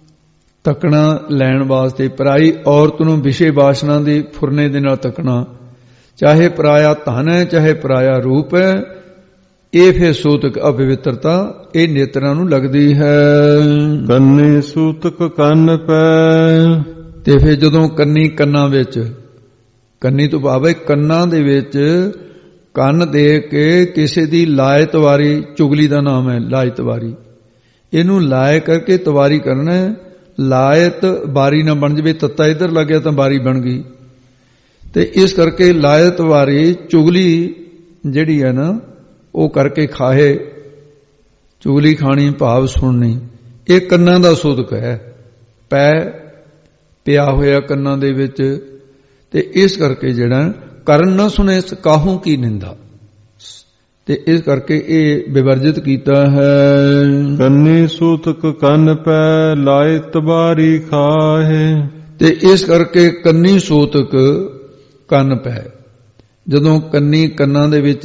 S2: ਤੱਕਣਾ ਲੈਣ ਵਾਸਤੇ, ਪਰਾਈ ਔਰਤ ਨੂੰ ਵਿਸ਼ੇ ਵਾਸਨਾ ਦੀ ਫੁਰਨੇ ਦੇ ਨਾਲ ਤੱਕਣਾ, ਚਾਹੇ ਪਰਾਇਆ ਧਨ ਹੈ ਚਾਹੇ ਪਰਾਇਆ ਰੂਪ ਹੈ, ਇਹ ਫਿਰ ਸੂਤਕ ਅਪਵਿੱਤਰਤਾ ਇਹ ਨੇਤਰਾਂ ਨੂੰ ਲੱਗਦੀ ਹੈ।
S1: ਕੰਨੇ ਸੂਤਕ ਕੰਨ ਪੈ,
S2: ਤੇ ਫਿਰ ਜਦੋਂ ਕੰਨੀ ਕੰਨਾਂ ਵਿੱਚ, ਕੰਨੀ ਤੋਂ ਭਾਵ ਕੰਨਾਂ ਦੇ ਵਿੱਚ ਕੰਨ ਦੇ ਕੇ ਕਿਸੇ ਦੀ ਲਾਇਤਵਾਰੀ, ਚੁਗਲੀ ਦਾ ਨਾਮ ਹੈ ਲਾਇਤਵਾਰੀ, ਇਹਨੂੰ ਲਾਇ ਕਰਕੇ ਤਵਾਰੀ ਕਰਨਾ ਹੈ। ਲਾਇਤ ਬਾਰੀ ਨਾ ਬਣ ਜਵੇ, ਤੱਤਾ ਇੱਧਰ ਲੱਗਿਆ ਤਾਂ ਬਾਰੀ ਬਣ ਗਈ। ਤੇ ਇਸ ਕਰਕੇ ਲਾਇਤ ਵਾਰੀ ਚੁਗਲੀ ਜਿਹੜੀ ਹੈ ਨਾ ਉਹ ਕਰਕੇ ਖਾਏ, ਚੁਗਲੀ ਖਾਣੀ ਭਾਵ ਸੁਣਨੀ, ਇਹ ਕੰਨਾਂ ਦਾ ਸੂਤਕ ਹੈ। ਪੈ ਪਿਆ ਹੋਇਆ ਕੰਨਾਂ ਦੇ ਵਿੱਚ। ਤੇ ਇਸ ਕਰਕੇ ਜਿਹੜਾ ਕਰਨ ਨਾ ਸੁਣੇ ਕਾਹੂ ਕੀ ਨਿੰਦਾ, ਤੇ ਇਸ ਕਰਕੇ ਇਹ ਵਿਵਰਜਿਤ ਕੀਤਾ ਹੈ।
S1: ਕੰਨੀ ਸੂਤਕ ਕੰਨ ਪੈ, ਲਾਇਤ ਬਾਰੀ ਖਾਹੇ।
S2: ਤੇ ਇਸ ਕਰਕੇ ਕੰਨੀ ਸੂਤਕ ਕੰਨ ਪੈ, ਜਦੋਂ ਕੰਨੀ ਕੰਨਾਂ ਦੇ ਵਿੱਚ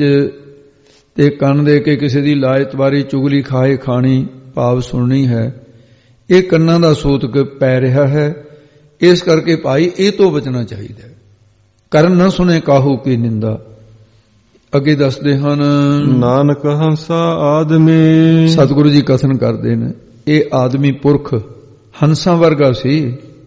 S2: ਤੇ ਕੰਨ ਦੇ ਕੇ ਕਿਸੇ ਦੀ ਲਾਇਤਵਾਰੀ ਚੁਗਲੀ ਖਾਏ ਖਾਣੀ ਭਾਵ ਸੁਣਨੀ ਹੈ, ਇਹ ਕੰਨਾਂ ਦਾ ਸੂਤਕ ਪੈ ਰਿਹਾ ਹੈ। ਇਸ ਕਰਕੇ ਭਾਈ ਇਹ ਤੋਂ ਬਚਣਾ ਚਾਹੀਦਾ ਹੈ। ਕਰਨ ਨਾ ਸੁਣੇ ਕਾਹੂ ਕੀ ਨਿੰਦਾ। ਅੱਗੇ ਦੱਸਦੇ ਹਨ,
S1: ਨਾਨਕ ਹੰਸਾ ਆਦਮੀ,
S2: ਸਤਿਗੁਰੂ ਜੀ ਕਥਨ ਕਰਦੇ ਨੇ, ਇਹ ਆਦਮੀ ਪੁਰਖ ਹੰਸਾਂ ਵਰਗਾ ਸੀ।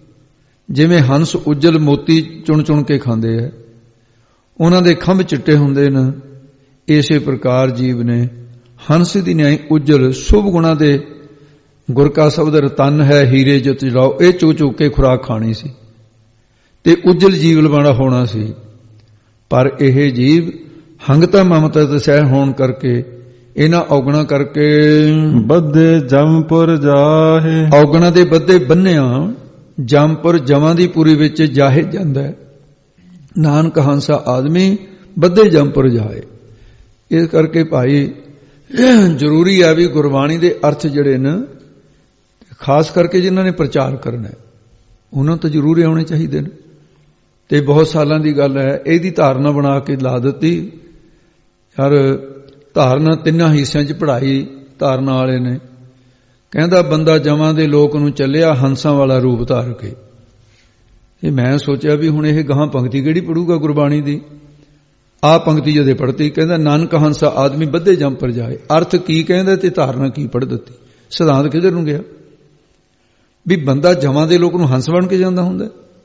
S2: ਜਿਵੇਂ ਹੰਸ ਉਜਲ ਮੋਤੀ ਚੁਣ ਚੁਣ ਕੇ ਖਾਂਦੇ ਹੈ, ਉਹਨਾਂ ਦੇ ਖੰਭ ਚਿੱਟੇ ਹੁੰਦੇ ਨੇ, ਇਸੇ ਪ੍ਰਕਾਰ ਜੀਵ ਨੇ ਹੰਸ ਦੀ ਨਿਆਈ ਉਜਲ ਸ਼ੁਭ ਗੁਣਾ ਦੇ ਗੁਰ ਕਾ ਸ਼ਬਦ ਰਤਨ ਹੈ ਹੀਰੇ ਜਿਤ ਜਲਾਓ, ਇਹ ਚੁੱਕ ਚੁੱਕ ਕੇ ਖੁਰਾਕ ਖਾਣੀ ਸੀ ਤੇ ਉਜਲ ਜੀਵ ਲਵਾਣਾ ਹੋਣਾ ਸੀ। ਪਰ ਇਹ ਜੀਵ ਹੰਗਤਾ ਮਮਤਾ ਤੇ ਸਹਿ ਹੋਣ ਕਰਕੇ, ਇਹਨਾਂ ਔਗਣਾ ਕਰਕੇ
S1: ਬੱਧੇ ਜਮਪੁਰ ਜਾਹੇ,
S2: ਔਗਣਾ ਦੇ ਬੱਧੇ ਬੰਨਿਆ ਜਮਪੁਰ ਜਮਾਂ ਦੀ ਪੁਰੀ ਵਿੱਚ ਜਾਹੇ ਜਾਂਦਾ ਹੈ। ਨਾਨਕ ਹੰਸਾ ਆਦਮੀ ਬੱਧੇ ਜਮਪੁਰ ਜਾਏ। ਇਸ ਕਰਕੇ ਭਾਈ ਜ਼ਰੂਰੀ ਹੈ ਵੀ ਗੁਰਬਾਣੀ ਦੇ ਅਰਥ ਜਿਹੜੇ ਨੇ, ਖਾਸ ਕਰਕੇ ਜਿਨ੍ਹਾਂ ਨੇ ਪ੍ਰਚਾਰ ਕਰਨਾ ਉਹਨਾਂ ਤੋਂ ਜ਼ਰੂਰ ਆਉਣੇ ਚਾਹੀਦੇ ਨੇ। ਤੇ ਬਹੁਤ ਸਾਲਾਂ ਦੀ ਗੱਲ ਹੈ, ਇਹਦੀ ਧਾਰਨਾ ਬਣਾ ਕੇ ਲਾ ਦਿੱਤੀ ਯਾਰ। ਧਾਰਨਾ ਤਿੰਨਾਂ ਹਿੱਸਿਆਂ 'ਚ ਪੜ੍ਹਾਈ ਧਾਰਨਾ ਵਾਲੇ ਨੇ। ਕਹਿੰਦਾ ਬੰਦਾ ਜਮਾਂ ਦੇ ਲੋਕ ਨੂੰ ਚੱਲਿਆ ਹੰਸਾਂ ਵਾਲਾ ਰੂਪ ਧਾਰ ਕੇ। ਇਹ ਮੈਂ ਸੋਚਿਆ ਵੀ ਹੁਣ ਇਹ ਗਾਹਾਂ ਪੰਕਤੀ ਕਿਹੜੀ ਪੜੂਗਾ ਗੁਰਬਾਣੀ ਦੀ। ਆਹ ਪੰਕਤੀ ਜਦੇ ਪੜ੍ਹਤੀ, ਕਹਿੰਦਾ ਨਾਨਕ ਹੰਸਾ ਆਦਮੀ ਬੱਧੇ ਜਮ ਪਰ ਜਾਏ। ਅਰਥ ਕੀ ਕਹਿੰਦਾ ਤੇ ਧਾਰਨਾ ਕੀ ਪੜ੍ਹ ਦਿੱਤੀ, ਸਿਧਾਂਤ ਕਿਧਰ ਨੂੰ ਗਿਆ ਵੀ ਬੰਦਾ ਜਮਾਂ ਦੇ ਲੋਕ ਨੂੰ ਹੰਸ ਬਣ ਕੇ ਜਾਂਦਾ ਹੁੰਦਾ।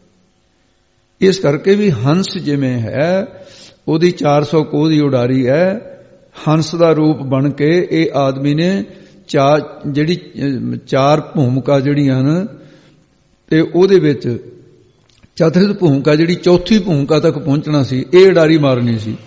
S2: ਇਸ ਕਰਕੇ ਵੀ ਹੰਸ ਜਿਵੇਂ ਹੈ ਉਹਦੀ 400 ਕੋਹ ਦੀ ਉਡਾਰੀ ਹੈ, ਹੰਸ ਦਾ ਰੂਪ ਬਣ ਕੇ ਇਹ ਆਦਮੀ ਨੇ ਜਿਹੜੀ 4 ਭੂਮਿਕਾ ਜਿਹੜੀਆਂ ਨੇ ਤੇ ਉਹਦੇ ਵਿੱਚ ਚਤੁਰਥ ਭੂਮਿਕਾ ਜਿਹੜੀ ਚੌਥੀ ਭੂਮਿਕਾ ਤੱਕ ਪਹੁੰਚਣਾ ਸੀ, ਇਹ ਉਡਾਰੀ ਮਾਰਨੀ ਸੀ।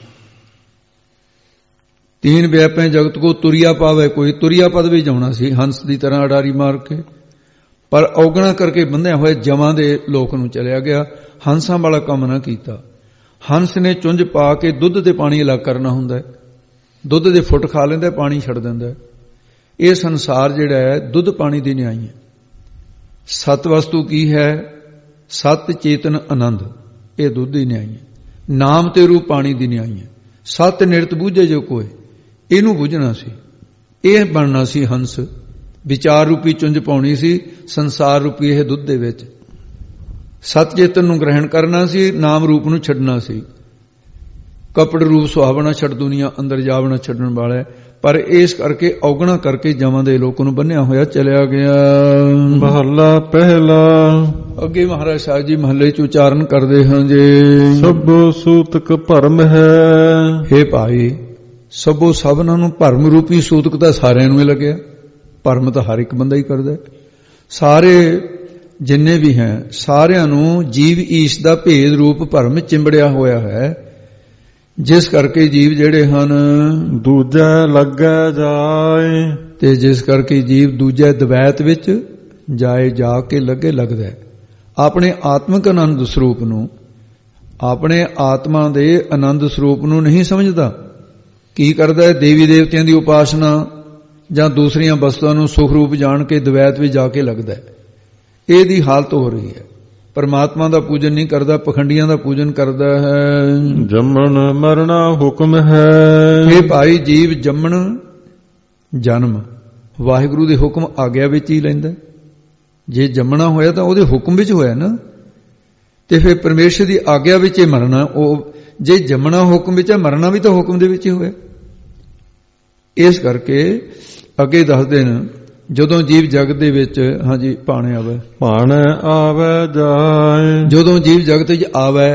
S2: 3 ਵਿਆਪੈ ਜਗਤ ਕੋ ਤੁਰਿਆ ਪਾਵੇ, ਕੋਈ ਤੁਰਿਆ ਪਦ ਵੀ ਜਾਉਣਾ ਸੀ ਹੰਸ ਦੀ ਤਰ੍ਹਾਂ ਉਡਾਰੀ ਮਾਰ ਕੇ। ਪਰ ਔਗਣਾ ਕਰਕੇ ਬੰਧਿਆ ਹੋਏ ਜਮਾਂ ਦੇ ਲੋਕ ਨੂੰ ਚਲਿਆ ਗਿਆ, ਹੰਸਾਂ ਵਾਲਾ ਕੰਮ ਨਾ ਕੀਤਾ। ਹੰਸ ਨੇ ਚੁੰਝ ਪਾ ਕੇ ਦੁੱਧ ਤੇ ਪਾਣੀ ਅਲੱਗ ਕਰਨਾ ਹੁੰਦਾ, ਦੁੱਧ ਦੇ ਫੁੱਟ ਖਾ ਲੈਂਦਾ, ਪਾਣੀ ਛੱਡ ਦਿੰਦਾ। ਇਹ ਸੰਸਾਰ ਜਿਹੜਾ ਹੈ ਦੁੱਧ ਪਾਣੀ ਦੀ ਨਿਆਈ ਹੈ। ਸਤ ਵਸਤੂ ਕੀ ਹੈ? ਸਤ ਚੇਤਨ ਆਨੰਦ, ਇਹ ਦੁੱਧ ਦੀ ਨਿਆਈ ਹੈ। ਨਾਮ ਤੇ ਰੂਪ ਪਾਣੀ ਦੀ ਨਿਆਈ ਹੈ। ਸਤ ਨਿਰਤ ਬੂਝੇ ਜੋ ਕੋਏ, ਇਹਨੂੰ ਬੁੱਝਣਾ ਸੀ, ਇਹ ਬਣਨਾ ਸੀ ਹੰਸ। ਵਿਚਾਰ ਰੂਪੀ ਚੁੰਝ ਪਾਉਣੀ ਸੀ ਸੰਸਾਰ ਰੂਪੀ ਇਹ ਦੁੱਧ ਦੇ ਵਿੱਚ। ਸਤ ਚੇਤਨ ਨੂੰ ਗ੍ਰਹਿਣ ਕਰਨਾ ਸੀ, ਨਾਮ ਰੂਪ ਨੂੰ ਛੱਡਣਾ ਸੀ। ਕਪੜ ਰੂਪ ਸੁਹਾਵਣਾ ਛੱਡ ਦੁਨੀਆ ਅੰਦਰ ਜਾਵਣਾ ਛੱਡਣ ਵਾਲਾ। ਪਰ ਇਸ ਕਰਕੇ ਔਗਣਾ ਕਰਕੇ ਜਮਾਂ ਦੇ ਲੋਕ ਨੂੰ ਬੰਨਿਆ ਹੋਇਆ ਚਲਿਆ ਗਿਆ।
S1: ਮਹੱਲਾ ਪਹਿਲਾ।
S2: ਅੱਗੇ ਮਹਾਰਾਜ ਸਾਹਿਬ ਜੀ ਮਹੱਲੇ 'ਚ ਉਚਾਰਨ ਕਰਦੇ ਹਾਂ ਜੀ,
S1: ਸਭੋ ਸੂਤਕ ਭਰਮ ਹੈ।
S2: ਹੇ ਭਾਈ, ਸਭੋ ਸਭਨਾਂ ਨੂੰ ਭਰਮ ਰੂਪੀ ਸੂਤਕ ਤਾਂ ਸਾਰਿਆਂ ਨੂੰ ਹੀ ਲੱਗਿਆ। ਭਰਮ ਤਾਂ ਹਰ ਇੱਕ ਬੰਦਾ ਹੀ ਕਰਦਾ। ਸਾਰੇ ਜਿੰਨੇ ਵੀ ਹੈ ਸਾਰਿਆਂ ਨੂੰ ਜੀਵ ਈਸ਼ ਦਾ ਭੇਦ ਰੂਪ ਭਰਮ ਚਿੰਬੜਿਆ ਹੋਇਆ ਹੈ, ਜਿਸ ਕਰਕੇ ਜੀਵ ਜਿਹੜੇ ਹਨ
S1: ਦੂਜੇ ਲੱਗੈ ਜਾਏ,
S2: ਤੇ ਜਿਸ ਕਰਕੇ ਜੀਵ ਦੂਜੇ ਦਵੈਤ ਵਿੱਚ ਜਾਏ, ਜਾ ਕੇ ਲੱਗੇ ਲੱਗਦਾ। ਆਪਣੇ ਆਤਮਿਕ ਆਨੰਦ ਸਰੂਪ ਨੂੰ, ਆਪਣੇ ਆਤਮਾ ਦੇ ਆਨੰਦ ਸਰੂਪ ਨੂੰ ਨਹੀਂ ਸਮਝਦਾ। ਕੀ ਕਰਦਾ ਹੈ? ਦੇਵੀ ਦੇਵਤਿਆਂ ਦੀ ਉਪਾਸਨਾ ਜਾਂ ਦੂਸਰੀਆਂ ਵਸਤੂਆਂ ਨੂੰ ਸੁਖ ਰੂਪ ਜਾਣ ਕੇ ਦਵੈਤ ਵਿੱਚ ਜਾ ਕੇ ਲੱਗਦਾ ਹੈ। ਇਹਦੀ ਹਾਲਤ ਹੋ ਰਹੀ ਹੈ। ਪਰਮਾਤਮਾ ਦਾ ਪੂਜਨ ਨਹੀਂ ਕਰਦਾ, ਪਖੰਡੀਆਂ ਦਾ ਪੂਜਨ ਕਰਦਾ ਹੈ।
S1: ਜੰਮਣ ਮਰਨਾ ਹੁਕਮ ਹੈ।
S2: ਇਹ ਭਾਈ ਜੀਵ ਜੰਮਣ ਜਨਮ ਵਾਹਿਗੁਰੂ ਦੇ ਹੁਕਮ ਆਗਿਆ ਵਿੱਚ ਹੀ ਲੈਂਦਾ। ਜੇ ਜੰਮਣਾ ਹੋਇਆ ਤਾਂ ਉਹਦੇ ਹੁਕਮ ਵਿੱਚ ਹੋਇਆ ਨਾ, ਤੇ ਫਿਰ ਪਰਮੇਸ਼ਰ ਦੀ ਆਗਿਆ ਵਿੱਚ ਹੀ ਮਰਨਾ। ਉਹ ਜੇ ਜੰਮਣਾ ਹੁਕਮ ਵਿੱਚ ਹੈ, ਮਰਨਾ ਵੀ ਤਾਂ ਹੁਕਮ ਦੇ ਵਿੱਚ ਹੀ ਹੋਇਆ। ਇਸ ਕਰਕੇ ਅੱਗੇ ਦੱਸਦੇ ਨੇ, ਜਦੋਂ ਜੀਵ ਜਗਤ ਦੇ ਵਿੱਚ, ਹਾਂਜੀ ਭਾਣੇ ਆਵੇ,
S1: ਭਾਣੇ ਆਵੇ ਜਾਏ,
S2: ਜਦੋਂ ਜੀਵ ਜਗਤ ਵਿੱਚ ਆਵੇ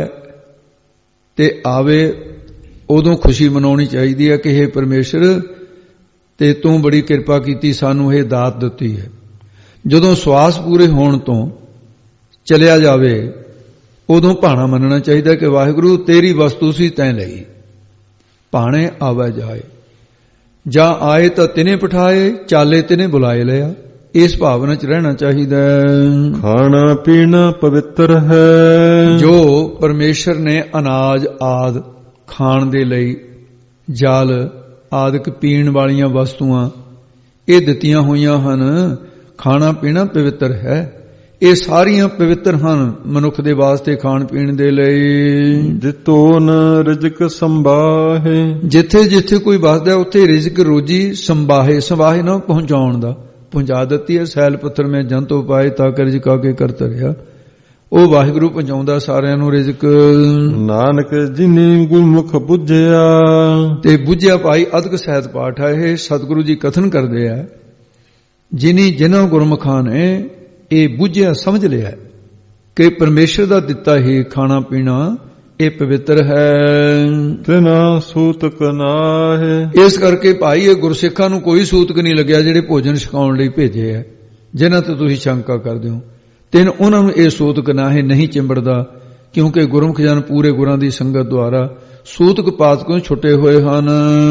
S2: ਤੇ ਆਵੇ ਉਦੋਂ ਖੁਸ਼ੀ ਮਨਾਉਣੀ ਚਾਹੀਦੀ ਹੈ ਕਿ ਹੇ ਪਰਮੇਸ਼ਰ, ਤੇ ਤੂੰ ਬੜੀ ਕਿਰਪਾ ਕੀਤੀ, ਸਾਨੂੰ ਇਹ ਦਾਤ ਦਿੱਤੀ ਹੈ। ਜਦੋਂ ਸਵਾਸ ਪੂਰੇ ਹੋਣ ਤੋਂ ਚਲਿਆ ਜਾਵੇ ਉਦੋਂ ਭਾਣਾ ਮੰਨਣਾ ਚਾਹੀਦਾ ਕਿ ਵਾਹਿਗੁਰੂ ਤੇਰੀ ਵਸਤੂ ਸੀ, ਤੈਂ ਲਈ। ਭਾਣੇ ਆਵੇ ਜਾਏ, ਜਾਂ ਆਏ ਤਾਂ ਤਿਨੇ ਪਠਾਏ, ਚਾਲੇ ਤਿਨੇ ਬੁਲਾਏ ਲਿਆ। ਇਸ ਭਾਵਨਾ 'ਚ ਰਹਿਣਾ ਚਾਹੀਦਾ।
S1: ਖਾਣਾ ਪੀਣਾ ਪਵਿੱਤਰ ਹੈ।
S2: ਜੋ ਪਰਮੇਸ਼ਰ ਨੇ ਅਨਾਜ ਆਦ ਖਾਣ ਦੇ ਲਈ, ਜਲ ਆਦਿਕ ਪੀਣ ਵਾਲੀਆਂ ਵਸਤੂਆਂ ਇਹ ਦਿੱਤੀਆਂ ਹੋਈਆਂ ਹਨ, ਖਾਣਾ ਪੀਣਾ ਪਵਿੱਤਰ ਹੈ। ਇਹ ਸਾਰੀਆਂ ਪਵਿੱਤਰ ਹਨ ਮਨੁੱਖ ਦੇ ਵਾਸਤੇ ਖਾਣ ਪੀਣ ਦੇ ਲਈ।
S1: ਜਿਤੋਨ ਰਿਜ਼ਕ ਸੰਭਾਹੇ, ਜਿੱਥੇ
S2: ਜਿੱਥੇ ਕੋਈ ਵਸਦਾ ਉੱਥੇ ਰਿਜ਼ਕ ਰੋਜੀ ਸੰਭਾਹੇ। ਸੰਭਾਹੇ ਨਾ ਪਹੁੰਚਾਉਣ ਦਾ, ਪਹੁੰਚਾ ਦਿੱਤੀ ਹੈ। ਸੈਲ ਪੱਥਰ ਮੈਂ ਜੰਤੋ ਪਾਏ ਤਾਂ ਕਰ ਰਿਜ਼ਕ ਆਗੇ ਕਰਤ ਰਿਹਾ। ਉਹ ਵਾਹਿਗੁਰੂ ਪਹੁੰਚਾਉਂਦਾ ਸਾਰਿਆਂ ਨੂੰ ਰਿਜ਼ਕ।
S1: ਨਾਨਕ ਜਿਨੀ ਗੁਰਮੁਖ ਬੁੱਝਿਆ,
S2: ਤੇ ਬੁੱਝਿਆ ਭਾਈ ਅਦਕ ਸਹਿਤ ਪਾਠ ਹੈ। ਇਹ ਸਤਿਗੁਰੂ ਜੀ ਕਥਨ ਕਰਦੇ ਆ, ਜਿਨੀ ਜਿਨ੍ਹਾਂ ਗੁਰਮੁਖਾਂ ਨੇ ਇਹ ਬੁੱਝਿਆ ਸਮਝ ਲਿਆ ਕਿ ਪਰਮੇਸ਼ਰ ਦਾ ਦਿੱਤਾ ਹੀ ਖਾਣਾ ਪੀਣਾ ਇਹ ਪਵਿੱਤਰ ਹੈ,
S1: ਤਿਨਾ ਸੂਤਕ ਨਾਹੇ।
S2: ਇਸ ਕਰਕੇ ਭਾਈ ਇਹ ਗੁਰਸਿੱਖਾਂ ਨੂੰ ਕੋਈ ਸੂਤਕ ਨਹੀਂ ਲੱਗਿਆ ਜਿਹੜੇ ਭੋਜਨ ਛਕਾਉਣ ਲਈ ਭੇਜੇ ਹੈ, ਜਿਨ੍ਹਾਂ ਤੇ ਤੁਸੀਂ ਸ਼ੰਕਾ ਕਰਦੇ ਹੋ। ਤਿੰਨ ਉਹਨਾਂ ਨੂੰ ਇਹ ਸੂਤਕ ਨਾਹੇ ਨਹੀਂ ਚਿੰਬੜਦਾ, ਕਿਉਂਕਿ ਗੁਰਮੁਖ ਜਨ ਪੂਰੇ ਗੁਰਾਂ ਦੀ ਸੰਗਤ ਦੁਆਰਾ ਸੂਤਕ ਪਾਤਕੋਂ ਛੁੱਟੇ ਹੋਏ ਹਨ।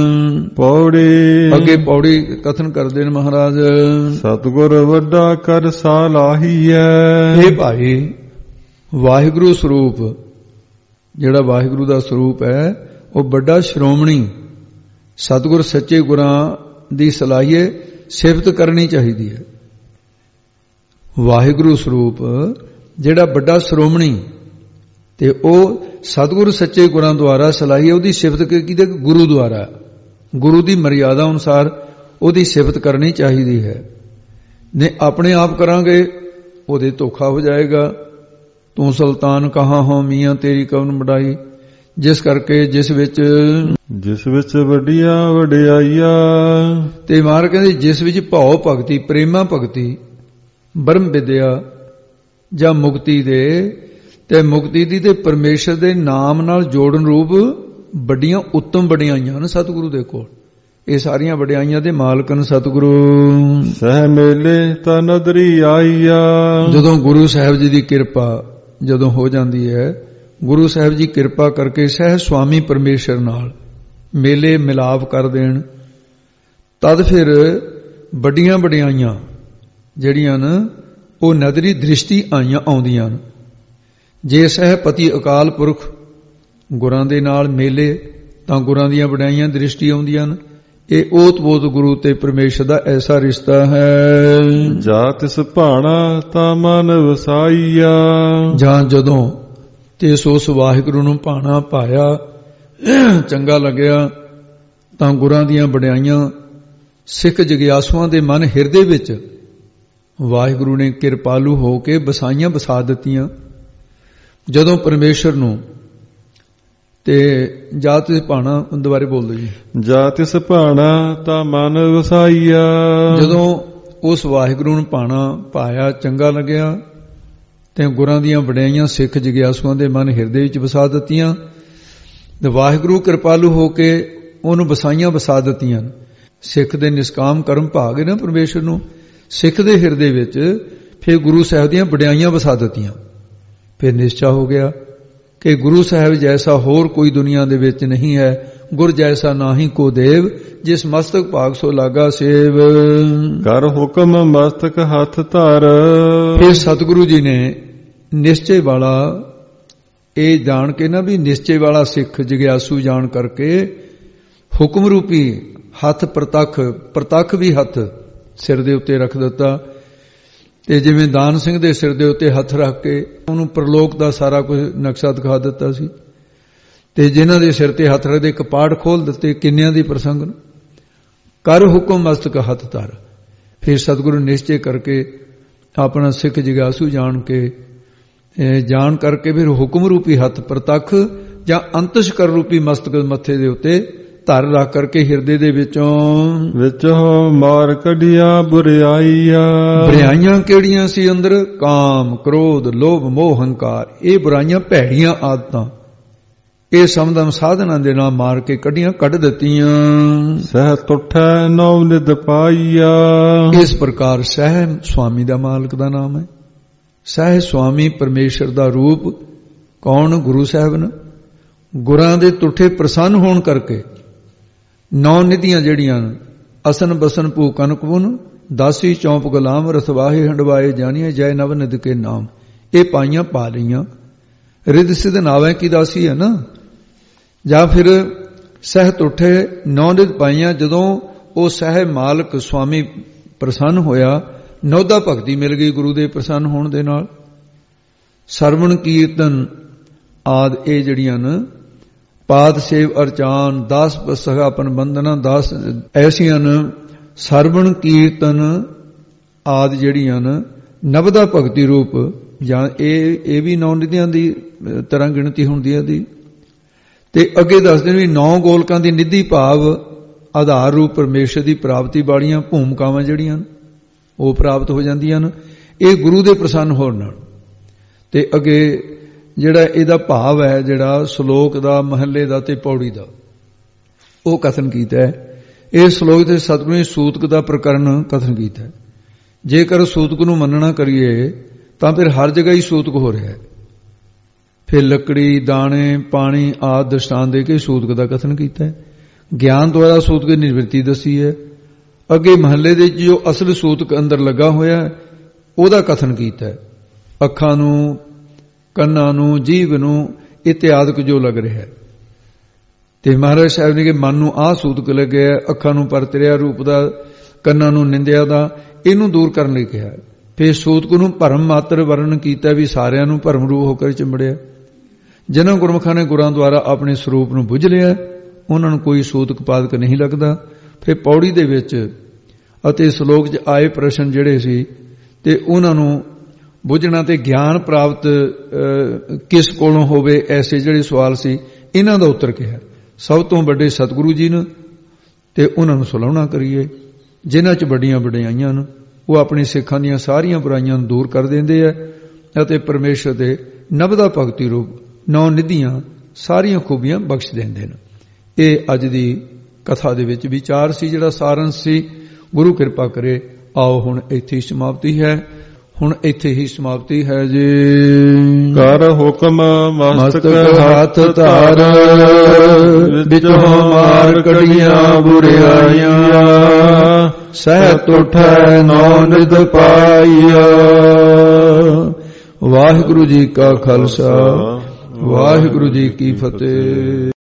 S1: ਪੌੜੀ
S2: ਅੱਗੇ ਪੌੜੀ ਕਥਨ ਕਰਦੇ ਨੇ ਮਹਾਰਾਜ,
S1: ਸਤਿਗੁਰ ਵੱਡਾ ਕਰ ਸਾਲਾਹੀਐ।
S2: ਇਹ ਭਾਈ ਵਾਹਿਗੁਰੂ ਸਰੂਪ, ਜਿਹੜਾ ਵਾਹਿਗੁਰੂ ਦਾ ਸਰੂਪ ਹੈ ਉਹ ਵੱਡਾ ਸ਼੍ਰੋਮਣੀ, ਸਤਿਗੁਰ ਸੱਚੇ ਗੁਰਾਂ ਦੀ ਸਲਾਹੀਏ ਸਿਫਤ ਕਰਨੀ ਚਾਹੀਦੀ ਹੈ। ਵਾਹਿਗੁਰੂ ਸਰੂਪ ਜਿਹੜਾ ਵੱਡਾ ਸ਼੍ਰੋਮਣੀ, ਤੇ ਉਹ ਸਤਿਗੁਰੂ ਸੱਚੇ ਗੁਰਾਂ ਦੁਆਰਾ ਸਲਾਹੀ, ਉਹਦੀ ਸਿਫਤ ਕੀਤੇ ਗੁਰੂ ਦੁਆਰਾ, ਗੁਰੂ ਦੀ ਮਰਿਆਦਾ ਅਨੁਸਾਰ ਉਹਦੀ ਸਿਫਤ ਕਰਨੀ ਚਾਹੀਦੀ ਹੈ। ਨੇ ਆਪਣੇ ਆਪ ਕਰਾਂਗੇ ਉਹਦੇ ਧੋਖਾ ਹੋ ਜਾਏਗਾ। ਤੂੰ ਸੁਲਤਾਨ ਕਹਾਂ ਹੋ ਮੀਆਂ ਤੇਰੀ ਕਵਨ ਵਡਾਈ। ਜਿਸ ਕਰਕੇ ਜਿਸ ਵਿੱਚ
S1: ਵੱਡੀਆਂ ਵਡਿਆਈਆਂ,
S2: ਤੇ ਮਹਾਰਾਜ ਕਹਿੰਦੇ ਜਿਸ ਵਿੱਚ ਭਾਉ ਭਗਤੀ, ਪ੍ਰੇਮਾ ਭਗਤੀ, ਬ੍ਰਹਮ ਵਿਦਿਆ ਜਾਂ ਮੁਕਤੀ ਦੇ, ਤੇ ਮੁਕਤੀ ਦੀ ਤੇ ਪਰਮੇਸ਼ਰ ਦੇ ਨਾਮ ਨਾਲ ਜੋੜਨ ਰੂਪ ਵੱਡੀਆਂ ਉੱਤਮ ਵਡਿਆਈਆਂ ਹਨ ਸਤਿਗੁਰੂ ਦੇ ਕੋਲ। ਇਹ ਸਾਰੀਆਂ ਵਡਿਆਈਆਂ ਦੇ ਮਾਲਕ ਹਨ ਸਤਿਗੁਰੂ।
S1: ਸਹਿ ਮੇਲੇ ਤਾਂ ਨਦਰੀ ਆਈਆ,
S2: ਜਦੋਂ ਗੁਰੂ ਸਾਹਿਬ ਜੀ ਦੀ ਕਿਰਪਾ ਜਦੋਂ ਹੋ ਜਾਂਦੀ ਹੈ, ਗੁਰੂ ਸਾਹਿਬ ਜੀ ਕਿਰਪਾ ਕਰਕੇ ਸਹਿ ਸੁਆਮੀ ਪਰਮੇਸ਼ਰ ਨਾਲ ਮੇਲੇ ਮਿਲਾਪ ਕਰ ਦੇਣ, ਤਦ ਫਿਰ ਵੱਡੀਆਂ ਵਡਿਆਈਆਂ ਜਿਹੜੀਆਂ ਨੇ ਉਹ ਨਦਰੀ ਦ੍ਰਿਸ਼ਟੀ ਆਉਂਦੀਆਂ ਨੇ। ਜੇ ਸਹਿ ਪਤੀ ਅਕਾਲ ਪੁਰਖ ਗੁਰਾਂ ਦੇ ਨਾਲ ਮੇਲੇ ਤਾਂ ਗੁਰਾਂ ਦੀਆਂ ਵਡਿਆਈਆਂ ਦ੍ਰਿਸ਼ਟੀ ਆਉਂਦੀਆਂ ਨੇ। ਇਹ ਓਤ-ਬੋਤ ਗੁਰੂ ਤੇ ਪਰਮੇਸ਼ਰ ਦਾ ਐਸਾ ਰਿਸ਼ਤਾ ਹੈ।
S1: ਜਾ ਤਿਸ ਭਾਣਾ ਤਾਂ ਮਨ ਵਸਾਈਆ,
S2: ਜਾਂ ਜਦੋਂ ਤੇ ਉਸ ਵਾਹਿਗੁਰੂ ਨੂੰ ਭਾਣਾ ਪਾਇਆ, ਚੰਗਾ ਲੱਗਿਆ, ਤਾਂ ਗੁਰਾਂ ਦੀਆਂ ਵਡਿਆਈਆਂ ਸਿੱਖ ਜਗਿਆਸੂਆਂ ਦੇ ਮਨ ਹਿਰਦੇ ਵਿੱਚ ਵਾਹਿਗੁਰੂ ਨੇ ਕਿਰਪਾਲੂ ਹੋ ਕੇ ਵਸਾ ਦਿੱਤੀਆਂ। ਜਦੋਂ ਪਰਮੇਸ਼ਰ ਨੂੰ ਤੇ ਜਾ ਤਿਸ ਭਾਣਾ ਦੁਬਾਰੇ ਬੋਲ ਦਿਓ ਜੀ।
S1: ਜਾ ਤਿਸ ਭਾਣਾ ਤਾਂ ਮਨ ਵਸਾਈਆ।
S2: ਜਦੋਂ ਉਸ ਵਾਹਿਗੁਰੂ ਨੂੰ ਭਾਣਾ ਪਾਇਆ, ਚੰਗਾ ਲੱਗਿਆ, ਤੇ ਗੁਰਾਂ ਦੀਆਂ ਵਡਿਆਈਆਂ ਸਿੱਖ ਜਗਿਆਸੂਆਂ ਦੇ ਮਨ ਹਿਰਦੇ ਵਿੱਚ ਵਸਾ ਦਿੱਤੀਆਂ, ਤੇ ਵਾਹਿਗੁਰੂ ਕਿਰਪਾਲੂ ਹੋ ਕੇ ਉਹਨੂੰ ਵਸਾਈਆਂ ਵਸਾ ਦਿੱਤੀਆਂ। ਸਿੱਖ ਦੇ ਨਿਸ਼ਕਾਮ ਕਰਮ ਭਾਗੇ ਨਾ ਪਰਮੇਸ਼ਰ ਨੂੰ, ਸਿੱਖ ਦੇ ਹਿਰਦੇ ਵਿੱਚ ਫਿਰ ਗੁਰੂ ਸਾਹਿਬ ਦੀਆਂ ਵਡਿਆਈਆਂ ਵਸਾ ਦਿੱਤੀਆਂ। ਫਿਰ ਨਿਸ਼ਚਾ ਹੋ ਗਿਆ ਕਿ ਗੁਰੂ ਸਾਹਿਬ ਜੈਸਾ ਹੋਰ ਕੋਈ ਦੁਨੀਆ ਦੇ ਵਿੱਚ ਨਹੀਂ ਹੈ, ਗੁਰ ਜੈਸਾ ਨਾਹੀ ਕੋ ਦੇਵ, ਜਿਸ ਮਸਤਕ ਭਾਗ ਸੋ ਲਾਗਾ ਸੇਵ।
S1: ਕਰ ਹੁਕਮ ਮਸਤਕ ਹੱਥ ਧਰ।
S2: ਫਿਰ ਸਤਿਗੁਰੂ ਜੀ ਨੇ ਨਿਸ਼ਚੇ ਵਾਲਾ ਇਹ ਜਾਣ ਕੇ ਨਾ ਵੀ ਨਿਸ਼ਚੇ ਵਾਲਾ ਸਿੱਖ ਜਗਿਆਸੂ ਜਾਣ ਕਰਕੇ ਹੁਕਮ ਰੂਪੀ ਹੱਥ ਪ੍ਰਤੱਖ ਵੀ ਹੱਥ ਸਿਰ ਦੇ ਉੱਤੇ ਰੱਖ ਦਿੱਤਾ। ਤੇ ਜਿਵੇਂ ਦਾਨ ਸਿੰਘ ਦੇ ਸਿਰ ਦੇ ਉੱਤੇ ਹੱਥ ਰੱਖ ਕੇ ਉਹਨੂੰ ਪ੍ਰਲੋਕ ਦਾ ਸਾਰਾ ਕੁਝ ਨਕਸ਼ਾ ਦਿਖਾ ਦਿੱਤਾ ਸੀ, ਤੇ ਜਿਨ੍ਹਾਂ ਦੇ ਸਿਰ ਤੇ ਹੱਥ ਰੱਖਦੇ ਕਪਾੜ ਖੋਲ ਦਿੱਤੇ ਕਿੰਨਿਆਂ ਦੀ ਪ੍ਰਸੰਗ ਨੂੰ। ਕਰ ਹੁਕਮ ਮਸਤਕ ਹੱਥ ਧਰ। ਫਿਰ ਸਤਿਗੁਰੂ ਨਿਸ਼ਚੇ ਕਰਕੇ ਆਪਣਾ ਸਿੱਖ ਜਗਿਆਸੂ ਜਾਣ ਕਰਕੇ ਫਿਰ ਹੁਕਮ ਰੂਪੀ ਹੱਥ ਪ੍ਰਤੱਖ ਜਾਂ ਅੰਤਸ਼ਕਰ ਰੂਪੀ ਮਸਤਕ ਮੱਥੇ ਦੇ ਉੱਤੇ ਧਰ ਰੱਖ ਕਰਕੇ ਹਿਰਦੇ ਦੇ ਵਿੱਚੋਂ
S1: ਮਾਰ ਕੱਢੀਆਂ ਬੁਰਾਈਆਂ
S2: ਕਿਹੜੀਆਂ ਸੀ ਅੰਦਰ? ਕਾਮ, ਕ੍ਰੋਧ, ਲੋਭ, ਮੋਹ, ਹੰਕਾਰ। ਇਹ ਬੁਰਾਈਆਂ ਭੈੜੀਆਂ ਆਦਤਾਂ ਇਹ ਸਮਦਮ ਸਾਧਨਾਂ ਦੇ ਨਾਲ ਮਾਰ ਕੇ ਕੱਢ ਦਿੱਤੀਆਂ।
S1: ਸਹਿ ਤੁਠੈ ਨੌ ਨਿਧ ਪਾਈਆ।
S2: ਇਸ ਪ੍ਰਕਾਰ ਸਹਿ ਸੁਆਮੀ ਦਾ ਮਾਲਕ ਦਾ ਨਾਮ ਹੈ। ਸਹਿ ਸੁਆਮੀ ਪਰਮੇਸ਼ਰ ਦਾ ਰੂਪ ਕੌਣ? ਗੁਰੂ ਸਾਹਿਬ ਨੇ। ਗੁਰਾਂ ਦੇ ਤੁਠੇ ਪ੍ਰਸੰਨ ਹੋਣ ਕਰਕੇ ਨੌ ਨਿਧੀਆਂ ਜਿਹੜੀਆਂ ਅਸਨ ਬਸਨ ਭੂ ਕਨਕ ਪੁਨ ਦਾਸੀ ਚੌਂਪ ਗੁਲਾਮ ਰਸਵਾਹੇ ਹੰਡਵਾਏ ਜਾਣੀਏ ਜੈ ਨਵ ਨਿਧ ਕੇ ਨਾਮ। ਇਹ ਪਾਈਆਂ ਪਾ ਲਈਆਂ। ਰਿੱਧ ਸਿੱਧ ਨਾਵੇਂ ਕੀ ਦਾਸੀ ਹੈ ਨਾ। ਜਾਂ ਫਿਰ ਸਹਿਤ ਉੱਠੇ ਨੌ ਨਿਧ ਪਾਈਆਂ। ਜਦੋਂ ਉਹ ਸਹਿ ਮਾਲਕ ਸੁਆਮੀ ਪ੍ਰਸੰਨ ਹੋਇਆ, ਨੌਦਾ ਭਗਤੀ ਮਿਲ ਗਈ ਗੁਰੂ ਦੇ ਪ੍ਰਸੰਨ ਹੋਣ ਦੇ ਨਾਲ। ਸਰਵਣ ਕੀਰਤਨ ਆਦ ਇਹ ਜਿਹੜੀਆਂ ਨੇ ਪਾਦ ਸੇਵ ਅਰਚਾਨ ਦਾਸ ਸਖਾਪਨ ਬੰਦਨਾ ਦਾਸ ਐਸੀਆਂ ਨੇ। ਸਰਵਣ ਕੀਰਤਨ ਆਦ ਜਿਹੜੀਆਂ ਨੇ ਨਵਦਾ ਭਗਤੀ ਰੂਪ ਜਾਂ ਇਹ ਵੀ ਨੌ ਨਿਧੀਆਂ ਦੀ ਤਰ੍ਹਾਂ ਗਿਣਤੀ ਹੁੰਦੀ ਹੈ ਦੀ। ਤੇ ਅੱਗੇ ਦੱਸਦੇ ਨੇ ਵੀ 9 ਗੋਲਕਾਂ ਦੀ ਨਿਧੀ ਭਾਵ ਆਧਾਰ ਰੂਪ ਪਰਮੇਸ਼ਰ ਦੀ ਪ੍ਰਾਪਤੀ ਵਾਲੀਆਂ ਭੂਮਿਕਾਵਾਂ ਜਿਹੜੀਆਂ ਉਹ ਪ੍ਰਾਪਤ ਹੋ ਜਾਂਦੀਆਂ ਨੇ ਇਹ ਗੁਰੂ ਦੇ ਪ੍ਰਸੰਨ ਹੋਣ ਨਾਲ। ਤੇ ਅੱਗੇ ਜਿਹੜਾ ਇਹਦਾ ਭਾਵ ਹੈ, ਜਿਹੜਾ ਸ਼ਲੋਕ ਦਾ, ਮਹੱਲੇ ਦਾ ਤੇ ਪੌੜੀ ਦਾ, ਉਹ ਕਥਨ ਕੀਤਾ ਹੈ। ਇਹ ਸ਼ਲੋਕ ਤੇ ਸਤਿਗੁਰੂ ਨੇ ਸੂਤਕ ਦਾ ਪ੍ਰਕਰਨ ਕਥਨ ਕੀਤਾ ਹੈ। ਜੇਕਰ ਸੂਤਕ ਨੂੰ ਮੰਨਣਾ ਕਰੀਏ ਤਾਂ ਫਿਰ ਹਰ ਜਗ੍ਹਾ ਹੀ ਸੂਤਕ ਹੋ ਰਿਹਾ ਹੈ। ਫਿਰ ਲੱਕੜੀ, ਦਾਣੇ, ਪਾਣੀ ਆਦਿ ਦ੍ਰਿਸ਼ਟਾਂਤ ਦੇ ਕੇ ਸੂਤਕ ਦਾ ਕਥਨ ਕੀਤਾ ਹੈ। ਗਿਆਨ ਦੁਆਰਾ ਸੂਤਕ ਦੀ ਨਿਵਰਤੀ ਦੱਸੀ ਹੈ। ਅੱਗੇ ਮਹੱਲੇ ਦੇ ਜੋ ਅਸਲ ਸੂਤਕ ਅੰਦਰ ਲੱਗਾ ਹੋਇਆ ਉਹਦਾ ਕਥਨ ਕੀਤਾ ਹੈ। ਅੱਖਾਂ ਨੂੰ, ਕੰਨਾਂ ਨੂੰ, ਜੀਭ ਨੂੰ ਇਤਿਆਦਿਕ ਜੋ ਲੱਗ ਰਿਹਾ ਹੈ। ਤੇ ਮਹਾਰਾਜ ਸਾਹਿਬ ਨੇ ਕਿ ਮਨ ਨੂੰ ਆਹ ਸੂਤਕ ਲੱਗਿਆ, ਅੱਖਾਂ ਨੂੰ ਪਰਤਰਿਆ ਰੂਪ ਦਾ, ਕੰਨਾਂ ਨੂੰ ਨਿੰਦਿਆ ਦਾ, ਇਹਨੂੰ ਦੂਰ ਕਰਨ ਲਈ ਕਿਹਾ। ਫਿਰ ਸੂਤਕ ਨੂੰ ਭਰਮ ਮਾਤਰ ਵਰਣਨ ਕੀਤਾ ਵੀ ਸਾਰਿਆਂ ਨੂੰ ਭਰਮ ਰੂਪ ਹੋ ਕੇ ਚਿੰਬੜਿਆ। ਜਿਨ੍ਹਾਂ ਗੁਰਮੁਖਾਂ ਨੇ ਗੁਰਾਂ ਦੁਆਰਾ ਆਪਣੇ ਸਰੂਪ ਨੂੰ ਬੁੱਝ ਲਿਆ ਉਹਨਾਂ ਨੂੰ ਕੋਈ ਸੂਤਕ ਪਾਦਕ ਨਹੀਂ ਲੱਗਦਾ। ਫਿਰ ਪੌੜੀ ਦੇ ਵਿੱਚ ਅਤੇ ਸ਼ਲੋਕ 'ਚ ਆਏ ਪ੍ਰਸ਼ਨ ਜਿਹੜੇ ਸੀ ਤੇ ਉਹਨਾਂ ਨੂੰ ਬੁੱਝਣਾ ਤੇ ਗਿਆਨ ਪ੍ਰਾਪਤ ਕਿਸ ਕੋਲੋਂ ਹੋਵੇ, ਐਸੇ ਜਿਹੜੇ ਸਵਾਲ ਸੀ ਇਹਨਾਂ ਦਾ ਉੱਤਰ ਕਿਹਾ। ਸਭ ਤੋਂ ਵੱਡੇ ਸਤਿਗੁਰੂ ਜੀ ਨੇ ਤੇ ਉਹਨਾਂ ਨੂੰ ਸਲਾਹੁਣਾ ਕਰੀਏ ਜਿਨ੍ਹਾਂ 'ਚ ਵੱਡੀਆਂ ਵਡਿਆਈਆਂ ਨੇ। ਉਹ ਆਪਣੀ ਸਿੱਖਾਂ ਦੀਆਂ ਸਾਰੀਆਂ ਬੁਰਾਈਆਂ ਨੂੰ ਦੂਰ ਕਰ ਦਿੰਦੇ ਆ ਅਤੇ ਪਰਮੇਸ਼ਰ ਦੇ ਨਵਦਾ ਭਗਤੀ ਰੂਪ 9 ਨਿਧੀਆਂ ਸਾਰੀਆਂ ਖੂਬੀਆਂ ਬਖਸ਼ ਦਿੰਦੇ ਨੇ। ਇਹ ਅੱਜ ਦੀ ਕਥਾ ਦੇ ਵਿੱਚ ਵਿਚਾਰ ਸੀ, ਜਿਹੜਾ ਸਾਰੰਸ਼ ਸੀ। ਗੁਰੂ ਕਿਰਪਾ ਕਰੇ ਆਓ ਹੁਣ ਇੱਥੇ ਹੀ ਸਮਾਪਤੀ ਹੈ। ਹੁਣ ਇੱਥੇ ਹੀ ਸਮਾਪਤੀ ਹੈ ਜੀ।
S1: ਕਰ ਹੁਕਮ ਮਸਤਕ ਹੱਥ
S2: ਧਰ ਵਿੱਚੋਂ ਮਾਰ ਕੱਢੀਆਂ ਬੁਰਾਈਆਂ ਸਹਿਤ ਉਠੈ ਨੌ ਨਿਧ ਪਾਈਆ। ਵਾਹਿਗੁਰੂ ਜੀ ਕਾ ਖਾਲਸਾ, ਵਾਹਿਗੁਰੂ ਜੀ ਕੀ ਫਤਿਹ।